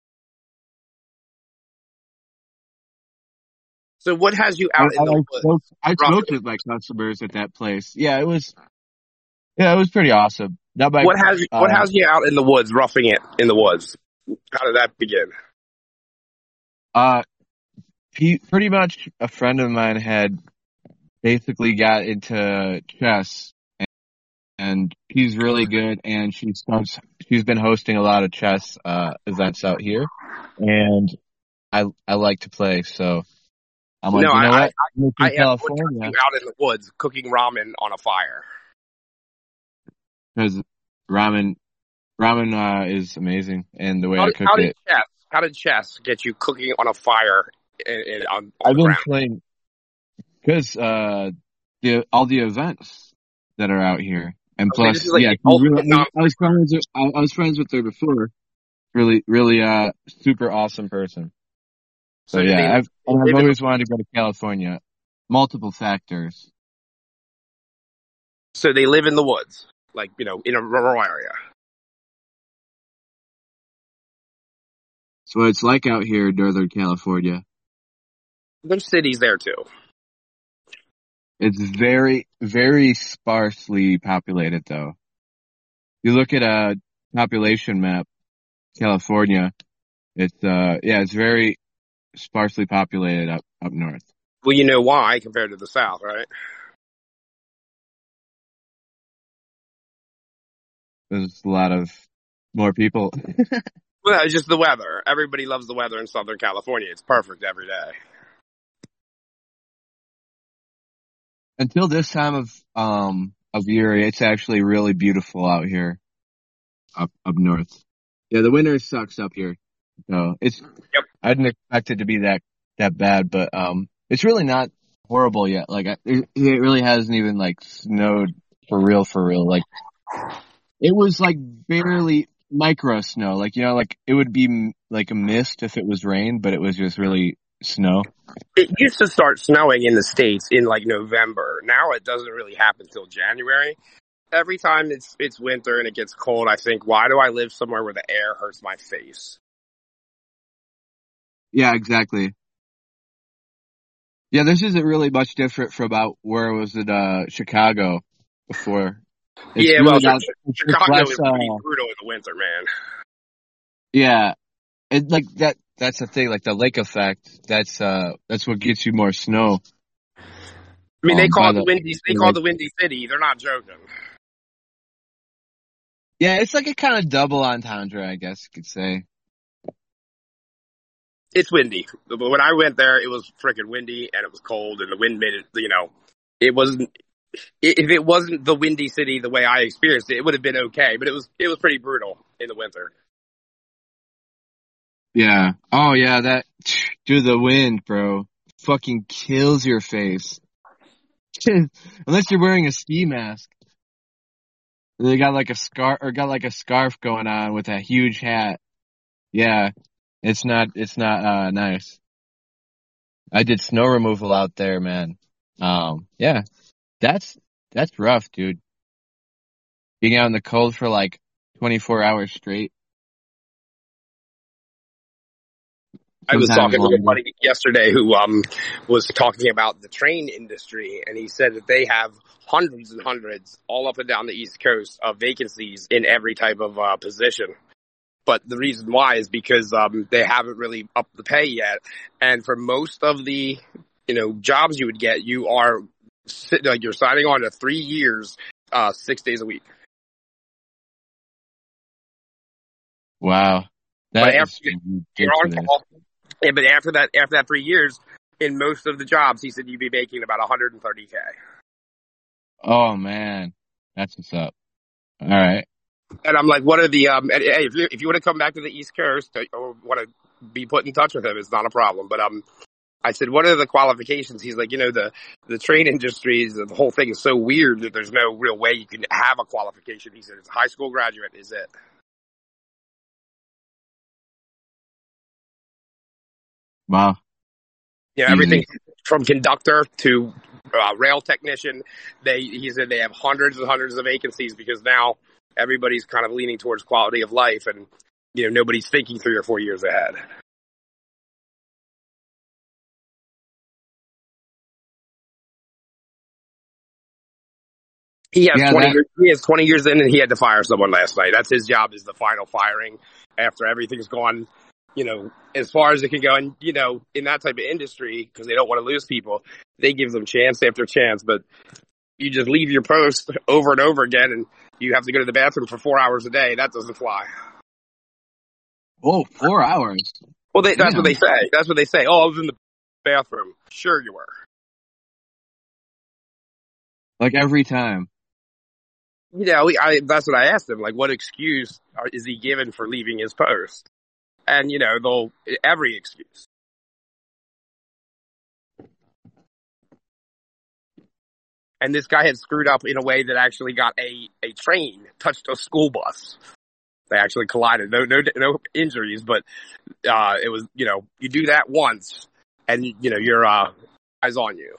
S9: So what has you out in the woods?
S12: I smoked with my customers at that place. Yeah, it was pretty awesome.
S9: What has you out in the woods, roughing it in the woods? How did that begin?
S12: Pretty much a friend of mine had basically got into chess, and he's really good, and she's been hosting a lot of chess events out here, and I like to play, so I'm like, what?
S9: I have out in the woods cooking ramen on a fire.
S12: Because ramen is amazing, and the way I cook it.
S9: How did chess get you cooking on a fire?
S12: I've been playing because all the events that are out here, and plus, I was friends with her before. Really, super awesome person. So yeah, I've always wanted to go to California. Multiple factors.
S9: So they live in the woods, like in a rural area.
S12: So it's like out here in Northern California.
S9: There's cities there too.
S12: It's very, very sparsely populated, though. You look at a population map, California. It's very sparsely populated up north.
S9: Well, you know why compared to the south, right?
S12: There's a lot of more people.
S9: Well, it's just the weather. Everybody loves the weather in Southern California. It's perfect every day.
S12: Until this time of year, it's actually really beautiful out here, up north. Yeah, the winter sucks up here, so I didn't expect it to be that bad, but it's really not horrible yet. Like it really hasn't even like snowed for real. Like it was like barely micro snow. Like like it would be like a mist if it was rain, but it was just really snow.
S9: It used to start snowing in the States in like November. Now it doesn't really happen till January. Every time it's winter and it gets cold, I think, why do I live somewhere where the air hurts my face?
S12: Yeah, exactly. Yeah, this isn't really much different from about where I was in Chicago before.
S9: Chicago is pretty brutal in the winter, man.
S12: Yeah, like that. That's the thing, like the lake effect. That's what gets you more snow.
S9: I mean, they call the Windy City. They're not joking.
S12: Yeah, it's like a kind of double entendre, I guess you could say.
S9: It's windy. But when I went there, it was freaking windy and it was cold, and the wind made it. It wasn't. If it wasn't the Windy City the way I experienced it, it would have been okay. But it was pretty brutal in the winter.
S12: Yeah. Oh yeah, dude, the wind, bro, fucking kills your face. Unless you're wearing a ski mask. They got like a scarf going on with a huge hat. Yeah. It's not nice. I did snow removal out there, man. Yeah, that's rough, dude. Being out in the cold for like 24 hours straight.
S9: I was
S12: Sometimes
S9: talking to a
S12: longer.
S9: buddy yesterday who was talking about the train industry, and he said that they have hundreds and hundreds all up and down the East Coast of vacancies in every type of position. But the reason why is because they haven't really upped the pay yet, and for most of the jobs you would get, you are you're signing on to 3 years, 6 days a week.
S12: Wow,
S9: But
S12: that
S9: after
S12: is
S9: you're on
S12: ridiculous.
S9: call, yeah, but after that 3 years, in most of the jobs, he said you'd be making about $130K.
S12: Oh man, that's what's up. All right.
S9: And I'm like, what are the hey, if you want to come back to the East Coast or want to be put in touch with him, it's not a problem. But I said, what are the qualifications? He's like, the train industry, the whole thing is so weird that there's no real way you can have a qualification. He said, it's a high school graduate, is it?
S12: Wow.
S9: Yeah, everything from conductor to rail technician. He said they have hundreds and hundreds of vacancies because now everybody's kind of leaning towards quality of life, and nobody's thinking 3 or 4 years ahead. He has 20 years in, and he had to fire someone last night. That's his job, is the final firing after everything's gone, as far as it can go. And, in that type of industry, because they don't want to lose people, they give them chance after chance. But you just leave your post over and over again, and you have to go to the bathroom for 4 hours a day. That doesn't fly.
S12: Oh, 4 hours.
S9: Well, that's what they say. That's what they say. Oh, I was in the bathroom. Sure you were.
S12: Like every time.
S9: That's what I asked him. Like, what excuse is he given for leaving his post? And, every excuse. And this guy had screwed up in a way that actually got a train touched a school bus. They actually collided. No injuries, but it was, you do that once, and, your eyes on you.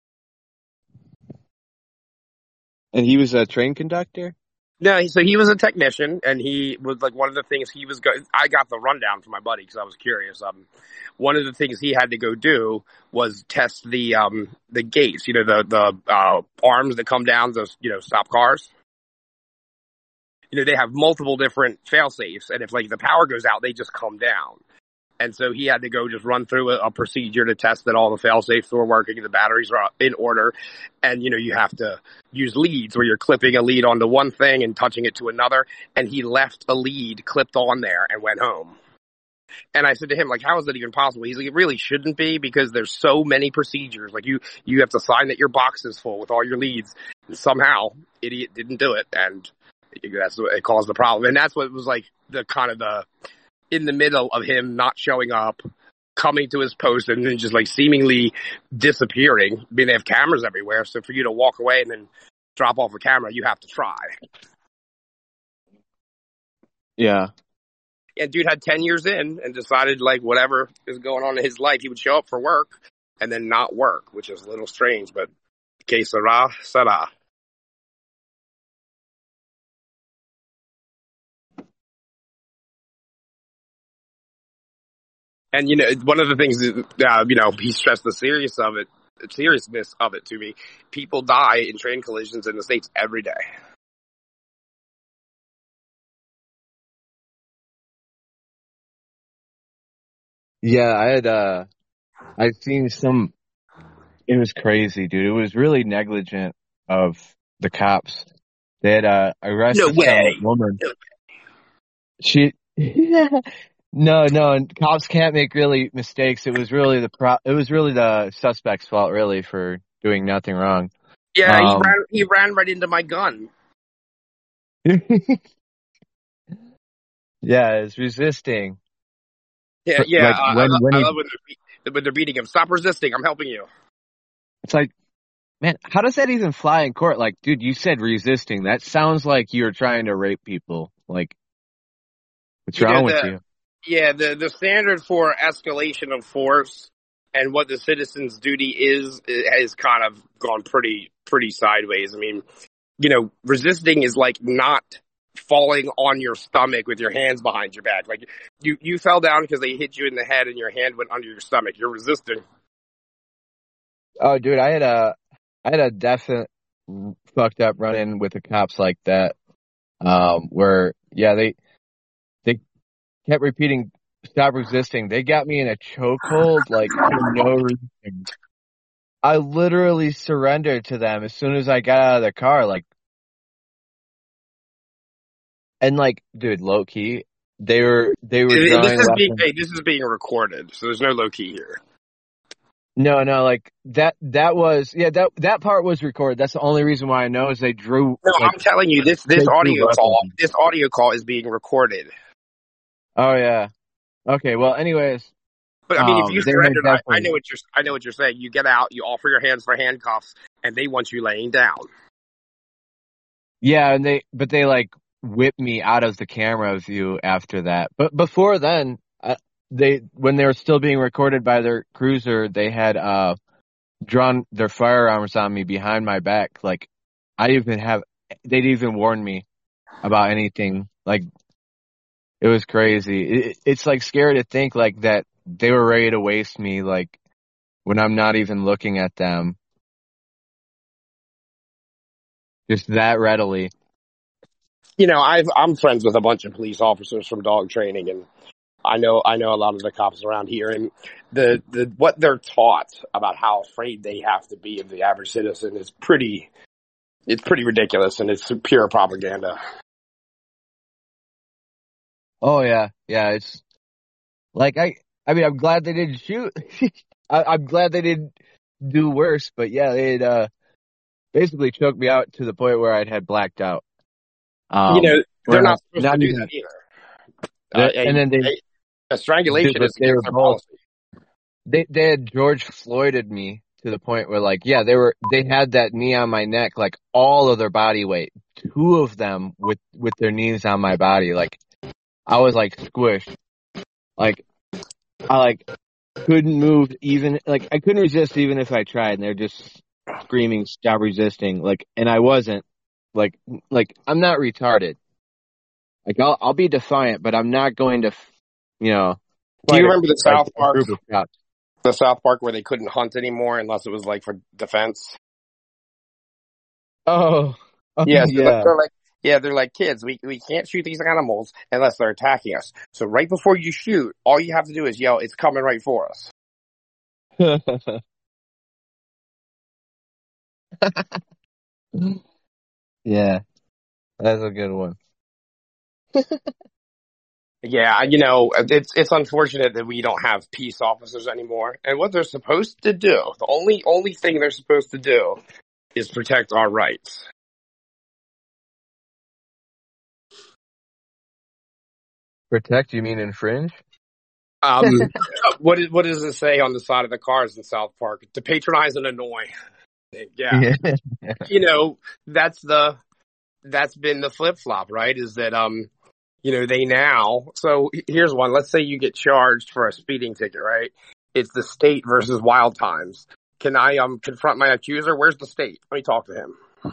S12: And he was a train conductor?
S9: No, so he was a technician, and he was like one of the things he was I got the rundown from my buddy because I was curious. One of the things he had to go do was test the gates, the arms that come down to stop cars. They have multiple different fail safes, and if the power goes out, they just come down. And so he had to go just run through a procedure to test that all the fail-safes were working, the batteries are in order. And, you have to use leads where you're clipping a lead onto one thing and touching it to another. And he left a lead clipped on there and went home. And I said to him, how is that even possible? He's like, it really shouldn't be because there's so many procedures. You have to sign that your box is full with all your leads. And somehow, idiot didn't do it. And that's what it caused the problem. And that's what was in the middle of him not showing up, coming to his post, and then just seemingly disappearing. I mean, they have cameras everywhere, so for you to walk away and then drop off a camera, you have to try.
S12: Yeah.
S9: And dude had 10 years in and decided whatever is going on in his life, he would show up for work and then not work, which is a little strange, but que sera, sera. And, one of the things, he stressed the seriousness of it to me. People die in train collisions in the States every day.
S12: Yeah, I'd seen it was crazy, dude. It was really negligent of the cops. They had, arrested some woman. No, and cops can't make really mistakes. It was really the suspect's fault, really, for doing nothing wrong.
S9: Yeah, he ran right into my gun.
S12: Yeah, it's resisting.
S9: Yeah. I love when they're beating him. Stop resisting. I'm helping you.
S12: It's man, how does that even fly in court? Dude, you said resisting. That sounds like you're trying to rape people. What's wrong with you?
S9: Yeah, the standard for escalation of force and what the citizen's duty is has kind of gone pretty sideways. I mean, resisting is like not falling on your stomach with your hands behind your back. Like you fell down because they hit you in the head and your hand went under your stomach. You're resisting.
S12: Oh, dude, I had a definite fucked up run-in with the cops like that, where they kept repeating, "Stop resisting." They got me in a chokehold, like, for no reason. I literally surrendered to them as soon as I got out of the car, like, and like, dude, low key, they were drawing weapons.
S9: This is being recorded, so there's no low key here.
S12: No, like that was that part was recorded. That's the only reason why I know is they drew.
S9: No, I'm telling you, this audio call is being recorded.
S12: Oh yeah. Okay. Well, anyways.
S9: But I mean, if you surrendered, I know what you're saying. You get out, you offer your hands for handcuffs, and they want you laying down.
S12: Yeah, and they like whipped me out of the camera view after that. But before then, when they were still being recorded by their cruiser, they had drawn their firearms on me behind my back. Like, they'd even warn me about anything. Like, it was crazy. It's like scary to think like that they were ready to waste me, like, when I'm not even looking at them. Just that readily.
S9: I'm friends with a bunch of police officers from dog training, and I know a lot of the cops around here, and the what they're taught about how afraid they have to be of the average citizen is pretty ridiculous, and it's pure propaganda. Oh
S12: yeah, it's like I mean I'm glad they didn't shoot. I'm glad they didn't do worse, but yeah, they'd basically choked me out to the point where I'd had blacked out.
S9: They're not supposed to do that either.
S12: And then
S9: a strangulation is
S12: their policy. They had George Floyded me to the point where, like, yeah, they had that knee on my neck, like all of their body weight, two of them with their knees on my body. Like, I was like squished. Like, I couldn't move even, like, I couldn't resist even if I tried, and they're just screaming, "Stop resisting." Like, and I wasn't. Like I'm not retarded. Like, I'll be defiant, but I'm not going to,
S9: Do you remember the South Park? The South Park where they couldn't hunt anymore unless it was like for defense.
S12: Oh
S9: yeah. They're like, kids, we can't shoot these animals unless they're attacking us. So right before you shoot, all you have to do is yell, "It's coming right for us."
S12: Yeah, that's a good one.
S9: Yeah, it's unfortunate that we don't have peace officers anymore. And what they're supposed to do, the only thing they're supposed to do is protect our rights.
S12: Protect, you mean infringe?
S9: What does it say on the side of the cars in South Park? To patronize and annoy. Yeah. That's been the flip-flop, right? Is that, they now, so here's one. Let's say you get charged for a speeding ticket, right? It's the state versus Wild Times. Can I, confront my accuser? Where's the state? Let me talk to him.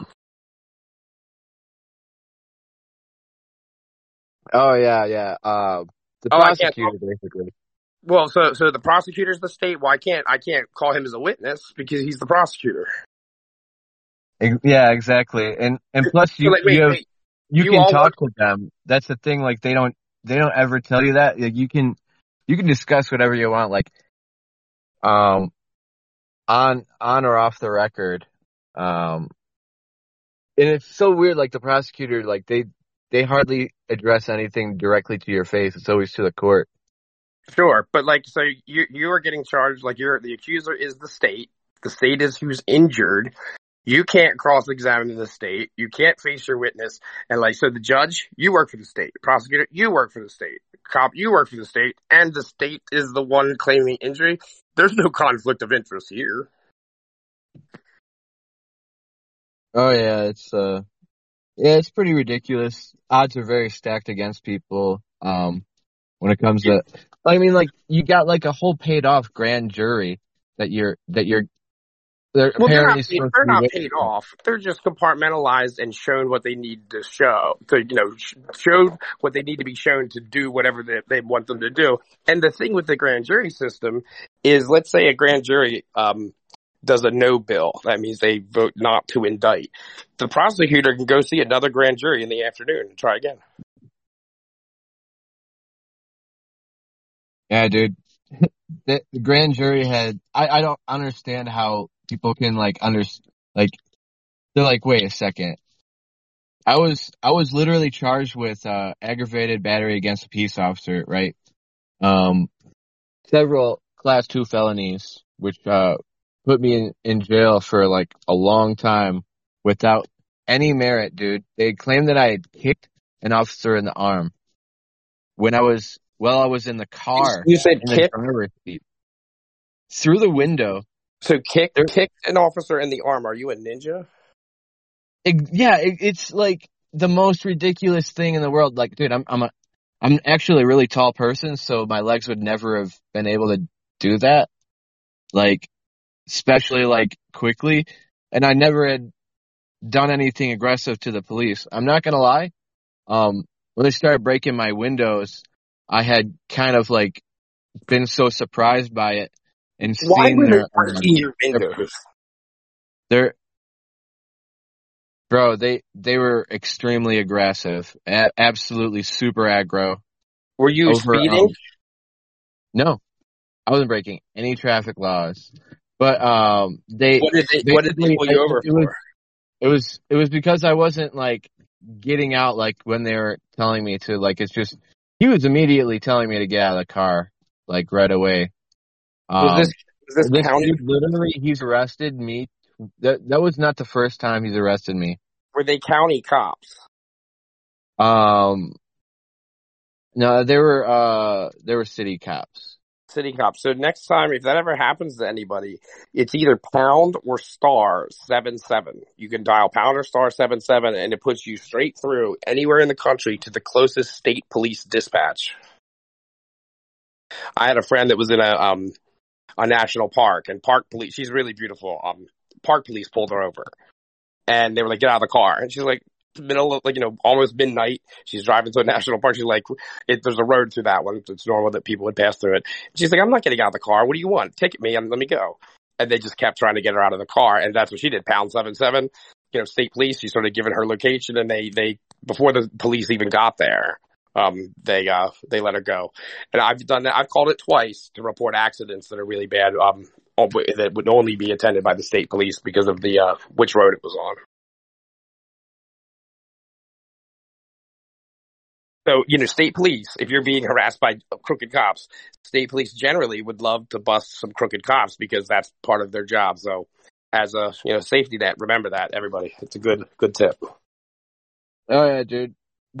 S12: Oh, yeah. The prosecutor, basically.
S9: Well, so the prosecutor's the state. Well, I can't call him as a witness because he's the prosecutor.
S12: Yeah, exactly. And plus you can talk to them. That's the thing. Like, they don't ever tell you that. Like, you can discuss whatever you want, like, on or off the record. And it's so weird. Like, the prosecutor, like, they hardly address anything directly to your face. It's always to the court.
S9: Sure, but like, so you are getting charged. Like, the accuser is the state. The state is who's injured. You can't cross-examine the state. You can't face your witness. And like, so the judge, you work for the state. Prosecutor, you work for the state. Cop, you work for the state. And the state is the one claiming injury. There's no conflict of interest here.
S12: Oh yeah, it's pretty ridiculous. Odds are very stacked against people. When it comes to, I mean, like, you got like a whole paid off grand jury you're they're
S9: Well,
S12: apparently supposed
S9: they're
S12: to be
S9: not
S12: waiting
S9: paid
S12: for.
S9: off. They're just compartmentalized and shown what they need to show. To, show what they need to be shown to do whatever they want them to do. And the thing with the grand jury system is, let's say a grand jury does a no bill. That means they vote not to indict. The prosecutor can go see another grand jury in the afternoon and try again.
S12: Yeah, dude. The grand jury had. I don't understand how people can they're like, wait a second. I was literally charged with aggravated battery against a peace officer, right? Several class 2 felonies, which put me in jail for like a long time without any merit, dude. They claimed that I had kicked an officer in the arm when I was in the car.
S9: You said
S12: in the
S9: kick?
S12: driver's seat. Through the window.
S9: So kick an officer in the arm. Are you a ninja?
S12: It's like the most ridiculous thing in the world. Like, dude, I'm actually a really tall person, so my legs would never have been able to do that. Like, especially like quickly. And I never had done anything aggressive to the police. I'm not gonna lie. When they started breaking my windows, I had kind of like been so surprised by it and
S9: Why
S12: seen
S9: were
S12: their
S9: they breaking your windows?
S12: Bro, they were extremely aggressive, absolutely super aggro.
S9: Were you speeding?
S12: No, I wasn't breaking any traffic laws. But
S9: what did they pull you over for?
S12: It was because I wasn't like getting out like when they were telling me to. Like, it's just he was immediately telling me to get out of the car like right away.
S9: Was this county?
S12: Literally, he's arrested me. That was not the first time he's arrested me.
S9: Were they county cops?
S12: No, they were city cops.
S9: City cops. So next time, if that ever happens to anybody, it's either pound or star 77. You can dial pound or star 77, and it puts you straight through anywhere in the country to the closest state police dispatch. I had a friend that was in a national park, and park police. She's really beautiful. Park police pulled her over, and they were like, "Get out of the car." And she's like, middle of, almost midnight. She's driving to a national park. She's like, there's a road through that one. It's normal that people would pass through it. She's like, I'm not getting out of the car. What do you want? Ticket me and let me go. And they just kept trying to get her out of the car. And that's what she did. Pound 77, state police. She started giving her location, and they before the police even got there, they let her go. And I've done that. I've called it twice to report accidents that are really bad, that would only be attended by the state police because of the, which road it was on. So, state police, if you're being harassed by crooked cops, state police generally would love to bust some crooked cops because that's part of their job. So as a, safety net, remember that, everybody. It's a good tip.
S12: Oh yeah, dude.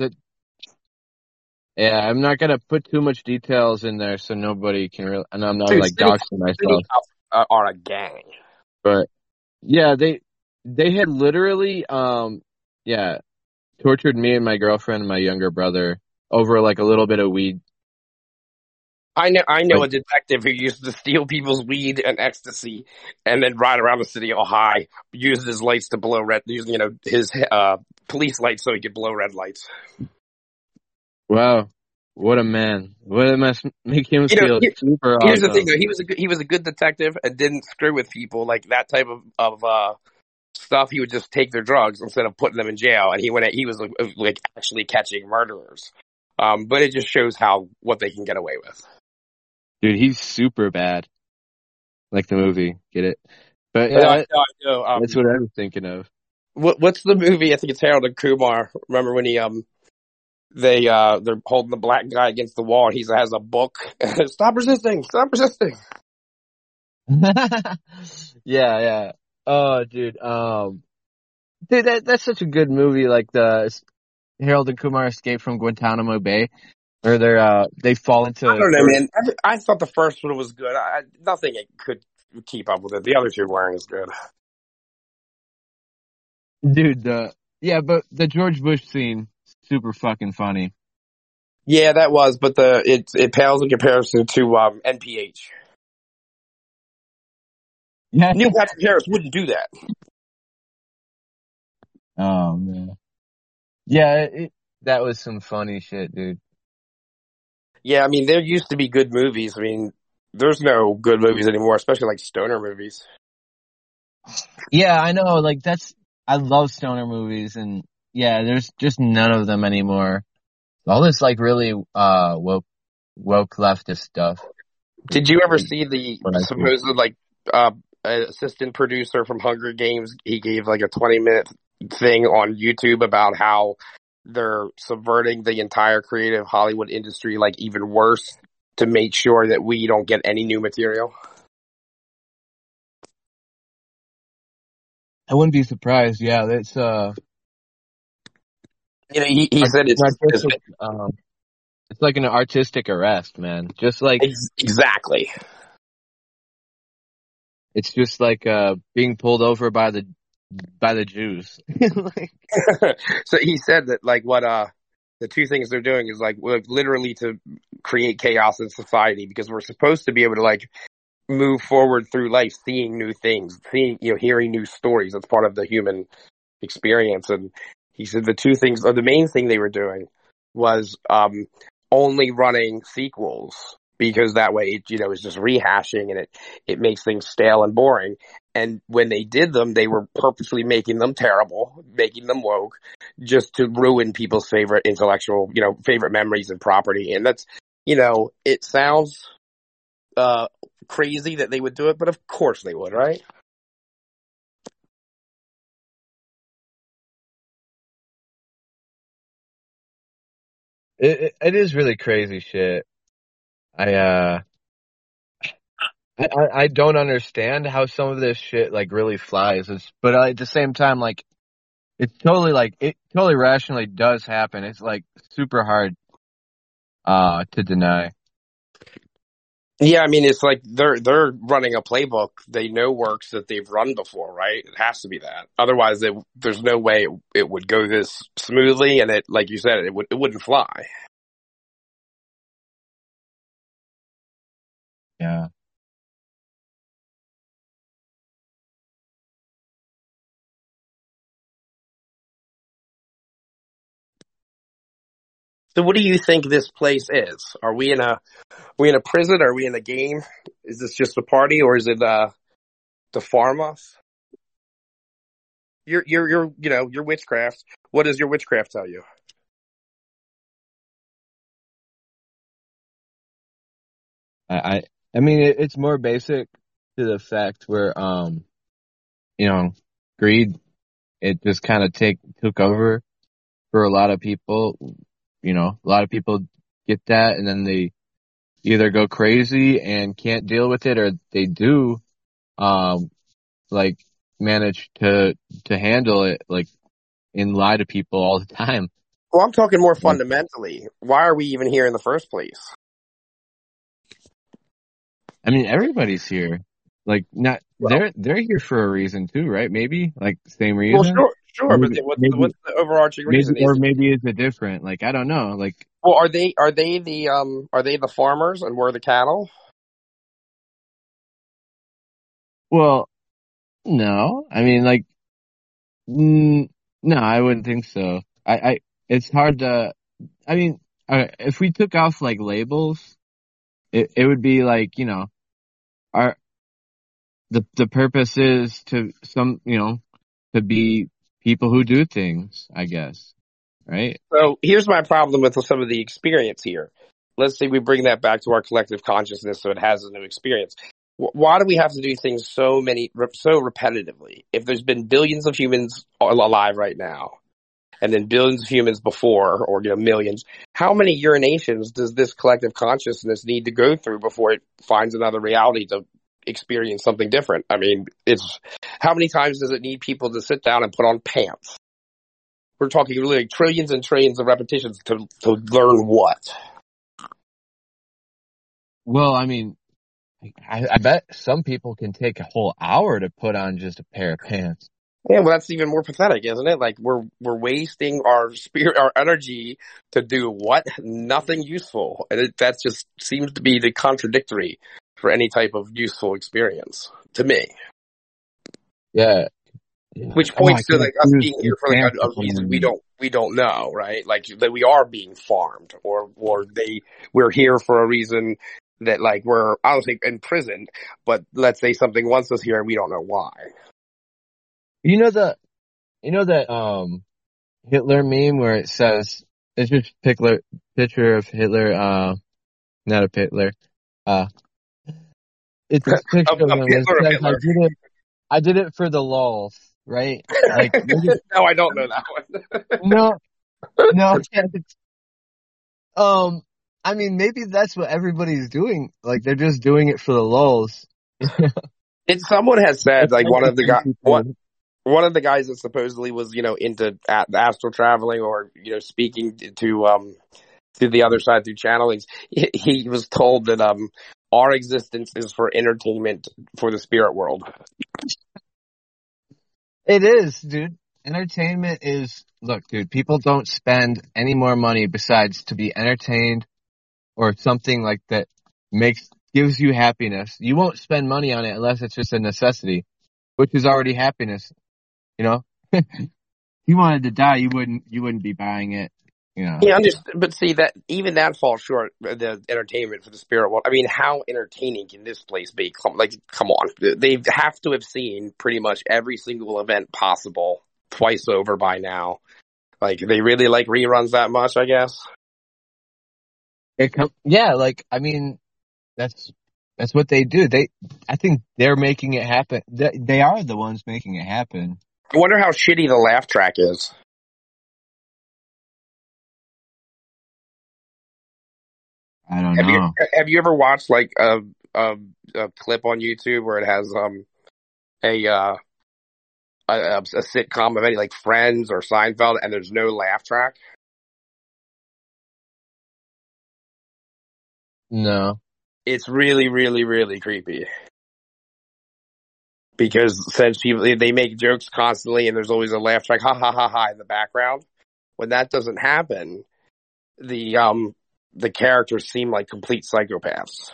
S12: I'm not going to put too much details in there so nobody can really, and I'm not doxing myself.
S9: City cops are a gang.
S12: But yeah, they had literally, tortured me and my girlfriend and my younger brother over like a little bit of weed.
S9: I know a detective who used to steal people's weed and ecstasy and then ride around the city all high, used his lights to blow his police lights so he could blow red lights.
S12: Wow. What a man. What must make him feel super awesome.
S9: Here's the thing though, he was a good detective and didn't screw with people like that type of stuff. He would just take their drugs instead of putting them in jail, and he was like actually catching murderers. But it just shows what they can get away with.
S12: Dude, he's super bad. Like the movie, get it? But
S9: yeah, I know.
S12: That's what I was thinking of.
S9: What's the movie? I think it's Harold and Kumar. Remember when they're holding the black guy against the wall, and he has a book. Stop resisting! Stop resisting!
S12: Yeah. Oh, dude. Dude, that's such a good movie. Like the Harold and Kumar Escape from Guantanamo Bay, or they fall into.
S9: I don't know, man. I thought the first one was good. Nothing could keep up with it. The other two weren't as good.
S12: Dude, but the George Bush scene, super fucking funny.
S9: Yeah, that was, but it pales in comparison to NPH.
S12: Yeah.
S9: Neil Patrick Harris wouldn't do that.
S12: Oh man. Yeah, that was some funny shit, dude.
S9: Yeah, I mean, there used to be good movies. I mean, there's no good movies anymore, especially like stoner movies.
S12: Yeah, I know. Like I love stoner movies, and yeah, there's just none of them anymore. All this like really woke leftist stuff.
S9: Did you ever see the
S12: What I see.
S9: supposed like assistant producer from Hunger Games? He gave like a 20-minute thing on YouTube about how they're subverting the entire creative Hollywood industry, like even worse, to make sure that we don't get any new material.
S12: I wouldn't be surprised. Yeah, it's
S9: You know, he said it's
S12: it's like an artistic arrest, man. Just like
S9: exactly.
S12: It's just like being pulled over by the Jews.
S9: So he said that like what the two things they're doing is like literally to create chaos in society, because we're supposed to be able to like move forward through life, seeing new things, hearing new stories. That's part of the human experience. And he said the two things, or the main thing they were doing was only running sequels, because that way it's just rehashing and it makes things stale and boring. And when they did them, they were purposely making them terrible, making them woke, just to ruin people's favorite intellectual, favorite memories and property. And that's, it sounds crazy that they would do it, but of course they would, right?
S12: It is really crazy shit. I don't understand how some of this shit like really flies. But at the same time, like it totally rationally does happen. It's like super hard to deny.
S9: Yeah, I mean, it's like they're running a playbook they know works, that they've run before, right? It has to be that. Otherwise, there's no way it would go this smoothly, and it, like you said, it wouldn't fly.
S12: Yeah.
S9: So, what do you think this place is? Are we in a prison? Are we in a game? Is this just a party, or is it to farm us? Your witchcraft. What does your witchcraft tell you?
S12: I mean, it's more basic to the fact where greed, it just kind of took over for a lot of people. A lot of people get that, and then they either go crazy and can't deal with it, or they do like manage to handle it, like, and lie to people all the time.
S9: Well, I'm talking more fundamentally. Why are we even here in the first place?
S12: I mean, everybody's here. Like, they're here for a reason too, right? Maybe like same reason.
S9: Well, sure, maybe, but what's the overarching reason?
S12: Maybe it's a different. Like, I don't know. Like,
S9: well, are they the farmers and we're the cattle?
S12: Well, no. I mean, like, no, I wouldn't think so. It's hard to. I mean, if we took off like labels, it would be like, the purpose is to to be people who do things, I guess, right?
S9: So here's my problem with some of the experience here. Let's say we bring that back to our collective consciousness, so it has a new experience. Why do we have to do things so repetitively? If there's been billions of humans alive right now, and then billions of humans before, or millions, how many urinations does this collective consciousness need to go through before it finds another reality to experience something different? I mean, how many times does it need people to sit down and put on pants? We're talking really trillions and trillions of repetitions to learn what?
S12: Well, I mean, I bet some people can take a whole hour to put on just a pair of pants.
S9: Yeah, well, that's even more pathetic, isn't it? Like, we're wasting our energy to do what? Nothing useful. And that just seems to be the contradictory for any type of useful experience, to me.
S12: Yeah.
S9: Which
S12: Oh, I
S9: points to
S12: can't
S9: like us
S12: choose
S9: being
S12: the
S9: here for like a
S12: example.
S9: reason we don't know, right? Like that we are being farmed, or we're here for a reason that like we're, I don't think imprisoned, but let's say something wants us here and we don't know why.
S12: You know that Hitler meme where it says, it's just picture of Hitler, not a Hitler, it's this picture of him that
S9: Hitler,
S12: says, I did it for the lulz, right? Like,
S9: No, I don't know that one.
S12: no. I mean, maybe that's what everybody's doing. Like, they're just doing it for the lulz.
S9: Someone has said, like, one of the guys that supposedly was, into astral traveling or, speaking to the other side through channelings, he was told that, our existence is for entertainment for the spirit world.
S12: It is, dude. Entertainment is, look, dude, people don't spend any more money besides to be entertained or something like that gives you happiness. You won't spend money on it unless it's just a necessity, which is already happiness. If you wanted to die, you wouldn't be buying it. Yeah,
S9: but see that even that falls short. The entertainment for the spirit world. I mean, how entertaining can this place be? Come on, they have to have seen pretty much every single event possible twice over by now. Like, they really like reruns that much, I guess.
S12: I mean, that's what they do. I think they're making it happen. They are the ones making it happen.
S9: I wonder how shitty the laugh track is.
S12: I don't know.
S9: Have you ever watched like a clip on YouTube where it has a sitcom of any like Friends or Seinfeld and there's no laugh track?
S12: No.
S9: It's really, really, really creepy. Because since they make jokes constantly and there's always a laugh track, ha ha ha ha in the background, when that doesn't happen, the characters seem like complete psychopaths.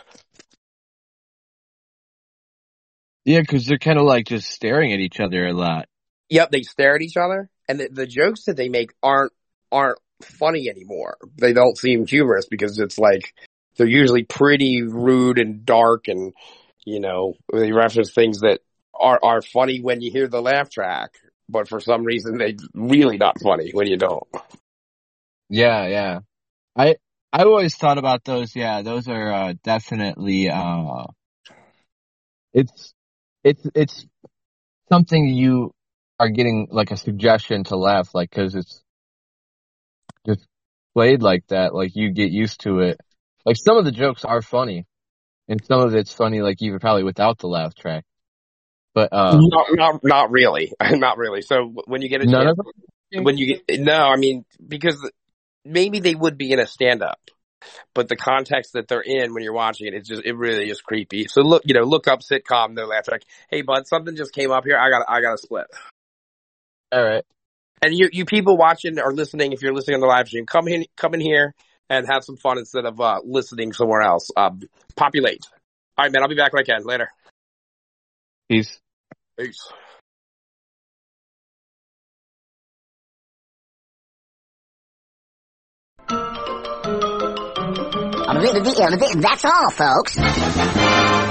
S12: Yeah, because they're kind of like just staring at each other a lot.
S9: Yep, they stare at each other, and the jokes that they make aren't funny anymore. They don't seem humorous because it's like they're usually pretty rude and dark, and they reference things that are funny when you hear the laugh track, but for some reason they're really not funny when you don't.
S12: Yeah. I always thought about those. Yeah, those are definitely. It's something you are getting like a suggestion to laugh, like, because it's just played like that. Like, you get used to it. Like, some of the jokes are funny, and some of it's funny, like, even probably without the laugh track. But
S9: not really, not really. So when you get a chance, because maybe they would be in a stand-up, but the context that they're in when you're watching it, it really is creepy. So look up sitcom, no laugh track. Hey bud, something just came up here. I got a split.
S12: All right.
S9: And you people watching or listening, if you're listening on the live stream, come in here and have some fun instead of listening somewhere else. Populate. All right, man. I'll be back when I can. Later.
S12: Peace.
S14: That's all, folks.